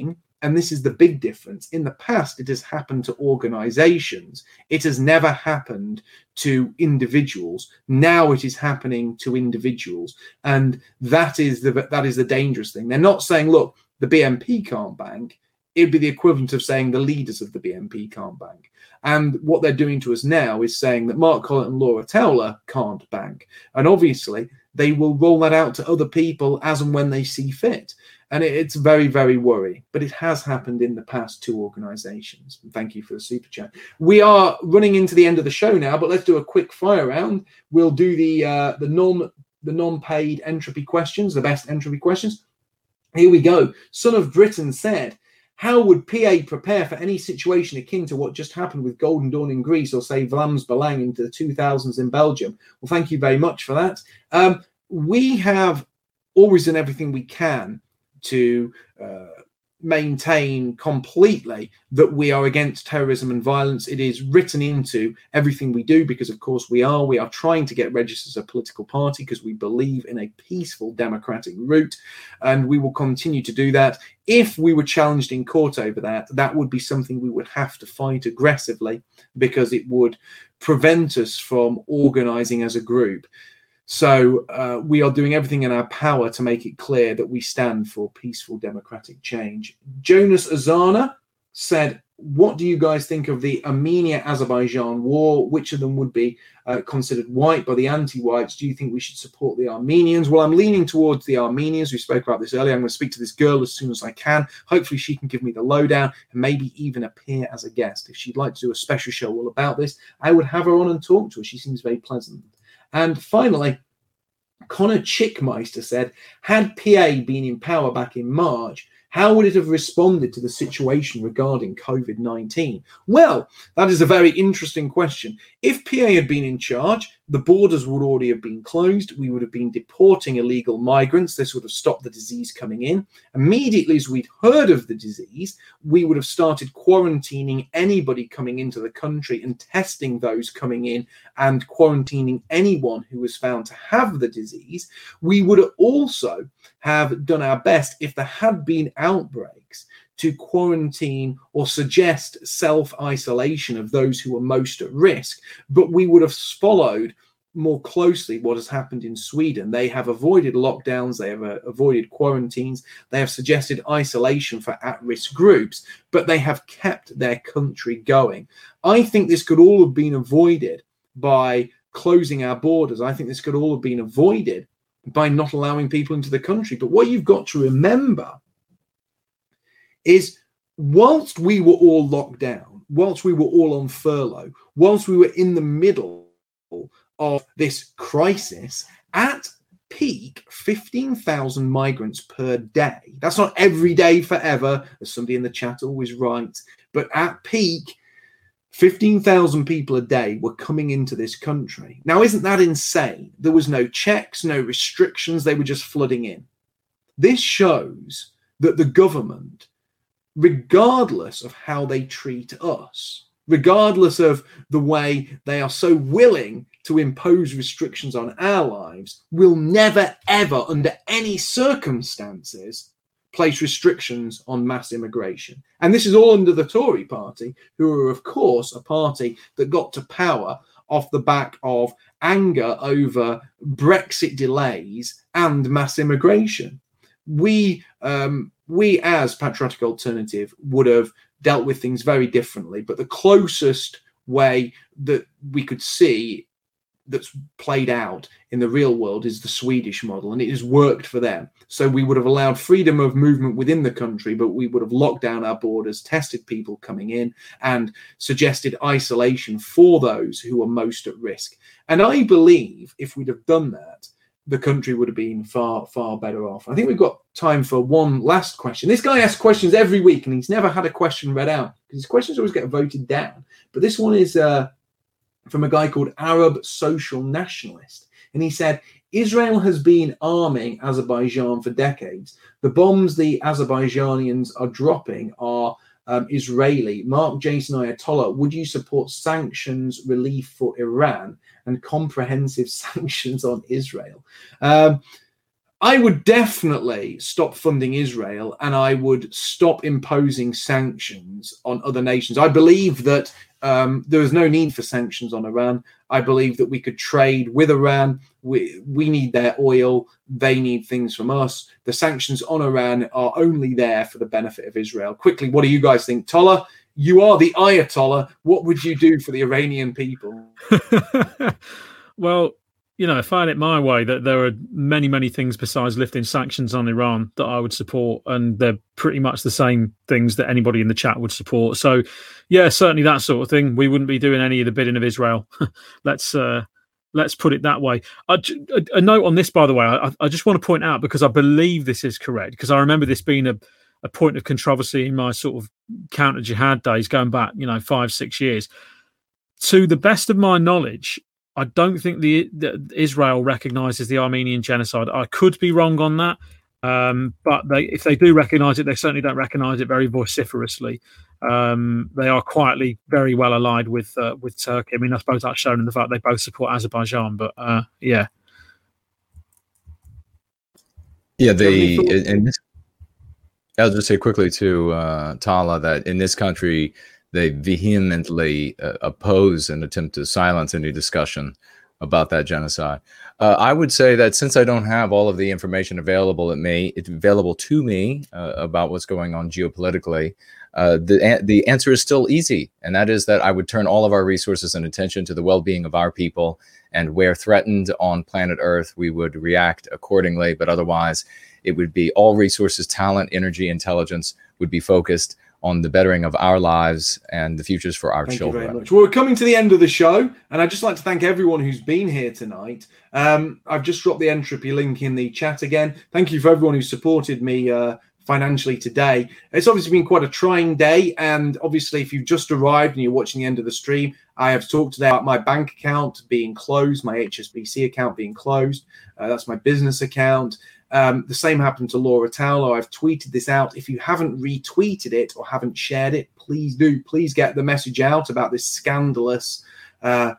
and this is the big difference, in the past it has happened to organizations. It has never happened to individuals. Now it is happening to individuals, and that is the that is the dangerous thing. They're not saying, look, the B N P can't bank. It'd be the equivalent of saying the leaders of the B N P can't bank. And what they're doing to us now is saying that Mark Collett and Laura Towler can't bank. And obviously, they will roll that out to other people as and when they see fit. And it, it's very, very worrying. But it has happened in the past to organizations. Thank you for the super chat. We are running into the end of the show now, but let's do a quick fire round. We'll do the uh, the non the non-paid entropy questions, the best entropy questions. Here we go. Son of Britain said, how would P A prepare for any situation akin to what just happened with Golden Dawn in Greece, or say Vlaams Belang into the two thousands in Belgium? Well, thank you very much for that. Um, we have always done everything we can to uh, maintain completely that we are against terrorism and violence. It is written into everything we do because, of course, we are. We are trying to get registered as a political party because we believe in a peaceful democratic route, and we will continue to do that. If we were challenged in court over that, that would be something we would have to fight aggressively because it would prevent us from organizing as a group. So uh, we are doing everything in our power to make it clear that we stand for peaceful democratic change. Jonas Azana said, what do you guys think of the Armenia-Azerbaijan war? Which of them would be uh, considered white by the anti-whites? Do you think we should support the Armenians? Well, I'm leaning towards the Armenians. We spoke about this earlier. I'm going to speak to this girl as soon as I can. Hopefully she can give me the lowdown and maybe even appear as a guest. If she'd like to do a special show all about this, I would have her on and talk to her. She seems very pleasant. And finally, Connor Chickmeister said, had P A been in power back in March, how would it have responded to the situation regarding COVID nineteen? Well, that is a very interesting question. If P A had been in charge, the borders would already have been closed. We would have been deporting illegal migrants. This would have stopped the disease coming in. Immediately as we'd heard of the disease, we would have started quarantining anybody coming into the country and testing those coming in and quarantining anyone who was found to have the disease. We would also have done our best, if there had been outbreaks, to quarantine or suggest self-isolation of those who were most at risk. But we would have followed more closely what has happened in Sweden. They have avoided lockdowns, they have uh, avoided quarantines, they have suggested isolation for at-risk groups, but they have kept their country going. I think this could all have been avoided by closing our borders. I think this could all have been avoided by not allowing people into the country. But what you've got to remember is, whilst we were all locked down, whilst we were all on furlough, whilst we were in the middle of this crisis, at peak, fifteen thousand migrants per day. That's not every day forever, as somebody in the chat always writes, but at peak, fifteen thousand people a day were coming into this country. Now, isn't that insane? There was no checks, no restrictions. They were just flooding in. This shows that the government, regardless of how they treat us, regardless of the way they are so willing to impose restrictions on our lives, will never, ever, under any circumstances, place restrictions on mass immigration. And this is all under the Tory party, who are, of course, a party that got to power off the back of anger over Brexit delays and mass immigration. We, um, we as Patriotic Alternative would have dealt with things very differently, but the closest way that we could see that's played out in the real world is the Swedish model, and it has worked for them. So we would have allowed freedom of movement within the country, but we would have locked down our borders, tested people coming in, and suggested isolation for those who are most at risk. And I believe if we'd have done that, the country would have been far, far better off. I think we've got time for one last question. This guy asks questions every week, and he's never had a question read out because his questions always get voted down. But this one is uh, from a guy called Arab Social Nationalist. And he said, Israel has been arming Azerbaijan for decades. The bombs the Azerbaijanians are dropping are um, Israeli. Mark Jason Ayatollah, would you support sanctions relief for Iran and comprehensive sanctions on Israel? Um, I would definitely stop funding Israel, and I would stop imposing sanctions on other nations. I believe that um, there is no need for sanctions on Iran. I believe that we could trade with Iran. We, we need their oil. They need things from us. The sanctions on Iran are only there for the benefit of Israel. Quickly, what do you guys think? Tola, you are the Ayatollah. What would you do for the Iranian people? Well, you know, if I had it my way, that there are many, many things besides lifting sanctions on Iran that I would support, and they're pretty much the same things that anybody in the chat would support. So, yeah, certainly that sort of thing. We wouldn't be doing any of the bidding of Israel. let's uh, let's put it that way. A, a note on this, by the way, I, I just want to point out, because I believe this is correct, because I remember this being a, a point of controversy in my sort of counter-jihad days, going back, you know, five, six years. To the best of my knowledge, I don't think the, the Israel recognises the Armenian genocide. I could be wrong on that, um, but they, if they do recognise it, they certainly don't recognise it very vociferously. Um, they are quietly very well allied with uh, with Turkey. I mean, I suppose that's shown in the fact they both support Azerbaijan. But uh, yeah, yeah. They in this, I'll just say quickly to uh, Tala that in this country, they vehemently uh, oppose and attempt to silence any discussion about that genocide. Uh, I would say that since I don't have all of the information available at me, it's available to me uh, about what's going on geopolitically, uh, the the answer is still easy, and that is that I would turn all of our resources and attention to the well-being of our people, and where threatened on planet Earth, we would react accordingly. But otherwise, it would be all resources, talent, energy, intelligence would be focused on the bettering of our lives and the futures for our thank children. You very much. Well, we're coming to the end of the show, and I'd just like to thank everyone who's been here tonight. Um, I've just dropped the Entropy link in the chat again. Thank you for everyone who supported me uh, financially today. It's obviously been quite a trying day, and obviously if you've just arrived and you're watching the end of the stream, I have talked today about my bank account being closed, my H S B C account being closed. Uh, that's my business account. Um, the same happened to Laura Towler. I've tweeted this out. If you haven't retweeted it or haven't shared it, please do. Please get the message out about this scandalous uh,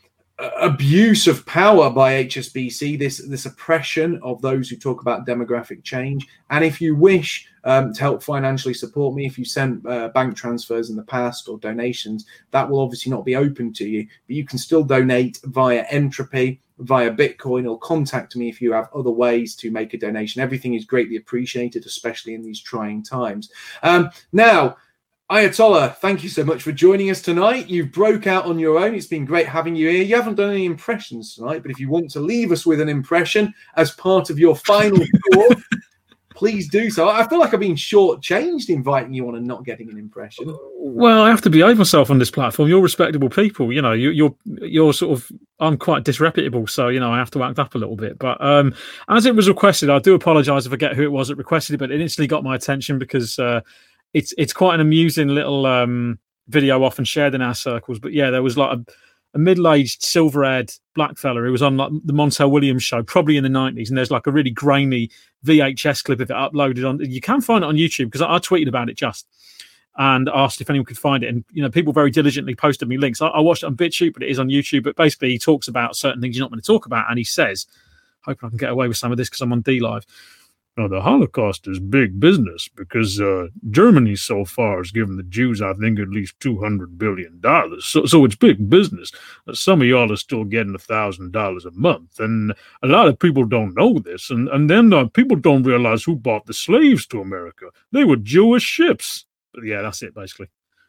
abuse of power by H S B C, this, this oppression of those who talk about demographic change. And if you wish um, to help financially support me, if you sent uh, bank transfers in the past or donations, that will obviously not be open to you. But you can still donate via Entropy, via Bitcoin, or contact me if you have other ways to make a donation. Everything is greatly appreciated, especially in these trying times. Um, now, Ayatollah, thank you so much for joining us tonight. You broke out on your own. It's been great having you here. You haven't done any impressions tonight, but if you want to leave us with an impression as part of your final thought, please do so. I feel like I've been shortchanged inviting you on and not getting an impression. Well, I have to behave myself on this platform. You're respectable people. You know, you, you're you're sort of. I'm quite disreputable, so you know I have to act up a little bit. But um, as it was requested, I do apologise if I forget who it was that requested it, but it instantly got my attention because uh, it's it's quite an amusing little um, video, often shared in our circles. But yeah, there was like a, a middle-aged, silver-haired black fella who was on like the Montel Williams show, probably in the nineties, and there's like a really grainy V H S clip of it uploaded on. You can find it on YouTube because I, I tweeted about it just and asked if anyone could find it, and you know people very diligently posted me links. I, I watched it on BitChute, but it is on YouTube. But basically, he talks about certain things you're not going to talk about, and he says, "Hoping I can get away with some of this because I'm on D Live." Now, the Holocaust is big business because uh, Germany so far has given the Jews, I think, at least two hundred billion dollars. So, so it's big business. Uh, some of y'all are still getting one thousand dollars a month. And a lot of people don't know this. And, and then uh, people don't realize who bought the slaves to America. They were Jewish ships. But yeah, that's it, basically.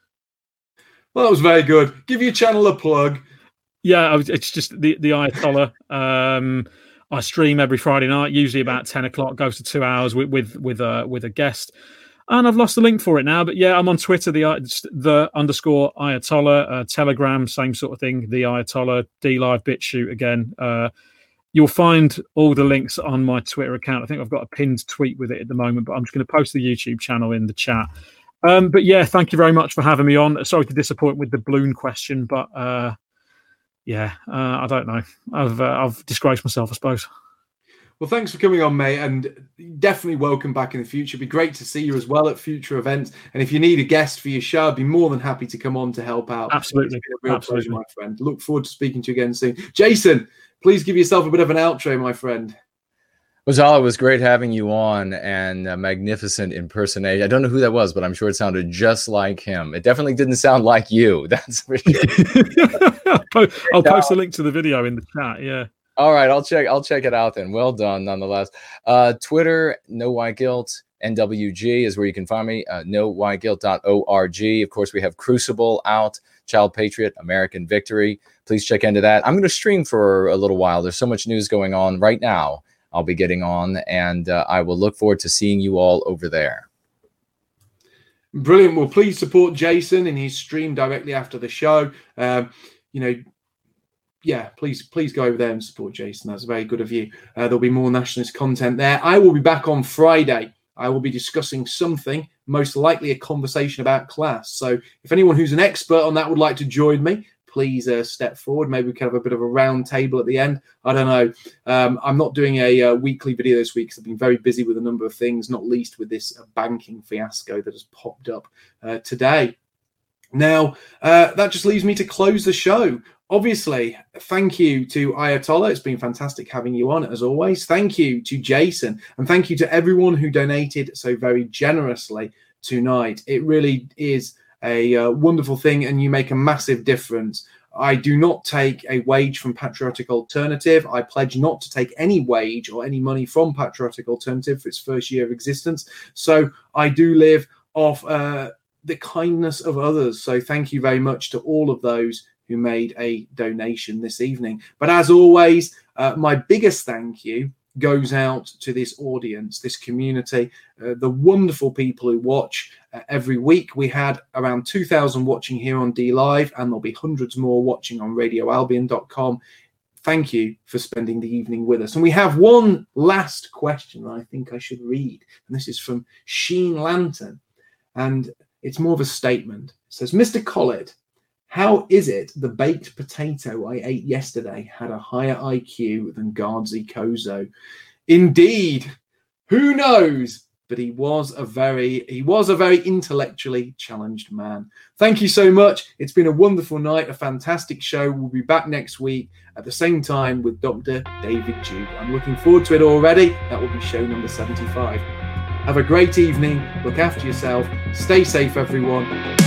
Well, that was very good. Give your channel a plug. Yeah, it's just the, the Ayatollah. Um, I stream every Friday night, usually about ten o'clock, goes to two hours with with with a, with a guest. And I've lost the link for it now. But yeah, I'm on Twitter, the the underscore Ayatollah, uh, Telegram, same sort of thing, the Ayatollah, D Live, BitChute again. Uh, you'll find all the links on my Twitter account. I think I've got a pinned tweet with it at the moment, but I'm just going to post the YouTube channel in the chat. Um, but yeah, thank you very much for having me on. Sorry to disappoint with the balloon question, but uh, yeah, uh, I don't know. I've uh, I've disgraced myself, I suppose. Well, thanks for coming on, mate, and definitely welcome back in the future. It'd be great to see you as well at future events. And if you need a guest for your show, I'd be more than happy to come on to help out. Absolutely. It's been a real Absolutely. pleasure, my friend. Look forward to speaking to you again soon. Jason, please give yourself a bit of an outro, my friend. Ozala, it was great having you on, and a magnificent impersonation. I don't know who that was, but I'm sure it sounded just like him. It definitely didn't sound like you. That's for sure. I'll post a link to the video in the chat. Yeah. All right, I'll check. I'll check it out then. Well done, nonetheless. Uh, Twitter, No Why Guilt. N W G is where you can find me. Uh, no why guilt dot org. Of course, we have Crucible out. Child Patriot, American Victory. Please check into that. I'm going to stream for a little while. There's so much news going on right now. I'll be getting on, and uh, I will look forward to seeing you all over there. Brilliant. Well, please support Jason in his stream directly after the show. Um, you know, yeah, please, please go over there and support Jason. That's very good of you. Uh, there'll be more nationalist content there. I will be back on Friday. I will be discussing something, most likely a conversation about class. So if anyone who's an expert on that would like to join me, please uh, step forward. Maybe we can have a bit of a round table at the end. I don't know. Um, I'm not doing a uh, weekly video this week because I've been very busy with a number of things, not least with this uh, banking fiasco that has popped up uh, today. Now, uh, that just leaves me to close the show. Obviously, thank you to Ayatollah. It's been fantastic having you on, as always. Thank you to Jason. And thank you to everyone who donated so very generously tonight. It really is a uh, wonderful thing, and you make a massive difference. I do not take a wage from Patriotic Alternative. I pledge not to take any wage or any money from Patriotic Alternative for its first year of existence. So I do live off uh, the kindness of others. So thank you very much to all of those who made a donation this evening. But as always, uh, my biggest thank you goes out to this audience, this community, uh, the wonderful people who watch uh, every week. We had around two thousand watching here on D Live, and there'll be hundreds more watching on radio albion dot com. Thank you for spending the evening with us. And we have one last question I think I should read, and this is from Sheen Lantern, and it's more of a statement. It says, Mister Collett, how is it the baked potato I ate yesterday had a higher I Q than Guardsy Kozo? Indeed, who knows? But he was a very, he was a very intellectually challenged man. Thank you so much. It's been a wonderful night, a fantastic show. We'll be back next week at the same time with Doctor David Duke. I'm looking forward to it already. That will be show number seventy-five. Have a great evening. Look after yourself. Stay safe, everyone.